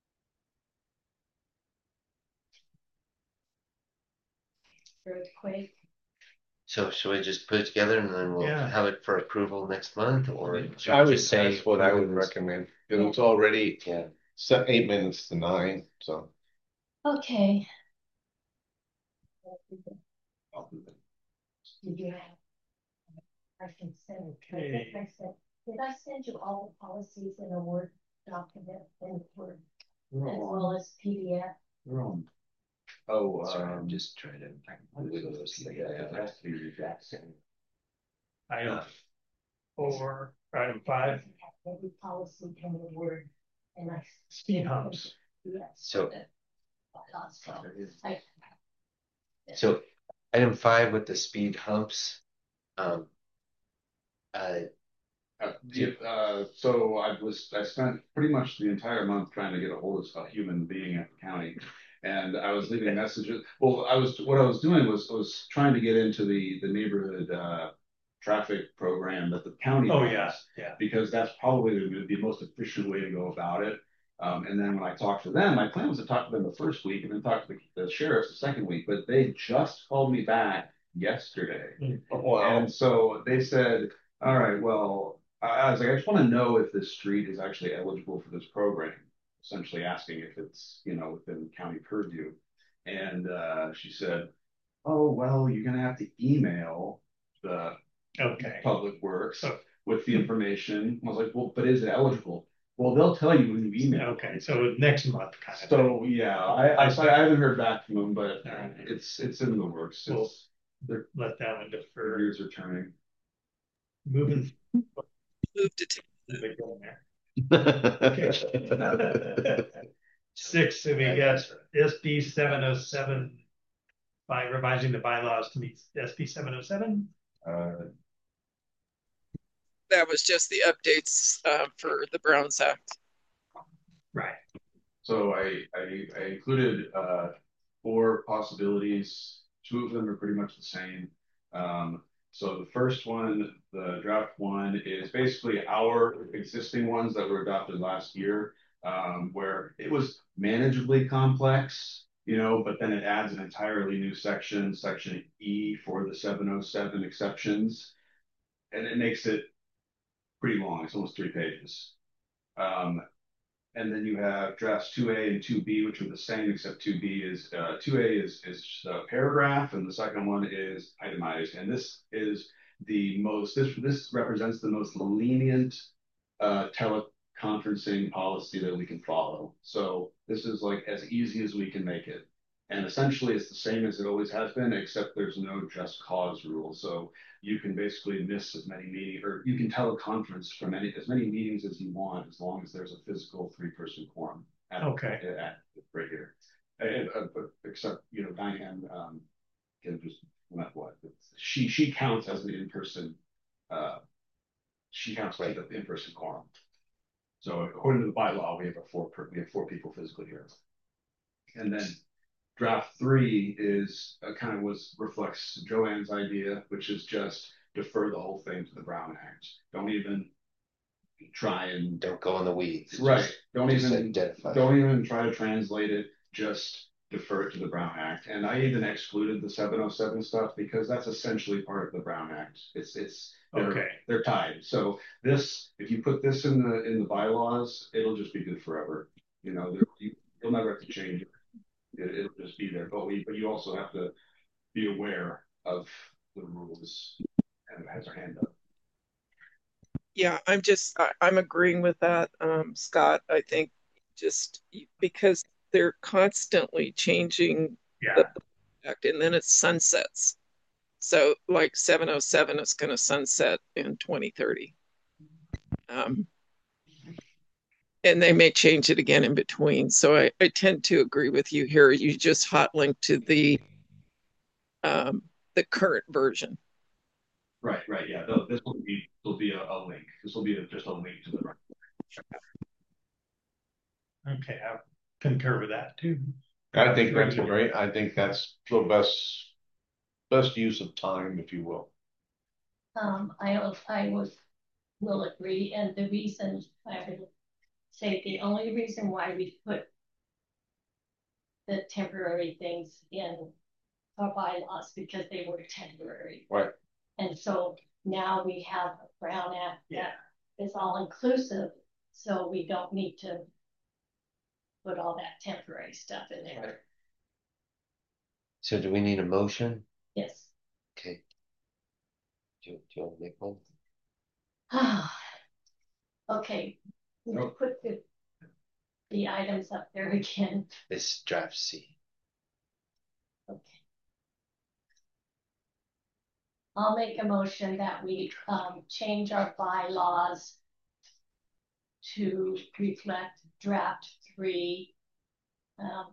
Earthquake. So should we just put it together and then we'll Yeah. have it for approval next month, or? should I we would just say that's what I would approve this? recommend, cause it's already Yeah. set eight minutes to nine, so. Okay. I'll do that. Did you have? I can send, I Okay. think I said, did I send you all the policies in a Word document in Word as well as P D F? They're on. Oh, Sorry, I'm um, just trying to wiggle those yeah, together. it has to be the exact same. Item four, item five, Every policy in the Word, and I. speed humps. Yes. So- So, I, So item five with the speed humps, um, uh, Uh, yeah, uh, so I was, I spent pretty much the entire month trying to get a hold of a human being at the county. And I was leaving messages, well, I was, what I was doing was, was trying to get into the, the neighborhood, uh, traffic program that the county Oh, runs, yeah, yeah. because that's probably the, the most efficient way to go about it. Um, and then when I talked to them, my plan was to talk to them the first week and then talk to the, the sheriffs the second week, but they just called me back yesterday. Wow. And so they said, all right, well, I, I was like, I just want to know if this street is actually eligible for this program, essentially asking if it's, you know, within county purview. And uh, she said, oh, well, you're going to have to email the Okay. Public Works So- with the information. I was like, well, but is it eligible? Well, they'll tell you when you email. Okay, so next month kind of. So, yeah, I, I, so I haven't heard back from them, but uh, it's, it's in the works. We'll It's, they're, let that one the defer. gears are turning. Moving. Move to t- They go in there. Six, so we got S B seven oh seven by revising the bylaws to meet S B seven oh seven. Uh, that was just the updates uh, for the Browns Act. Right. So I, I, I included uh, four possibilities. Two of them are pretty much the same. Um, so the first one, the draft one, is basically our existing ones that were adopted last year, um, where it was manageably complex, you know, but then it adds an entirely new section, section E for the seven oh seven exceptions, and it makes it pretty long. It's almost three pages. Um, and then you have drafts two A and two B, which are the same, except two B is, uh, two A is, is a paragraph, and the second one is itemized. And this is the most, this, this represents the most lenient uh, teleconferencing policy that we can follow. So this is like as easy as we can make it. And essentially it's the same as it always has been, except there's no just cause rule. So you can basically miss as many meetings, or you can teleconference from any, as many meetings as you want, as long as there's a physical three-person quorum. At, Okay. At, at right here. And, uh, but except, you know, Diane um, can just, not what, she, she counts as the in-person, uh, she counts like the in-person quorum. So according to the bylaw, we have a four, per, we have four people physically here. And then draft three is uh, kind of was reflects Joanne's idea, which is just defer the whole thing to the Brown Act. Don't even try and Don't go in the weeds. right. Just, don't just even identify. don't even try to translate it. Just defer it to the Brown Act. And I even excluded the seven oh seven stuff because that's essentially part of the Brown Act. It's it's they're, okay. They're tied. So this, if you put this in the in the bylaws, it'll just be good forever. You know, you, you'll never have to change it. It, it'll just be there. But we, but you also have to be aware of the rules. And it has our hand up. Yeah, I'm just I, I'm agreeing with that, um, Scott. I think just because they're constantly changing Yeah. the act, and then it sunsets. So like seven oh seven is going to sunset in twenty thirty. Um, and they may change it again in between. So I, I tend to agree with you here. You just hot link to the um, the current version. Right, right, yeah. This will be will be a, a link. This will be a, just a link to the right. Okay, I concur with that too. I think that's great. I think that's the best best use of time, if you will. Um, I I was will agree, and the reason I would say the only reason why we put the temporary things in our bylaws because they were temporary. Right. And so now we have a Brown Act yeah. that is all inclusive, so we don't need to put all that temporary stuff in there. Right. So do we need a motion? Yes. Okay. Do, do you want to make one? Okay. We'll put the the items up there again. This draft C. Okay. I'll make a motion that we um, change our bylaws to reflect draft three. Um,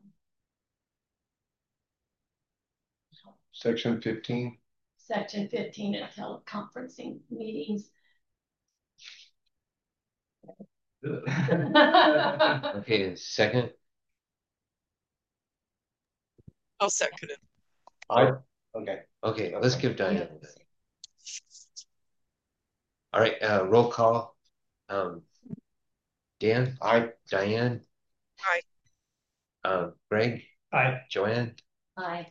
Section fifteen. Section fifteen of teleconferencing meetings. Okay, second. I'll second it. I okay. Okay, let's give Diane. All right, uh, roll call. Um, Dan? Aye. Diane? Aye. Uh, Greg? Aye. Joanne? Aye.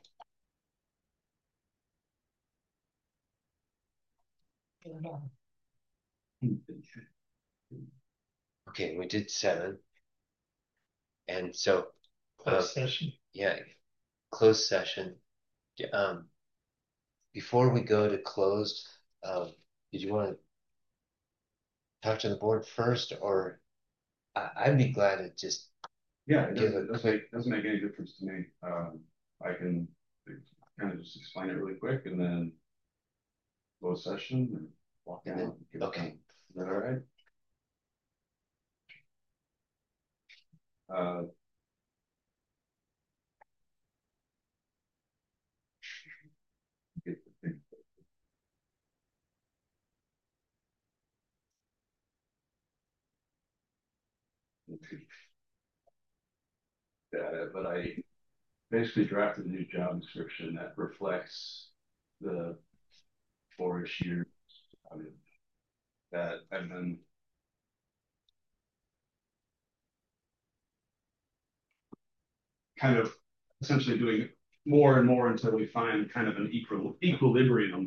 Okay, we did seven. And so closed uh, session. Yeah, closed session. Um, before we go to closed, um, did you want to talk to the board first, or I, I'd be glad to just Yeah, it give doesn't, it a doesn't make, doesn't make any difference to me. Um, I can kind of just explain it really quick and then close session and walk And out. then- and give it okay. time. Is that all right? Uh, get the thing. Uh, but I basically drafted a new job description that reflects the four-ish years I mean, that I've been kind of essentially doing more and more until we find kind of an equal equilibrium.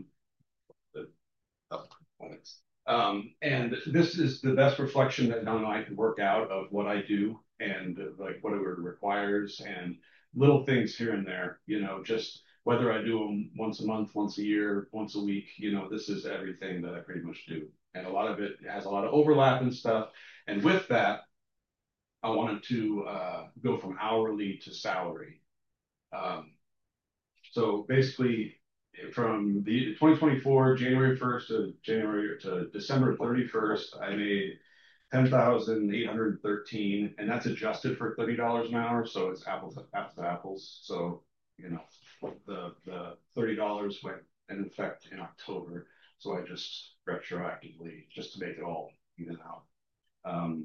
Oh, points. Um, and this is the best reflection that Don and I can work out of what I do and uh, like what it requires and little things here and there, you know, just whether I do them once a month, once a year, once a week, you know, this is everything that I pretty much do. And a lot of it has a lot of overlap and stuff. And with that, I wanted to uh, go from hourly to salary. Um, so basically, from the twenty twenty-four January first to January to December thirty-first, I made ten thousand eight hundred thirteen, and that's adjusted for thirty dollars an hour, so it's apples to apples to apples. So you know, the the thirty dollars went in effect in October, so I just retroactively just to make it all even out. Um,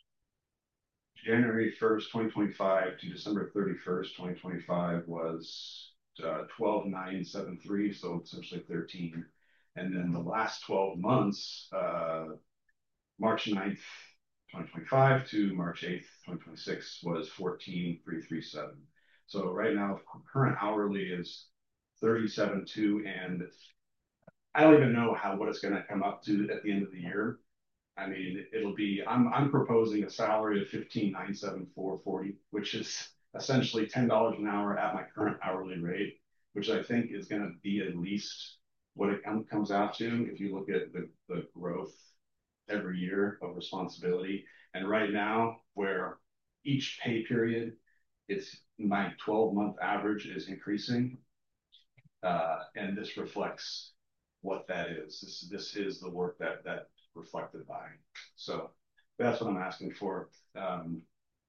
January first, twenty twenty-five to December thirty-first, twenty twenty-five was uh, twelve nine seven three, so essentially thirteen. And then the last twelve months, uh, March ninth, twenty twenty-five to March eighth, twenty twenty-six was fourteen three three seven. So right now, current hourly is thirty-seven two, and I don't even know how what it's going to come up to at the end of the year. I mean, it'll be, I'm, I'm proposing a salary of fifteen nine seven four forty, which is essentially ten dollars an hour at my current hourly rate, which I think is going to be at least what it com- comes out to if you look at the, the growth every year of responsibility. And right now, where each pay period, it's my twelve month average is increasing. Uh, and this reflects what that is. This, this is the work that, that reflected by. So that's what I'm asking for. Um,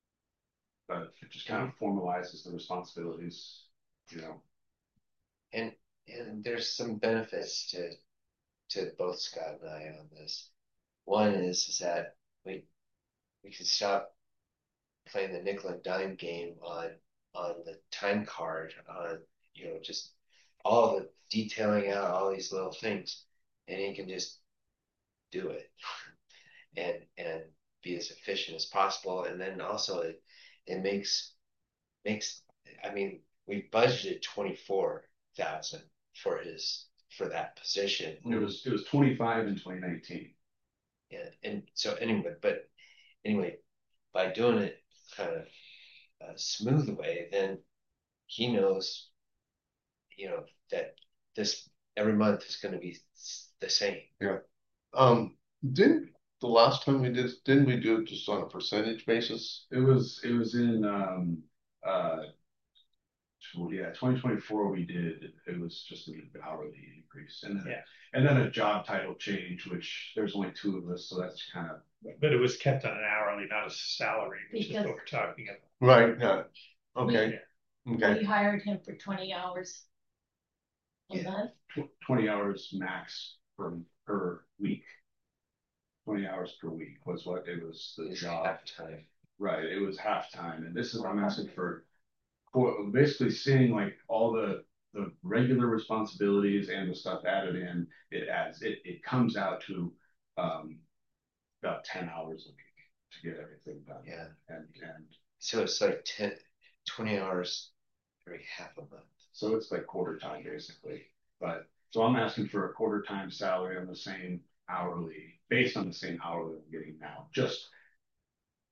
but it just kind of formalizes the responsibilities, you know. and and there's some benefits to to both Scott and I on this. One is is that we we can stop playing the nickel and dime game on on the time card, on you know just all the detailing out all these little things, and he can just do it and and be as efficient as possible. And then also it it makes makes I mean we budgeted twenty four thousand for his for that position. It was it was twenty-five in twenty nineteen. Yeah, and so anyway, but anyway, by doing it kind of a smooth way, then he knows, you know, that this every month is going to be the same. Yeah. Um, didn't the last time we did, didn't we do it just on a percentage basis? It was it was in um uh yeah, twenty twenty-four we did, it was just an hourly increase. And then, Yeah. and then a job title change, which there's only two of us, so that's kind of. But it was kept on an hourly, not a salary, which is Because- what we're talking about. Right, yeah, okay, okay. We hired him for twenty hours a Yeah. month. twenty hours max per, per week. twenty hours per week was what it was, the It's job. half time. Right, it was halftime, and this is, I'm asking for, for basically seeing like all the, the regular responsibilities and the stuff added in, it adds, it, it comes out to, um, about ten hours a week to get everything done. Yeah. And, and So it's like ten, twenty hours every half a month. so it's like quarter time basically, but, so I'm asking for a quarter time salary on the same hourly, based on the same hourly I'm getting now, just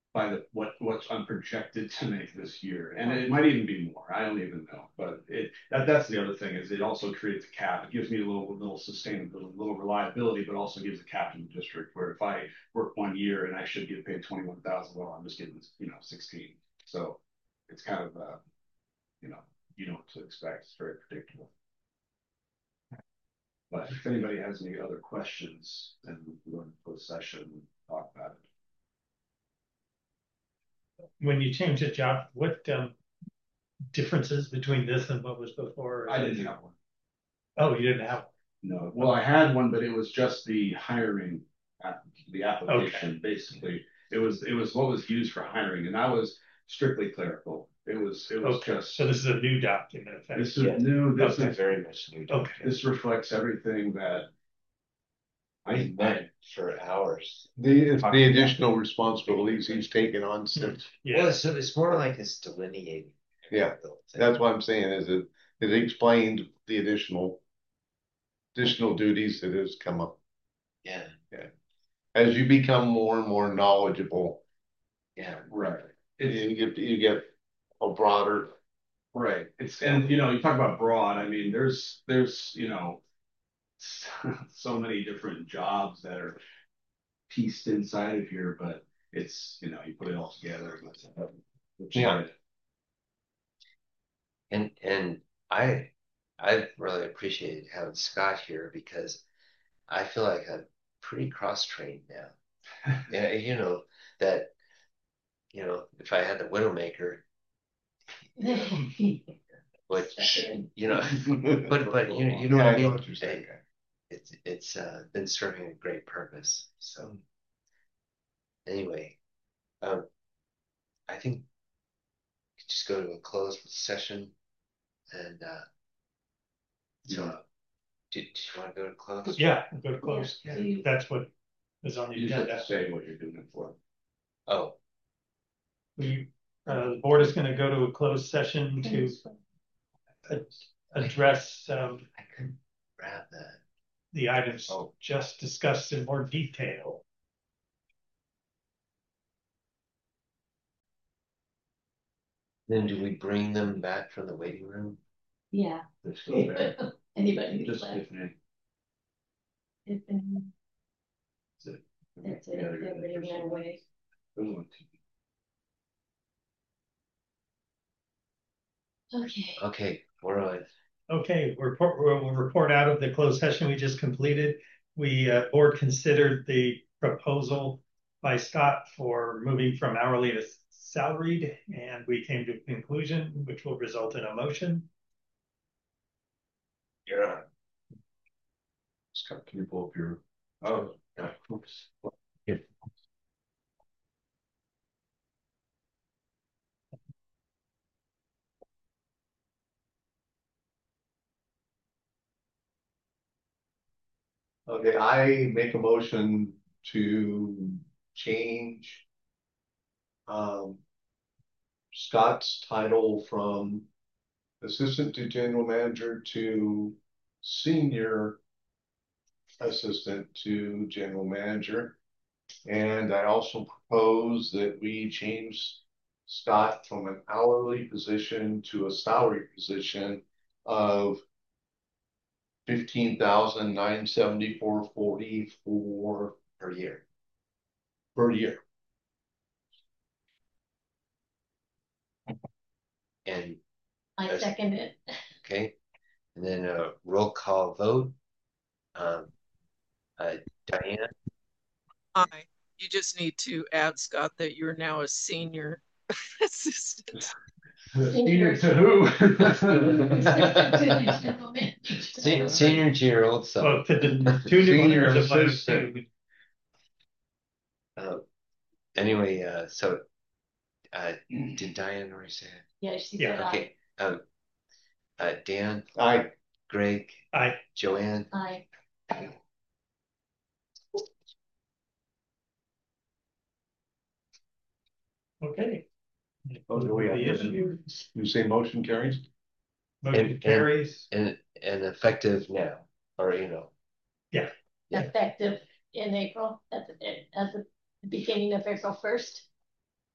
by the what what's I'm projected to make this year, and it might even be more. I don't even know, but it that that's the other thing is it also creates a cap. It gives me a little little sustainability, a little reliability, but also gives a cap in the district where if I work one year and I should get paid twenty one thousand, well, I'm just getting you know sixteen. So it's kind of uh, you know you know what to expect. It's very predictable. But if anybody has any other questions, then we can go into closed session and talk about it. When you change a job, what um, differences between this and what was before? I didn't have one. Oh, you didn't have one? No. Well, I had one, but it was just the hiring, app- the application, Okay. basically. It was it was what was used for hiring, and that was strictly clerical. It was it was Okay, just so this is a new document. this is Yeah. new. This Okay, is very much new. Okay. this reflects everything that I We met for hours. The, it's the additional responsibilities he's taken on since, Well, Yeah, it's, it's more like it's delineating. Yeah, that's what I'm saying is it, it explained the additional, additional duties that has come up. Yeah, As you become more and more knowledgeable, yeah. right. you get, you get a broader, Right. It's and you know, you talk about broad, I mean, there's there's, you know, so many different jobs that are pieced inside of here, but it's, you know, you put it all together and that's that's Yeah. it. And and I I really appreciated having Scott here because I feel like I'm pretty cross-trained now. Yeah, you know, that you know, if I had the Widowmaker, which you know, but but you you know Yeah, what I I know mean? what you're saying. It- It's it's uh, been serving a great purpose. So anyway, um, I think we could just go to a closed session and uh, so Yeah. did, did you want to go to close? yeah, go to close. Yeah. Yeah, that's what is on the You just have agenda. to say what you're doing it for. Oh, We, uh, the board is going to go to a closed session to ad- address um, I couldn't grab that. the items Oh. just discussed in more detail. Then do we bring them back from the waiting room? Yeah. They're still there. Anybody who's Just left. Tiffany. It's been- That's it. That's it. Yeah, they're gonna- Everybody ran away. There's one too. Okay. Okay, we're on. Okay, we'll report, we'll report out of the closed session we just completed. We, uh, board considered the proposal by Scott for moving from hourly to salaried, and we came to a conclusion, which will result in a motion. You're on. Scott, can you pull up your, oh, yeah, oops. Okay, I make a motion to change um Scott's title from assistant to general manager to senior assistant to general manager. And I also propose that we change Scott from an hourly position to a salary position of fifteen thousand nine seventy-four forty-four Per year. per year. And I Yes. second it. okay, and then a roll call vote. Um, uh, Diane, Aye. You just need to add, Scott, that you're now a senior assistant. Senior to who? se- senior to your old self. Well, to the two new Senior owners of Lions assistant. two. Uh, anyway, uh, so uh, did Diane already say it? Yeah, she Yeah, said aye. Okay. Um, uh, Dan, I Greg, Aye. Joanne. Aye. Okay. Oh, do we have The to- issue, you say motion carries? motion And- carries. and and effective now, or you know. Yeah. Effective in April, at the, at the beginning of April first.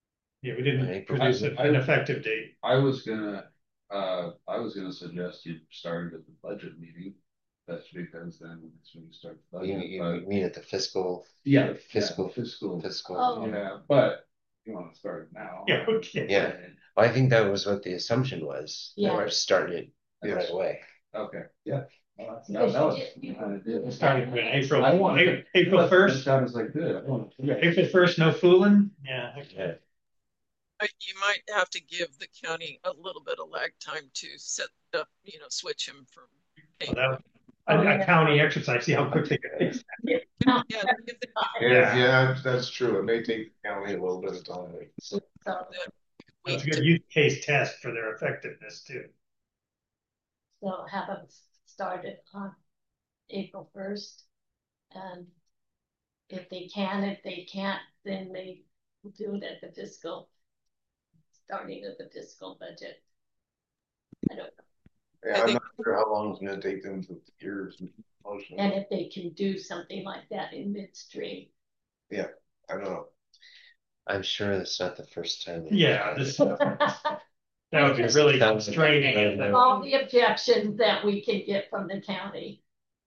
Yeah, we didn't Right. produce a- an effective date. I was gonna, uh, I was gonna suggest you started at the budget meeting. That's because then that's when you start the You, budget. you but- mean at the fiscal, Yeah, fiscal, yeah, fiscal, fiscal. Oh. yeah, but you wanna start now. Yeah, okay. Yeah. Well, I think that was what the assumption was. That Yeah. we're starting it right Yes. away. Okay, yeah. Well, that's- Because that you was did- you- kinda did. It started in April, I want April, April first, That was like good. I want to. April first, no fooling, yeah, okay. But you might have to give the county a little bit of lag time to set up, you know, switch him from. Well, that- Oh, A, a yeah. county exercise, see how quick they can fix that. Yeah, give the- Yeah, yeah, that's true. It may take the county a little bit of time. So, It's a good use case test for their effectiveness too. so have them started on April first. And if they can, if they can't, then they do it at the fiscal, starting at the fiscal budget. I don't know. Yeah, I'm not sure how long it's gonna take them to years. Motion. And if they can do something like that in midstream. I don't know. I'm sure that's not the first time. Yeah, this, that would be really Sounds- constraining. isn't it? All the objections that we can get from the county.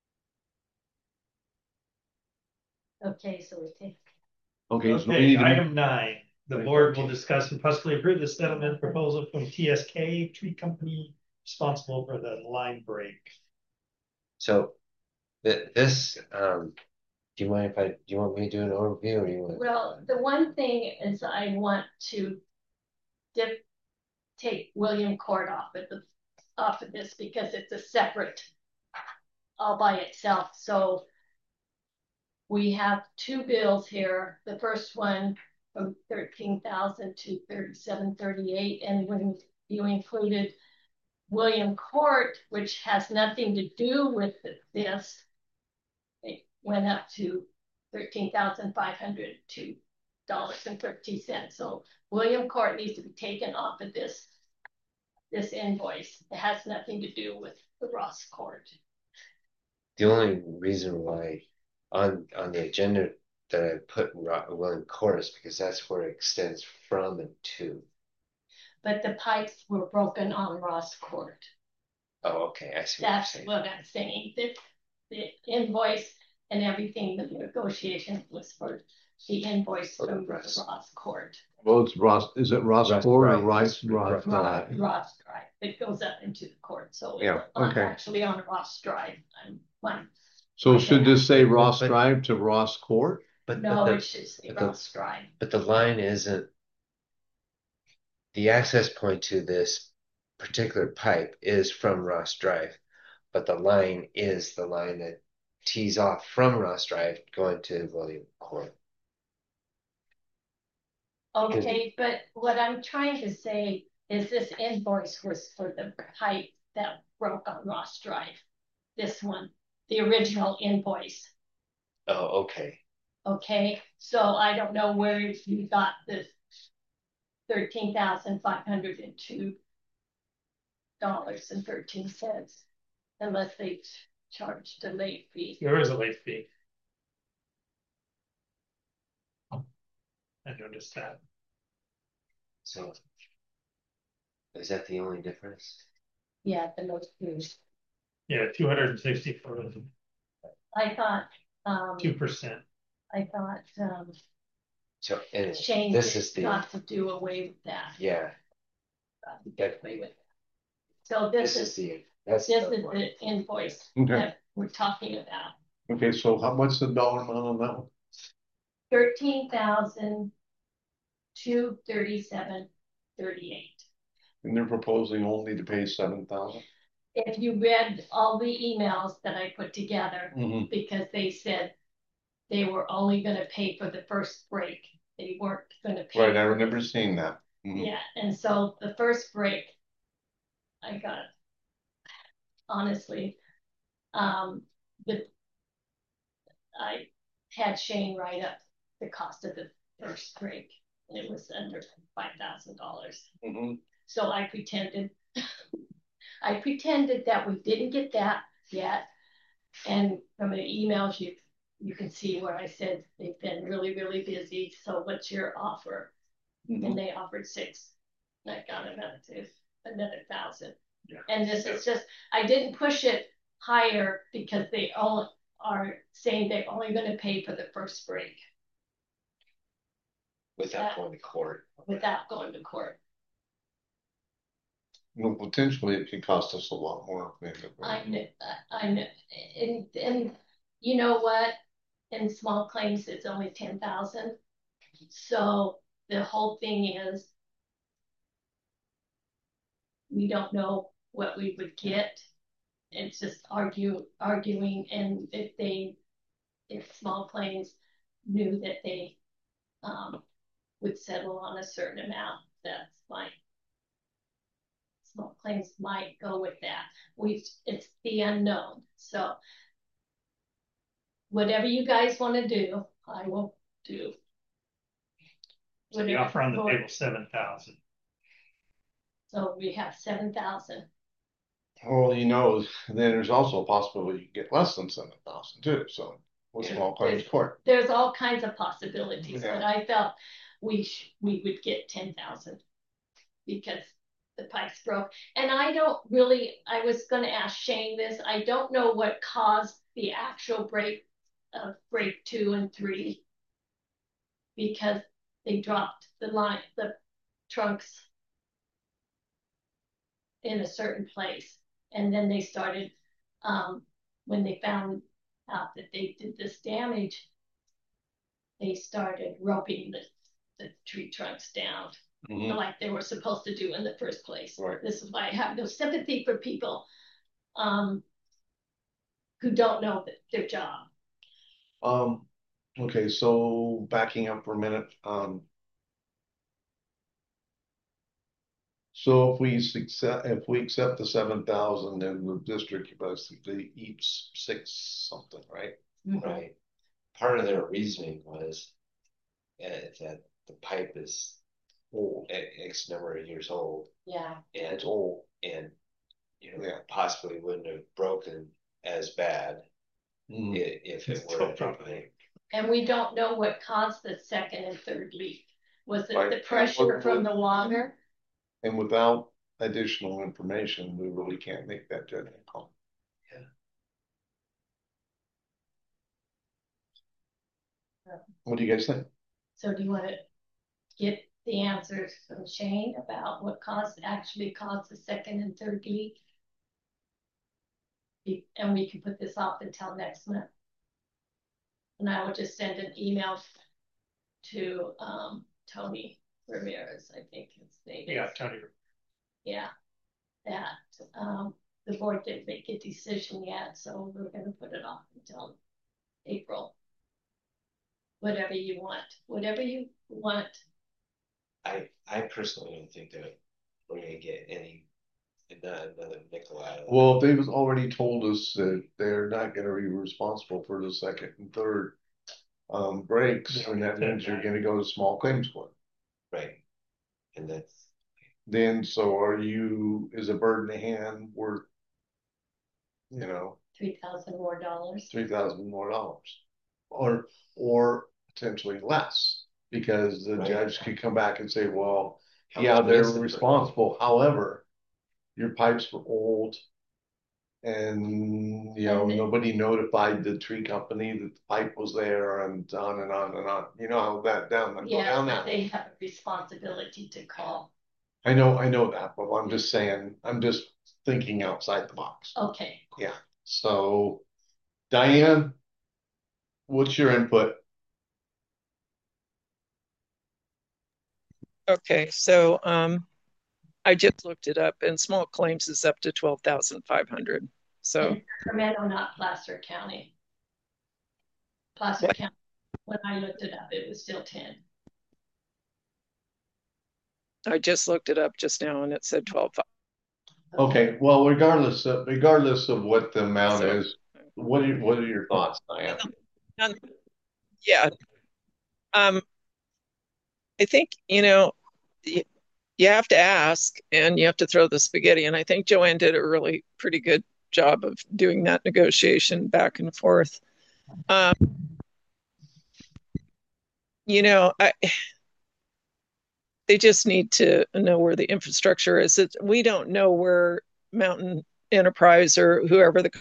Okay, so we take. Okay, so we Okay, need to. item nine, the board will discuss and possibly approve the settlement proposal from T S K Tree Company responsible for the line break. So, th- this, um, do you mind if I, do you want me to do an overview or you want? Well, the one thing is I want to dip, take William Court off of the, off of this because it's a separate all by itself. So we have two bills here. The first one from thirteen thousand to thirty-seven thirty-eight, and when you included William Court, which has nothing to do with this, it went up to thirteen thousand five hundred two dollars and thirty cents. So William Court needs to be taken off of this this invoice. It has nothing to do with the Ross Court. The only reason why on, on the agenda that I put Ro- William Court is because that's where it extends from and to. But the pipes were broken on Ross Court. Oh, okay, I see what you're That's saying. what I'm saying. The, the invoice and everything, the negotiation was for the invoice For the from Ross. Ross Court. Well, it's Ross, is it Ross Ross Ford or Drive. Rice, Ross Ross Drive? Ross, Ross Drive. It goes up into the court. So Yeah, I'm okay. actually on Ross Drive. I'm one. So should this say But- Ross but- Drive to Ross Court? But, No, but, it the, should say but the- Ross Drive. but the line isn't, the access point to this particular pipe is from Ross Drive, but the line is the line that tees off from Ross Drive going to William Court. Okay, but what I'm trying to say is this invoice was for the pipe that broke on Ross Drive. This one, the original invoice. Oh, okay. Okay, so I don't know where you got this thirteen thousand five hundred and two dollars and thirteen cents, unless they charged a late fee. There is a late fee. I noticed that. So is that the only difference? Yeah, the most used. Yeah, two hundred and sixty for I thought, um, two percent. I thought, um, So anyway, Shane this is the, got to do away with that. yeah, Got to get away with it. So this this is is, the, that's. this the is one. the invoice Okay. that we're talking about. Okay, so how, what's the dollar amount on that one? Thirteen thousand two thirty-seven thirty-eight. And they're proposing only to pay seven thousand? If you read all the emails that I put together, Mm-hmm. because they said they were only gonna pay for the first break. They weren't gonna pay. Right, I for- remember seeing that. Mhm. Yeah, and so the first break, I got, honestly, um, the, I had Shane write up the cost of the first break, and it was under five thousand dollars. Mhm. So I pretended, I pretended that we didn't get that yet. And from the emails, you, you can see where I said they've been really, really busy. So what's your offer? mm-hmm. and they offered six. And I got another two, another thousand. Yeah. And this is just, I didn't push it higher because they all are saying they're only going to pay for the first break. Without that, going to court. Without going to court. Well, potentially it could cost us a lot more. I know, I know, and, and you know what? In small claims, it's only ten thousand. So the whole thing is, we don't know what we would get. It's just argue, arguing, and if they, if small claims knew that they um, would settle on a certain amount, that's fine. Small claims might go with that. We, it's the unknown. So whatever you guys want to do, I will do. So the offer on the table seven thousand. So we have seven thousand. Well, you know, then there's also a possibility you can get less than seven thousand too. So with small claims court, there's all kinds of possibilities, yeah. But I felt we sh we would get ten thousand because the pipes broke. And I don't really, I was going to ask Shane this. I don't know what caused the actual break of break two and three, because they dropped the line, the trunks in a certain place. And then they started, um, when they found out that they did this damage, they started roping the, the tree trunks down. Mm-hmm. Like they were supposed to do in the first place. Right. This is why I have no sympathy for people um, who don't know their job. Um, okay, so backing up for a minute. Um, so if we accept, if we accept the seven thousand, then the district basically eats six something, right? Mm-hmm. Right. Part of their reasoning was uh, that the pipe is old, X number of years old. Yeah. And it's old, and you know, yeah. possibly wouldn't have broken as bad mm. if, if it were a And we don't know what caused the second and third leak. Was it right. the pressure with, from the water? And without additional information, we really can't make that judgment call. Yeah. What do you guys think? So do you want to get the answers from Shane about what caused actually caused the second and third leak? And we can put this off until next month. And I will just send an email to um, Tony Ramirez, I think his name is. Yeah, Tony. Yeah, that um, the board didn't make a decision yet, so we're going to put it off until April. Whatever you want, whatever you want. I I personally don't think that we're going to get any another nickel out of it. Well, they've already told us that they're not going to be responsible for the second and third um, breaks, and that means you're going to go to small claims court. Right. And that's then, so are you, is a bird in the hand worth, you know, three thousand more dollars, three thousand more dollars, or, or potentially less, because the right. judge could come back and say, well, How yeah, they're responsible. However, your pipes were old, and you know, and nobody notified the tree company that the pipe was there, and on and on and on. You know how that down, yeah, go down that they have a responsibility to call. I know, I know that, but I'm just saying, I'm just thinking outside the box. Okay. Yeah. So, Diane, what's your input? Okay, so um, I just looked it up, and small claims is up to twelve thousand five hundred. So, and Sacramento, not Placer County. Placer what? County. When I looked it up, it was still ten. I just looked it up just now, and it said twelve. Okay, well, regardless of regardless of what the amount so, is, what are what are your thoughts, Diane? Um, yeah, um, I think you know you, you have to ask, and you have to throw the spaghetti. And I think Joanne did a really pretty good job of doing that negotiation back and forth. Um, you know, I. they just need to know where the infrastructure is. It's, we don't know where Mountain Enterprise or whoever the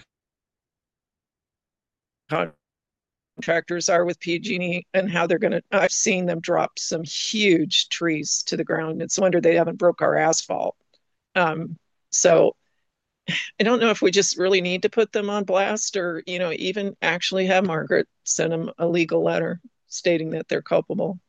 contractors are with P G and E and how they're going to. I've seen them drop some huge trees to the ground. It's a wonder they haven't broke our asphalt. Um, so I don't know if we just really need to put them on blast, or you know, even actually have Margaret send them a legal letter stating that they're culpable.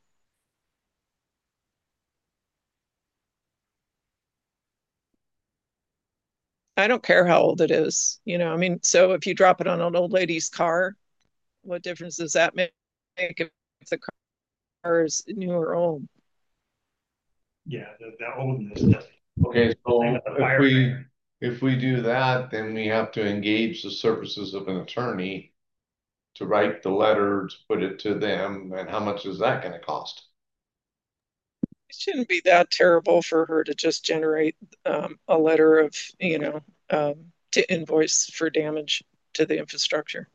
I don't care how old it is, you know. I mean, so if you drop it on an old lady's car, what difference does that make if the car is new or old? Yeah, the, the oldness doesn't. Okay, so Same with the if fire we, hydrant. if we do that, then we have to engage the services of an attorney to write the letter, to put it to them, and how much is that gonna cost? It shouldn't be that terrible for her to just generate um, a letter of, you know, um, to invoice for damage to the infrastructure.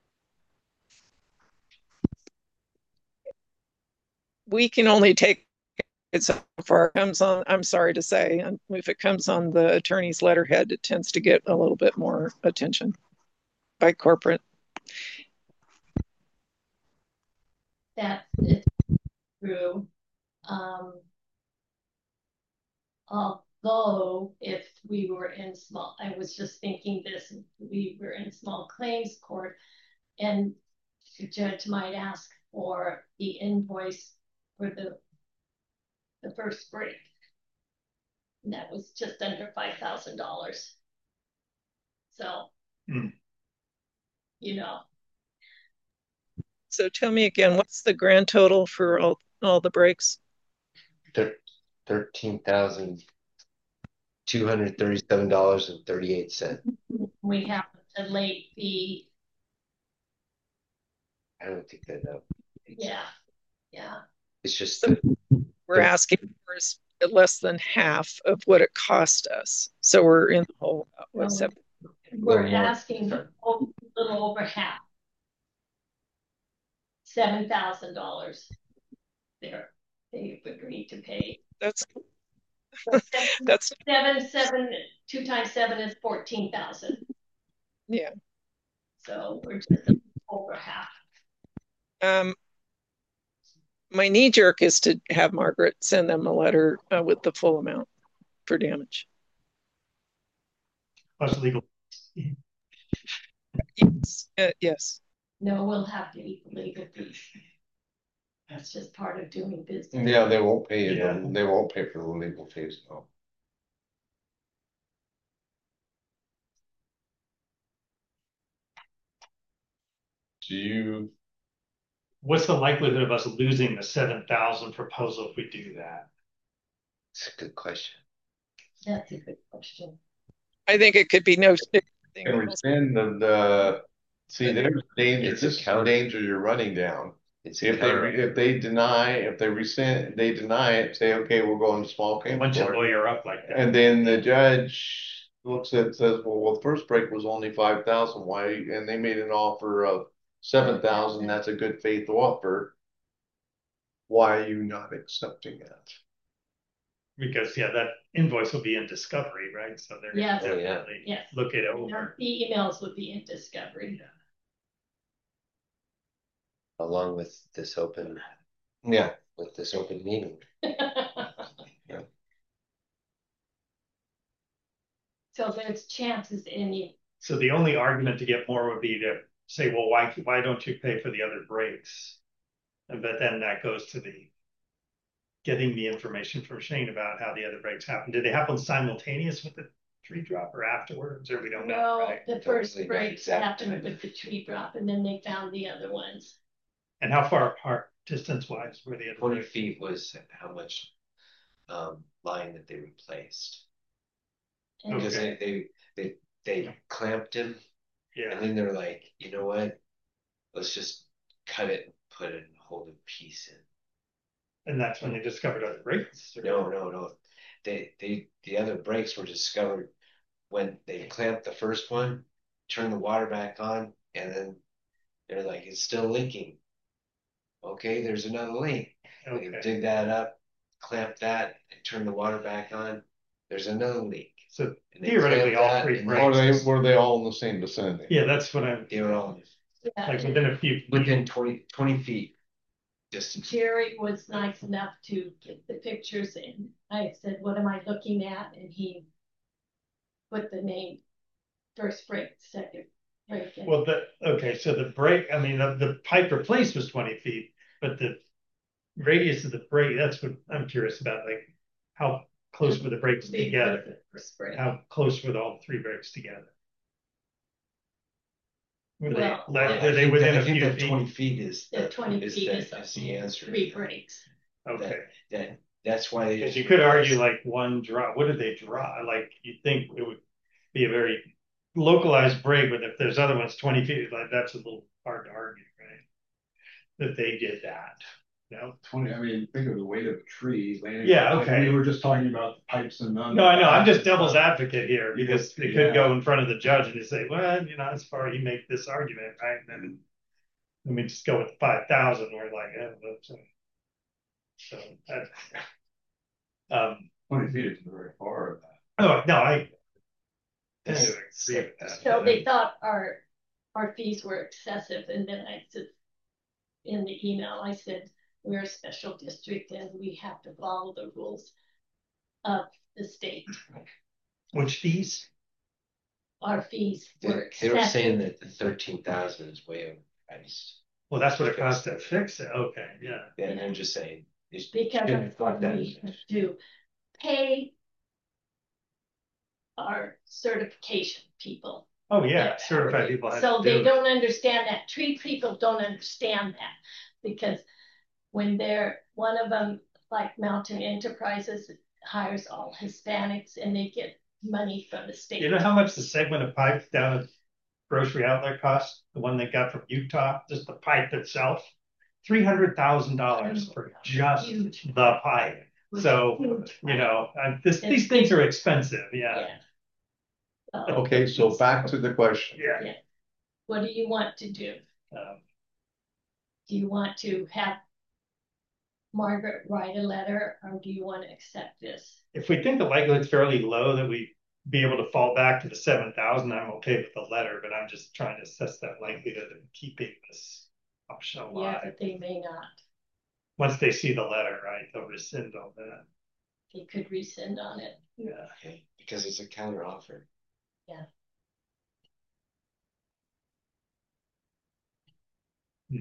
We can only take it so far. It comes on, I'm sorry to say, and if it comes on the attorney's letterhead, it tends to get a little bit more attention by corporate. That's it's true. Um, although if we were in small, I was just thinking this, we were in small claims court and the judge might ask for the invoice for the the first break. And that was just under five thousand dollars. So, mm. you know. So tell me again, what's the grand total for all, all the breaks? Thirteen thousand two hundred thirty-seven dollars and thirty-eight cents. We have a late fee. I don't think that no. Yeah, yeah. It's just so we're asking for less than half of what it cost us. So we're in the hole. Well, we're asking a little over half. Seven thousand dollars. There, they've agreed to pay. That's seven, that's seven seven two times seven is fourteen thousand. Yeah. So we're just over half. Um, my knee jerk is to have Margaret send them a letter uh, with the full amount for damage. Plus legal. Yes. Uh, yes. No, we'll have to eat the legal fees. That's just part of doing business. Yeah, they won't pay it. Yeah. They won't pay for the legal fees, no. Do you? What's the likelihood of us losing the seven thousand proposal if we do that? It's a good question. That's a good question. I think it could be no. Can we spend the, the see there's danger, It's this is account- danger you're running down. It's If they, account- if they deny, if they rescind, they deny it, say, okay, we'll go into small claims Once you court. lawyer up like that. And then the judge looks at, says, well, well, the first break was only five thousand, why, and they made an offer of seven thousand, that's a good faith offer. Why are you not accepting that? Because yeah, that invoice will be in discovery, right? So they're Yes. gonna Oh, yeah. definitely Yes. look it over. The emails would be in discovery. Along with this open, Yeah. with this open meeting. Yeah. So there's chances in you. So the only argument to get more would be to say, well, why why don't you pay for the other breaks? And but then that goes to the getting the information from Shane about how the other breaks happen. Did they happen simultaneous with the tree drop or afterwards, or we don't know? No, Right? the first really know breaks exactly. happened with the tree drop, and then they found the other ones. And how far apart, distance wise, were the other Twenty breaks? feet was how much um line that they replaced. And Because Okay. they, they they they clamped him, and Yeah. then they're like, you know what? Let's just cut it and put it and hold a piece in. And that's when they discovered other breaks? Or- No, no, no. They they the other breaks were discovered when they clamped the first one, turned the water back on, and then they're like, it's still leaking. Okay, there's another leak. They Okay. dig that up, clamp that and turn the water back on, there's another leak. So And they theoretically, clamp all that three and Or breaks. they, were they all in the same vicinity? Yeah, that's what I'm, They were all Yeah, like within a few. within twenty, twenty feet distance. Jerry was nice enough to get the pictures and I said, what am I looking at? And he put the name, first break, second break. in. Well, the, okay, so the break, I mean, the, the pipe replaced was twenty feet, but the radius of the break, that's what I'm curious about, like how close were the breaks Big together? was the first break. How close were all three breaks together? Were they, Well, like, I were they think within that- a I think few that twenty feet? feet is The the, twenty is feet the, is is the answer. three breaks. Okay, That, that's why they. because you could argue like one drop, what did they draw? Like, you'd think it would be a very localized break, but if there's other ones twenty feet, like, that's a little hard to argue, right? That they did that, you know? Twenty, I mean, think of the weight of a tree landing. Yeah, Like, okay. We were just talking about the pipes and. none- No, I know, I'm just devil's advocate here, because they could Yeah. go in front of the judge and they say, well, you know, as far as you make this argument, right? And then let me just go with five thousand, we're like, eh, that's, uh, so that. Um, Twenty feet is very far of that. oh, no, I. This- Anyway, agree with that. So they thought our, our fees were excessive and then I said, in the email, I said, we're a special district and we have to follow the rules of the state. Which fees? Our fees They, were they were saying excessive. that the thirteen thousand is way overpriced. Well, that's what it costs to fix it, okay, yeah. And I'm just saying. you Because shouldn't of have thought what that. we have to pay our certification people. Oh, yeah, certified people have So to they do it. don't understand that. Tree people don't understand that because when they're, one of them, like Mountain Enterprises, hires all Hispanics and they get money from the state. You know how much the segment of pipe down at Grocery Outlet cost? The one they got from Utah, just the pipe itself? Three hundred thousand dollars for just Huge. the pipe. So, Huge. you know, uh, this, And- these things are expensive, yeah. Yeah. So, Okay, so back to the question. Yeah. what do you want to do? Um, Do you want to have Margaret write a letter or do you want to accept this? If we think the likelihood's fairly low that we be able to fall back to the seven thousand, I'm okay with the letter, but I'm just trying to assess that likelihood of keeping this option Yeah, alive. but they may not. Once they see the letter, right, they'll rescind all that. They could rescind on it. Yeah. Okay, because it's a counter offer. Yeah. Hmm.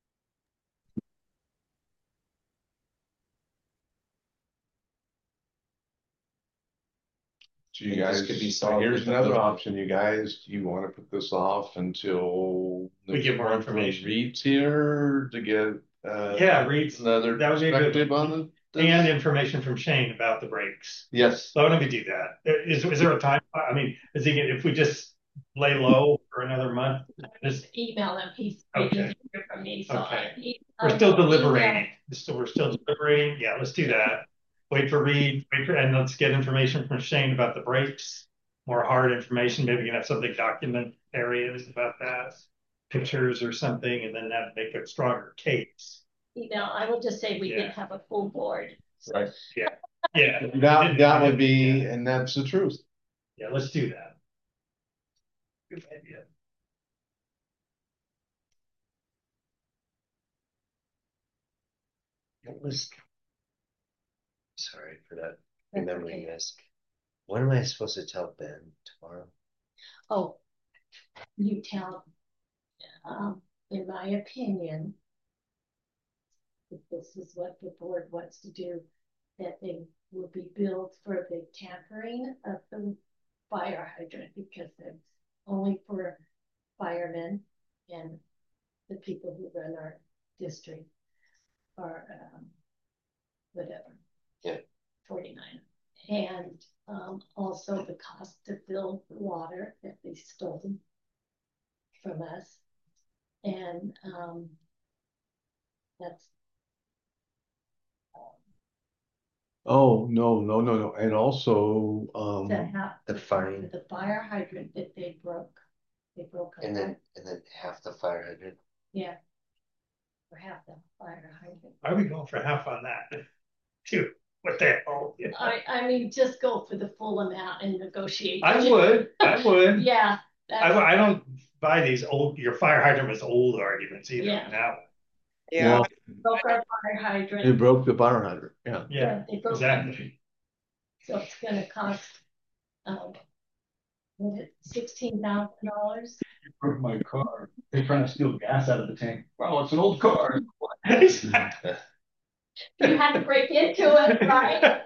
So you This guys, could be solved here's with another the- option, you guys, do you want to put this off until? We get more next month when information. Reed's here to get, uh. Yeah, Reed's- Another that would be a good- perspective on it. And information from Shane about the breaks. Yes, So why don't we do that? Is, is there a time? I mean, is he, if we just lay low for another month, just, Email him. He's Okay. waiting to hear from me. So Okay. I- we're I still will email- deliberating. So we're still deliberating. Yeah, let's do that. Wait for Reed, wait for, and let's get information from Shane about the breaks. More hard information. Maybe we can have something document areas about that, pictures or something, and then that make a stronger case. Email. I will just say we Yeah. didn't have a full board. right, Yeah. that, that would be, and that's the truth. Yeah, let's do that. Good idea. What was? Sorry for that, That's remembering okay. this. What am I supposed to tell Ben tomorrow? Oh, you tell, um, in my opinion, if this is what the board wants to do, that they will be billed for the tampering of the fire hydrant because it's only for firemen and the people who run our district are, um, whatever. Yeah. forty-nine. And um, also the cost to fill the water that they stole from us. And um, that's. Oh, no, no, no, no, and also, um, The, half, The fine, the fire hydrant that they broke. They broke a and then, pipe. and then half the fire hydrant. Yeah. For half the fire hydrant. Why are we going for half on that? Two. what the hell? You know? I, I mean, just go for the full amount and negotiate. I would, I would. Yeah. I, I don't buy these old, your fire hydrant was old arguments either Yeah. now. Yeah. Broke our fire hydrant. It broke the fire hydrant, yeah. Yeah, they broke exactly. So it's gonna cost, um, what is it, sixteen thousand dollars? You broke my car. They're trying to steal gas out of the tank. Well, it's an old car. Exactly. You have to break into it, right?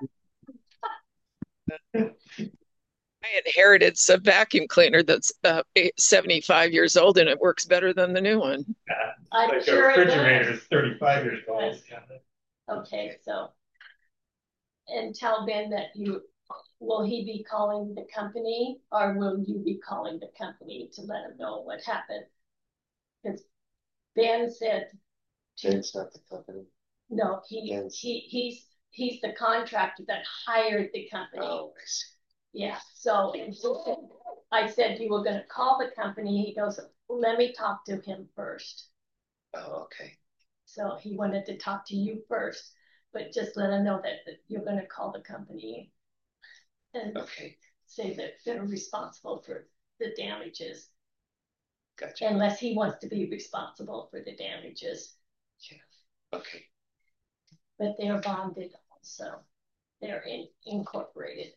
I inherited a vacuum cleaner that's uh, eight, seventy-five years old and it works better than the new one. Yeah. I'm Like sure a it refrigerator does. is thirty-five years old. Yes. Okay, so, and tell Ben that you, will he be calling the company or will you be calling the company to let him know what happened? Because Ben said, Ben's not the company. no, he, Ben's- he, he's, he's the contractor that hired the company. Oh, I see. Yeah, so and so I said you were gonna call the company. He goes, let me talk to him first. Oh, okay. So he wanted to talk to you first, but just let him know that, that you're gonna call the company and Okay, say that they're responsible for the damages, gotcha. unless he wants to be responsible for the damages. Yeah. Okay. But they're bonded, so they're in, incorporated.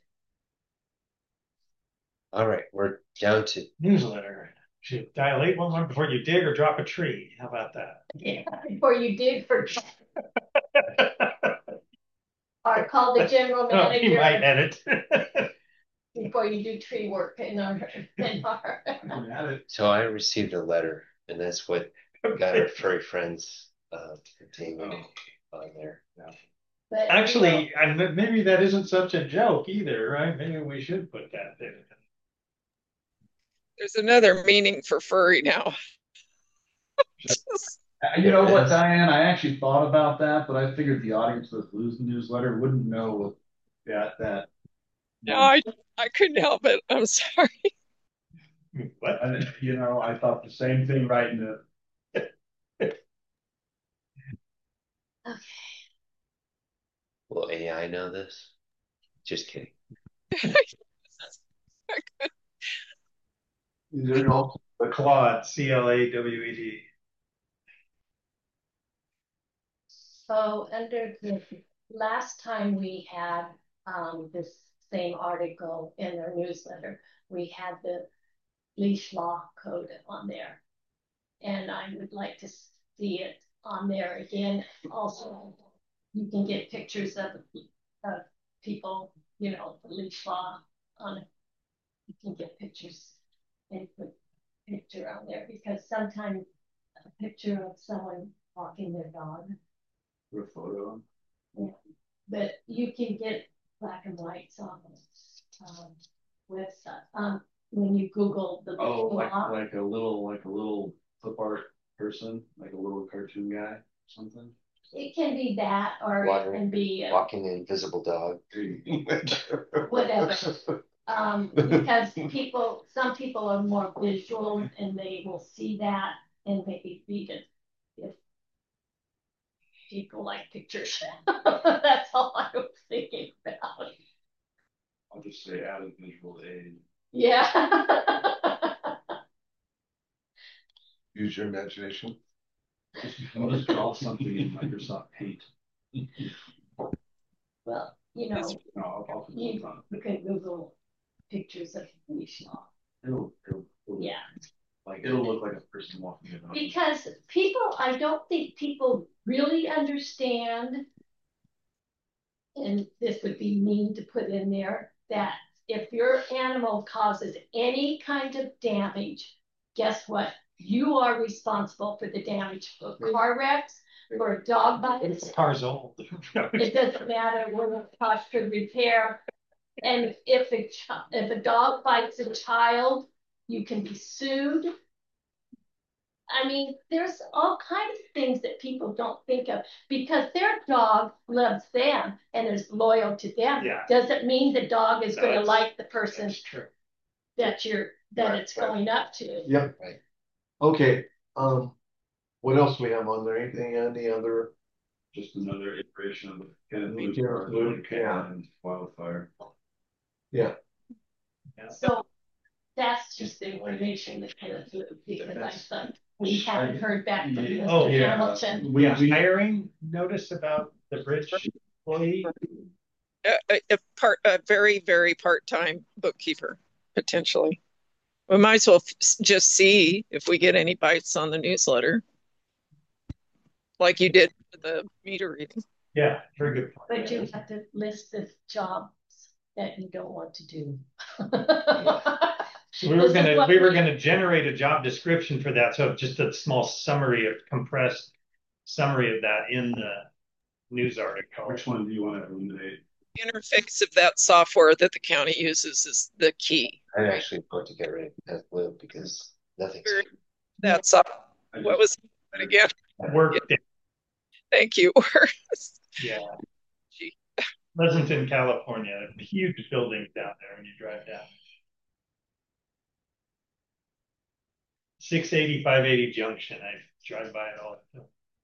All right, we're down to Newsletter. Should dilate one one before you dig or drop a tree. How about that? Yeah, before you dig for or call the general Oh, he manager. might edit. Before you do tree work in our, in our. So I received a letter, and that's what got our furry friends uh name on there. But, Actually, and maybe that isn't such a joke either, right? Maybe we should put that there. There's another meaning for furry now. You know what, Diane? I actually thought about that, but I figured the audience that lose the newsletter wouldn't know that that. No, I I couldn't help it. I'm sorry. What? I, you know, I thought the same thing writing it. Okay. Will A I know this? Just kidding. They're all the Claude, C L A W E D. So under the last time we had um, this same article in our newsletter, we had the leash law code on there. And I would like to see it on there again. Also, you can get pictures of, of people, you know, the leash law on it. You can get pictures and put picture on there because sometimes a picture of someone walking their dog. A photo. Yeah, but you can get black and whites on this um, website. Um, when you Google the Oh, like law, like a little like a little clip art person, like a little cartoon guy, or something. it can be that, or Water. it can be uh, Walking the invisible dog. whatever. Um, because people, some people are more visual and they will see that and maybe read it. If people like pictures, that's all I was thinking about. I'll just say added visual aid. Yeah. Use your imagination. I'll just draw something in Microsoft Paint. Well, you know, No, I'll, I'll you, you can Google pictures of leash law. It'll, it'll, it'll, Yeah. like it'll look like a person walking it. Because people, I don't think people really understand, and this would be mean to put in there, that if your animal causes any kind of damage, guess what? You are responsible for the damage. For car wrecks, for a dog bites. The car's old. It doesn't matter what it costs for repair. And if a if a dog bites a child, you can be sued. I mean, there's all kinds of things that people don't think of because their dog loves them and is loyal to them. Yeah. Doesn't mean the dog is No, going to that's- like the person That's true. that you're that Right, it's right. going up to. Yep. Right. Okay, um, what else we have on there? Anything, any other just another iteration of the Kenneth Me Luke too, Park Luke, yeah. and wildfire. Yeah. So that's just the information that kind of, because I thought we haven't heard back from Mister Oh, yeah. Hamilton. We hiring notice about the bridge employee. A, a, a part, a very, very part-time bookkeeper, potentially. We might as well f- just see if we get any bites on the newsletter, like you did for the meter reading. Yeah, very good point. But you have to list the jobs that you don't want to do. We were gonna, we were gonna generate a job description for that, so just a small summary of compressed summary of that in the news article. Which one do you want to eliminate? Interface of that software that the county uses is the key. I right? actually want to get rid of that blue because nothing's. That's uh, what was it again? Work. Thank you. Yeah. Gee. Pleasanton, California, huge buildings down there when you drive down. six eighty, five eighty junction. I drive by it all the time.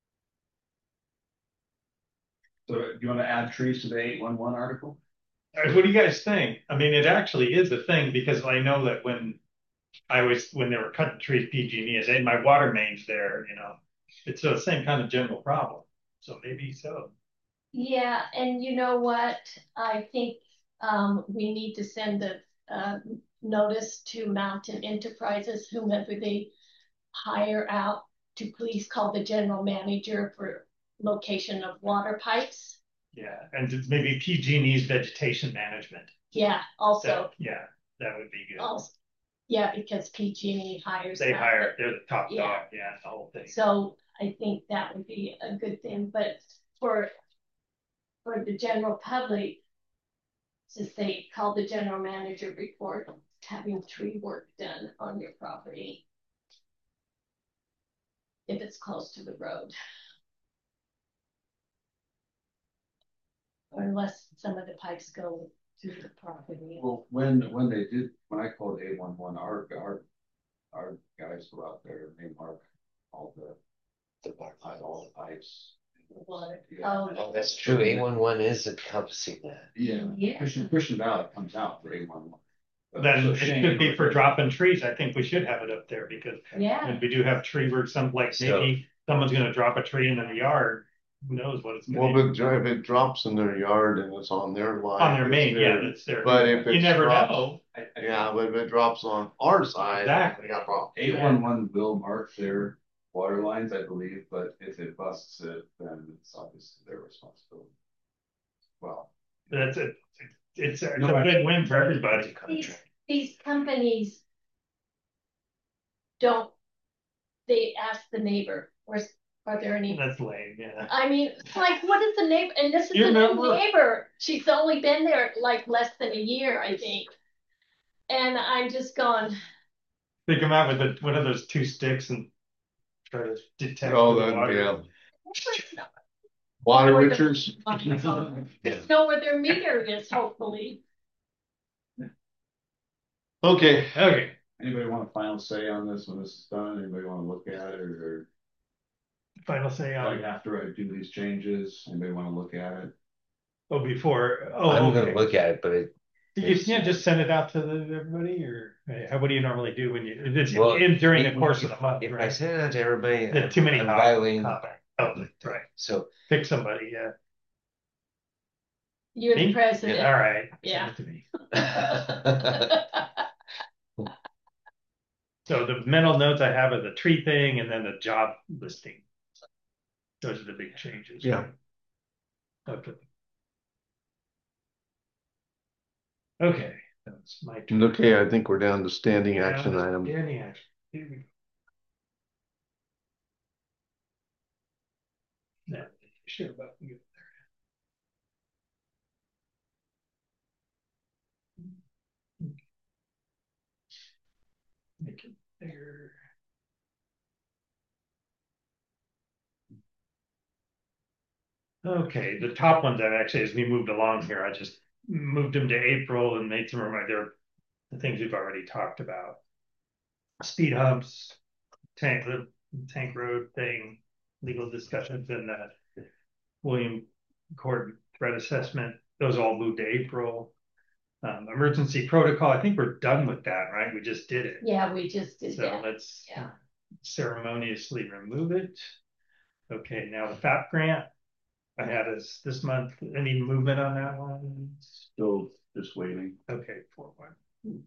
So do you want to add trees to the eight one one article? All right, what do you guys think? I mean, it actually is a thing because I know that when I was, when they were cutting trees, P G and E, I said, my water main's there, you know, it's the same kind of general problem. So maybe so. Yeah, and you know what? I think um, we need to send a uh, notice to Mountain Enterprises, whomever they hire out, to please call the general manager for location of water pipes. Yeah, and maybe P G and E's vegetation management. Yeah, also. That, yeah, that would be good. Also, yeah, because P G and E hires. They that. hire, they're the top Yeah. dog, yeah, the whole thing. So I think that would be a good thing, but for for the general public, to say, call the general manager report having tree work done on your property if it's close to the road. Or unless some of the pipes go through the property. Well, when when they did, when I called eight one one, our our our guys go out there and they mark all the the all the pipes. Water. Yeah. Oh, Oh, that's true. eight one one is encompassing that. Yeah, Yeah. Christian Christian Valley comes out for eight one one. Then it should be for dropping trees. I think we should have it up there because yeah. if we do have tree work someplace, So- maybe someone's gonna drop a tree in their yard. Who knows what it's Well, gonna but be. if it drops in their yard and it's on their line. On their main, it's yeah, their- that's their. But if You it's never dropped- know. Yeah, but if it drops on our side. Exactly. We got problems. Eight one one will mark their water lines, I believe, but if it busts it, then it's obviously their responsibility. Well, That's it. It's a, it's No, a I- win-win for everybody. These, these companies don't, they ask the neighbor, where's, are there any? That's lame, yeah. I mean, like, what is the neighbor? And this is You a new remember- neighbor. She's only been there like less than a year, I think. And I'm just going, They come out with a, one of those two sticks and try to detect Oh, the that, water. yeah. Water Or the- Richards. know where their meter is, hopefully. Okay, Okay, anybody want a final say on this when this is done? Anybody want to look at it or final say like on, after I do these changes? Anybody want to look at it? oh, before, oh, I'm okay. gonna look at it, but it, You can't just send it out to the, everybody, or uh, how, what do you normally do when you, it's well, in, during the if- course of the month, if I right? send it out to everybody, There are too many I'm copies. violating. Copy. Oh, right, So pick somebody, yeah. You're the Me? president. Yeah, all right. Yeah. Send it to me. So the mental notes I have are the tree thing and then the job listing. Those are the big changes. Yeah. right? Okay. Okay, that's my turn. okay, I think we're down to standing action Now, item. Standing action. Here we go. Now, share button. Get there. Make it bigger. Okay, the top ones I've actually, as we moved along here, I just moved them to April and made some reminder, the things we've already talked about. Speed humps, tank, the tank road thing, legal discussions, and the William Court threat assessment, those all moved to April. Um, emergency protocol, I think we're done with that, right? We just did it. Yeah, we just did So that. let's Yeah. ceremoniously remove it. Okay, now the F A P grant, I had us this month. Any movement on that one? Still just waiting. Okay, four one.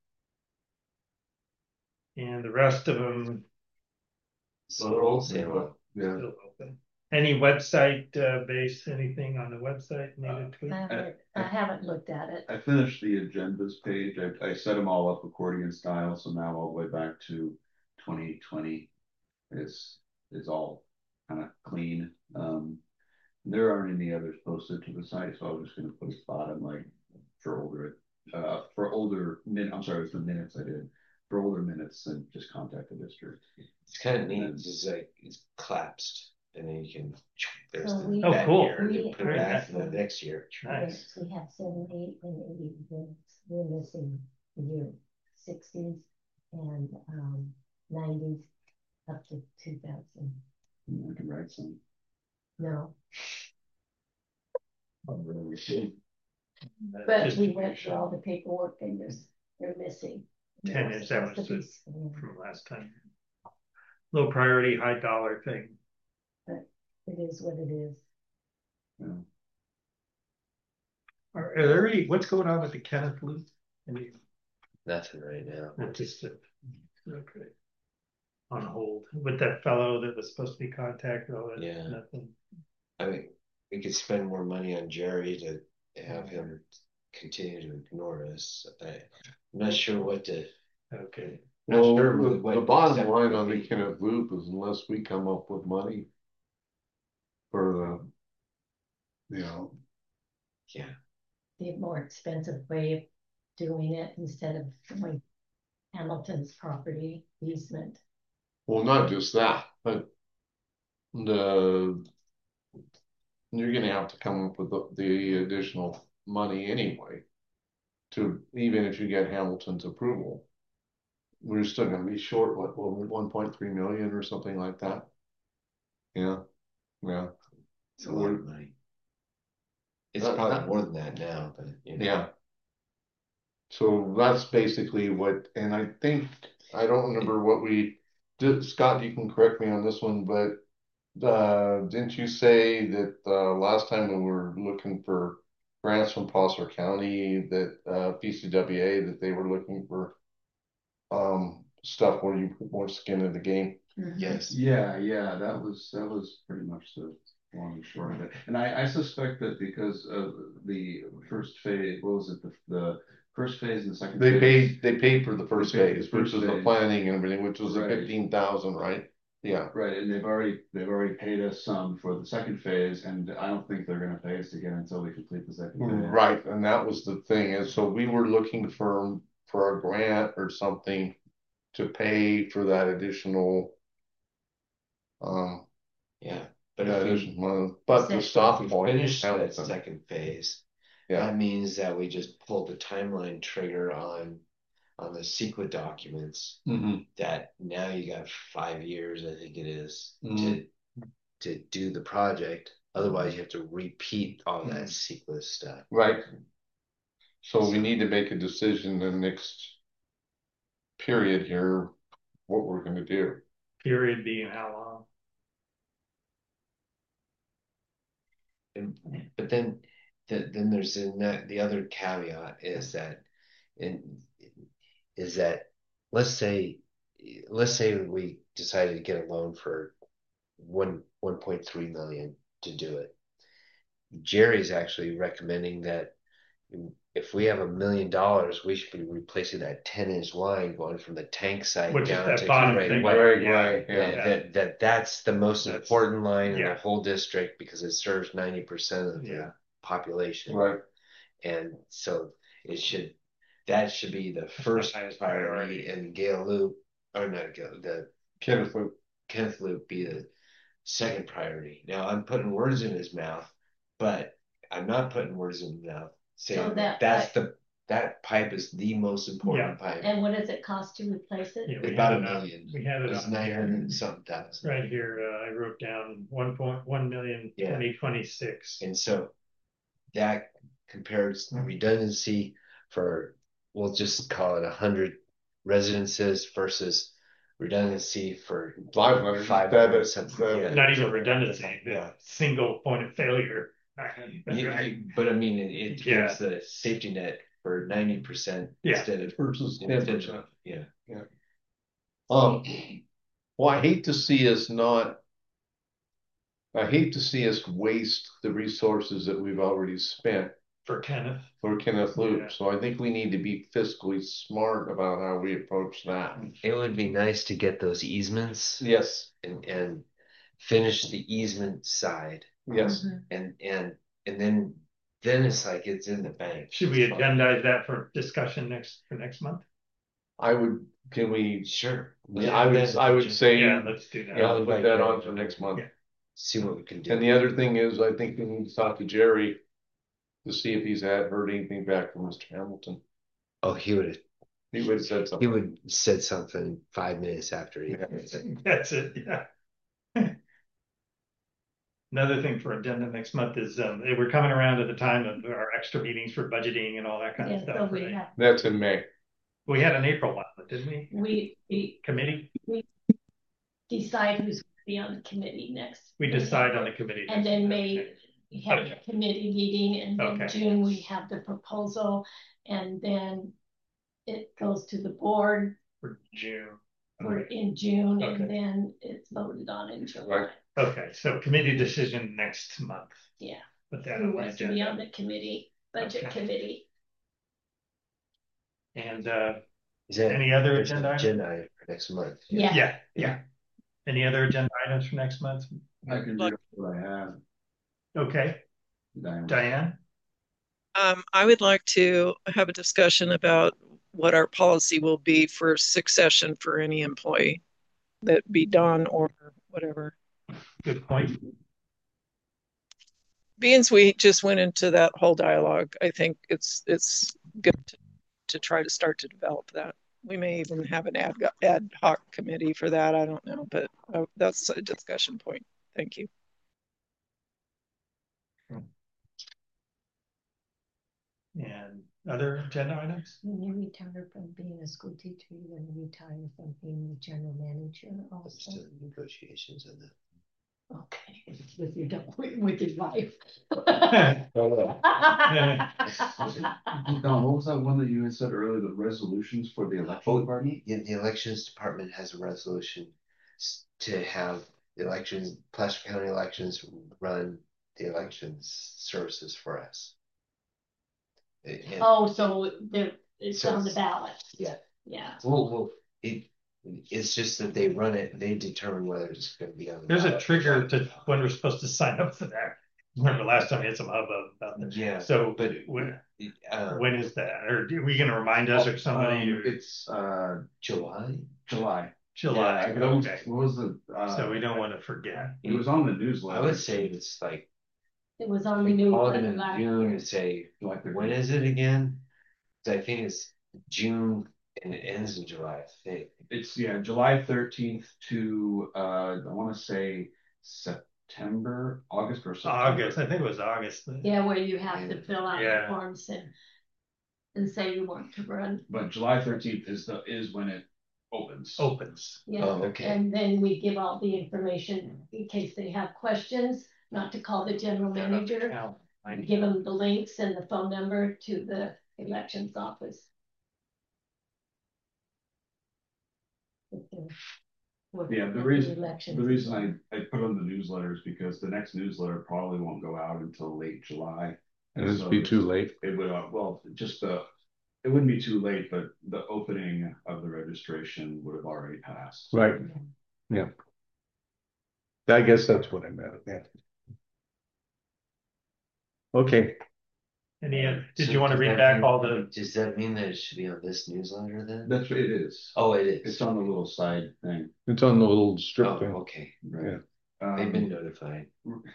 And the rest of them Still same one. Yeah. still open. Any website uh, based anything on the website needed to? I haven't, I haven't looked at it. I finished the agendas page. I, I set them all up accordion style, so now all the way back to twenty twenty is is all kind of clean. Um, there aren't any others posted to the site, so I was just going to put a spot on like for older uh for older min. I'm sorry, it was the minutes I did for older minutes, and just contact the district. It's kind of neat. It's like it's collapsed, and then you can. There's So the we- Oh, back cool. year, and We- then put it we back have in the some- next year. Nice. We have seven, eight, and eight events. We're missing the year sixties and um nineties up to two thousand. I can write some. No, Uh, but just we went through all the paperwork and there's, they're missing. ten They're is that supposed was to be the- scanned. from last time. Low priority, high dollar thing. It is what it is. Yeah. Are, are there any, what's going on with the Kenneth Loop? Any, Nothing right now. not just a, okay. On hold with that fellow that was supposed to be contacted. Oh, Yeah. Nothing. I mean, we could spend more money on Jerry to have him continue to ignore us. I, I'm not sure what to. Okay. Not Well, sure the, what the bottom step line would on the be. Kenneth Loop is unless we come up with money for the, you know, Yeah. The more expensive way of doing it instead of going Hamilton's property easement. well, not just that, but the you're gonna have to come up with the, the additional money anyway. To even if you get Hamilton's approval, we're still gonna be short, what, one point three million or something like that. Yeah, yeah, It's a lot of money. It's That- probably that- more than that now, but you know. yeah. So that's basically what, and I think, I don't remember what we did, Scott, you can correct me on this one, but uh, didn't you say that uh, last time we were looking for grants from Placer County that uh, P C W A, that they were looking for um, stuff where you put more skin in the game? Yes. Yeah, yeah, that was that was pretty much the long and short of it. And I, I suspect that because of the first phase, what was it, the, the first phase and the second They phase? paid, they paid for the first They paid phase, the which first was the phase. planning and everything, which was the Right. fifteen thousand, right? Yeah. Right, and they've already they've already paid us some for the second phase, and I don't think they're gonna pay us again until we complete the second phase. Right, and that was the thing, and so we were looking for, for a grant or something to pay for that additional. Um, Yeah. But that if we, additional money, but the Second. stop we point. finish that Hamilton. second phase, Yeah, that means that we just pulled the timeline trigger on on the CEQA documents. mm-hmm. That now you got five years, I think it is, Mhm. to to do the project. Otherwise, you have to repeat all Mm-hmm. that CEQA stuff. Right. So we need to make a decision in the next period here, what we're gonna do. Period being how long? And but then the, then there's in that the other caveat is that in is that let's say let's say we decided to get a loan for one one point three million to do it. Jerry's actually recommending that if we have a million dollars, we should be replacing that ten inch line going from the tank site Which is down that to bottom Great thing, White. Right, yeah, right, yeah. That, that that that's the most That's- important line in yeah. the whole district because it serves ninety percent of the Yeah. population. Right. And so it should that should be the first highest priority, priority. and Gale Loop or not Gale, the Kenneth Loop. Kenneth Loop be the second priority. Now I'm putting words in his mouth, but I'm not putting words in his mouth saying So that, that- that's that- the that pipe is the most important pipe. And what does it cost to replace it? Yeah, we About had a it on- million. We had it It's on nine hundred something thousand. right here. Uh, I wrote down one point one million Yeah. twenty twenty-six. And so that compares redundancy for, we'll just call it a hundred residences versus redundancy for Five hundred. five That hundred is- something. that- Yeah. Not even redundancy, the Yeah. single point of failure. Yeah, I- but I mean, it, it Yeah. gives the safety net for ninety percent Yeah. instead of Versus ten instead percent. of- yeah. Um, well, I hate to see us not. I hate to see us waste the resources that we've already spent For Kenneth. for Kenneth Loop. Yeah. So I think we need to be fiscally smart about how we approach that. It would be nice to get those easements Yes, and and finish the easement side yes. and and and then then it's like it's in the bank. Should we agendize that for discussion next, for next month? I would, can we, Sure. yeah, I would, I would say, Yeah, yeah, let's do that. I'll put that on for next month. Yeah. See what we can do. And the other thing is, I think we need to talk to Jerry to see if he's had heard anything back from Mister Hamilton. Oh, he would He would have said he something. would said something five minutes after he Yeah. That's it, yeah. Another thing for agenda next month is, um, we're coming around to the time of our extra meetings for budgeting and all that kind of Yeah, so stuff, we right? have, That's in May. We had an April one, didn't we? we, we Committee, decide who's gonna be on the committee next. we decide on the committee. And then May, we have Okay. a committee meeting, and then Okay. June, we have the proposal, and then it goes to the board For June. for in June, Okay. and then it's voted on in July. Right. Okay, so committee decision next month. Yeah. Put that Who on the wants to be on agenda. the committee, budget Okay. committee? And, uh, Is that any other there's an agenda items? agenda item for next month? Yeah. Yeah, yeah. Any other agenda items for next month? I can do what I have. Okay, Diane. Diane? Um, I would like to have a discussion about what our policy will be for succession for any employee, that be Don or whatever. Good point. Being we just went into that whole dialogue, I think it's it's good to, to try to start to develop that. We may even have an ad, ad hoc committee for that. I don't know, but uh, that's a discussion point. Thank you. And other agenda items? When you retire from being a school teacher, you're gonna retire from being the general manager also. Still negotiations on that. Okay, with your, with your wife. Don, what was that one that you had said earlier, the resolutions for the election Oh, department? yeah, the elections department has a resolution s- to have the elections, Placer County elections run the elections services for us. And- and- Oh, so there, it's So on the it's- ballot. Yeah. Yeah. Well, well, it, it's just that they run it, they determine whether it's gonna be on. the There's a ballot. trigger to when we're supposed to sign up for that. Remember last time we had some hubbub about that. Yeah, So, but when, uh, when is that? Or are we gonna remind us or somebody? Um, or It's, uh, July, July. July, Yeah, I don't- okay. What was the, uh? So we don't wanna forget. It was on the I newsletter. would say it's like, It was on the call it newsletter in last June year. and say, July thirteenth. when is it again? 'Cause I think it's June and it ends in July, I think. It's, yeah, July thirteenth to, uh, I wanna say September, August or September. August, I think it was August. Yeah, where you have to fill out the Yeah. forms and, and say you want to run. But July thirteenth is the, is when it opens. Opens. Yeah, Oh, okay. and then we give all the information in case they have questions, not to call the general manager. Now, I- Give them the links and the phone number to the elections office. With the- with Yeah, the with reason, elections. the reason I, I put on the newsletter is because the next newsletter probably won't go out until late July. And it'd so be this- too late. It would, uh, well, just the, it wouldn't be too late, but the opening of the registration would have already passed. Right. Yeah. I guess that's what I meant, yeah. Okay, Any, uh, did So you wanna does read that back mean- all the, Does that mean that it should be on this newsletter then? That's what it is. Oh, it is. It's on the little side thing. it's on the little Oh, strip thing. okay. Right. They've been Um, notified.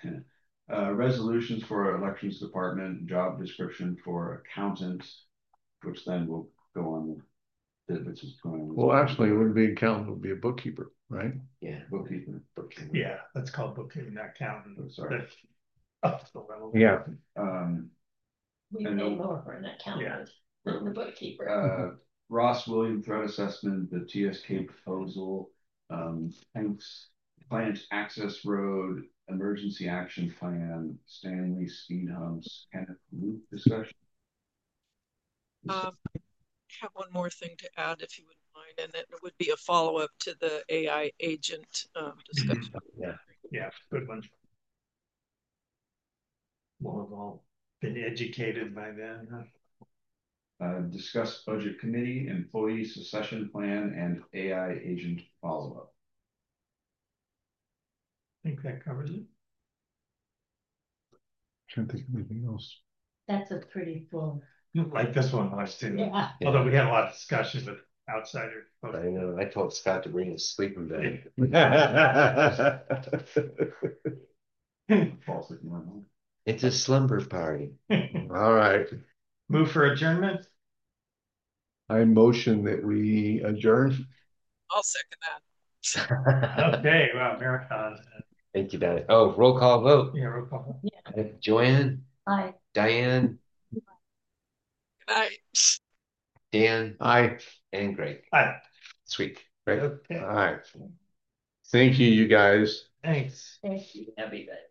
uh, resolutions for elections department, job description for accountant, which then will go on the, which is going on. Well, actually, it wouldn't be an accountant, it would be a bookkeeper, right? Yeah. Bookkeeping. Bookkeeper. Yeah, that's called bookkeeping, not accountant. Oh, sorry. That's up the level. Yeah. Um, We And pay then- more for an accountant than the bookkeeper. uh, Ross William threat assessment, the T S K proposal, um, Hanks Plant Access Road, emergency action plan, Stanley speed humps, Kenneth Loop discussion. Um, I have one more thing to add, if you wouldn't mind, and it would be a follow-up to the A I agent um, discussion. Yeah. Yeah, good one. We'll have all been educated by then, huh? Uh, discuss budget committee, employee succession plan, and A I agent follow-up. I think that covers it. Can't think of anything else. That's a pretty full. Like this one was too. Yeah. Although we had a lot of discussions with outsiders. I know. I told Scott to bring his sleeping bag. False alarm. It's a slumber party. All right. Move for adjournment. I motion that we adjourn. I'll second that. Okay, wow, marathon. Thank you, Diane. Oh, roll call vote. Yeah, roll call. Yeah. Uh, Joanne, I. Diane, Good night. Dan, Aye. and Greg. Aye. Sweet. Right. Okay. All right. Thank you, you guys. Thanks. Thank you, everybody.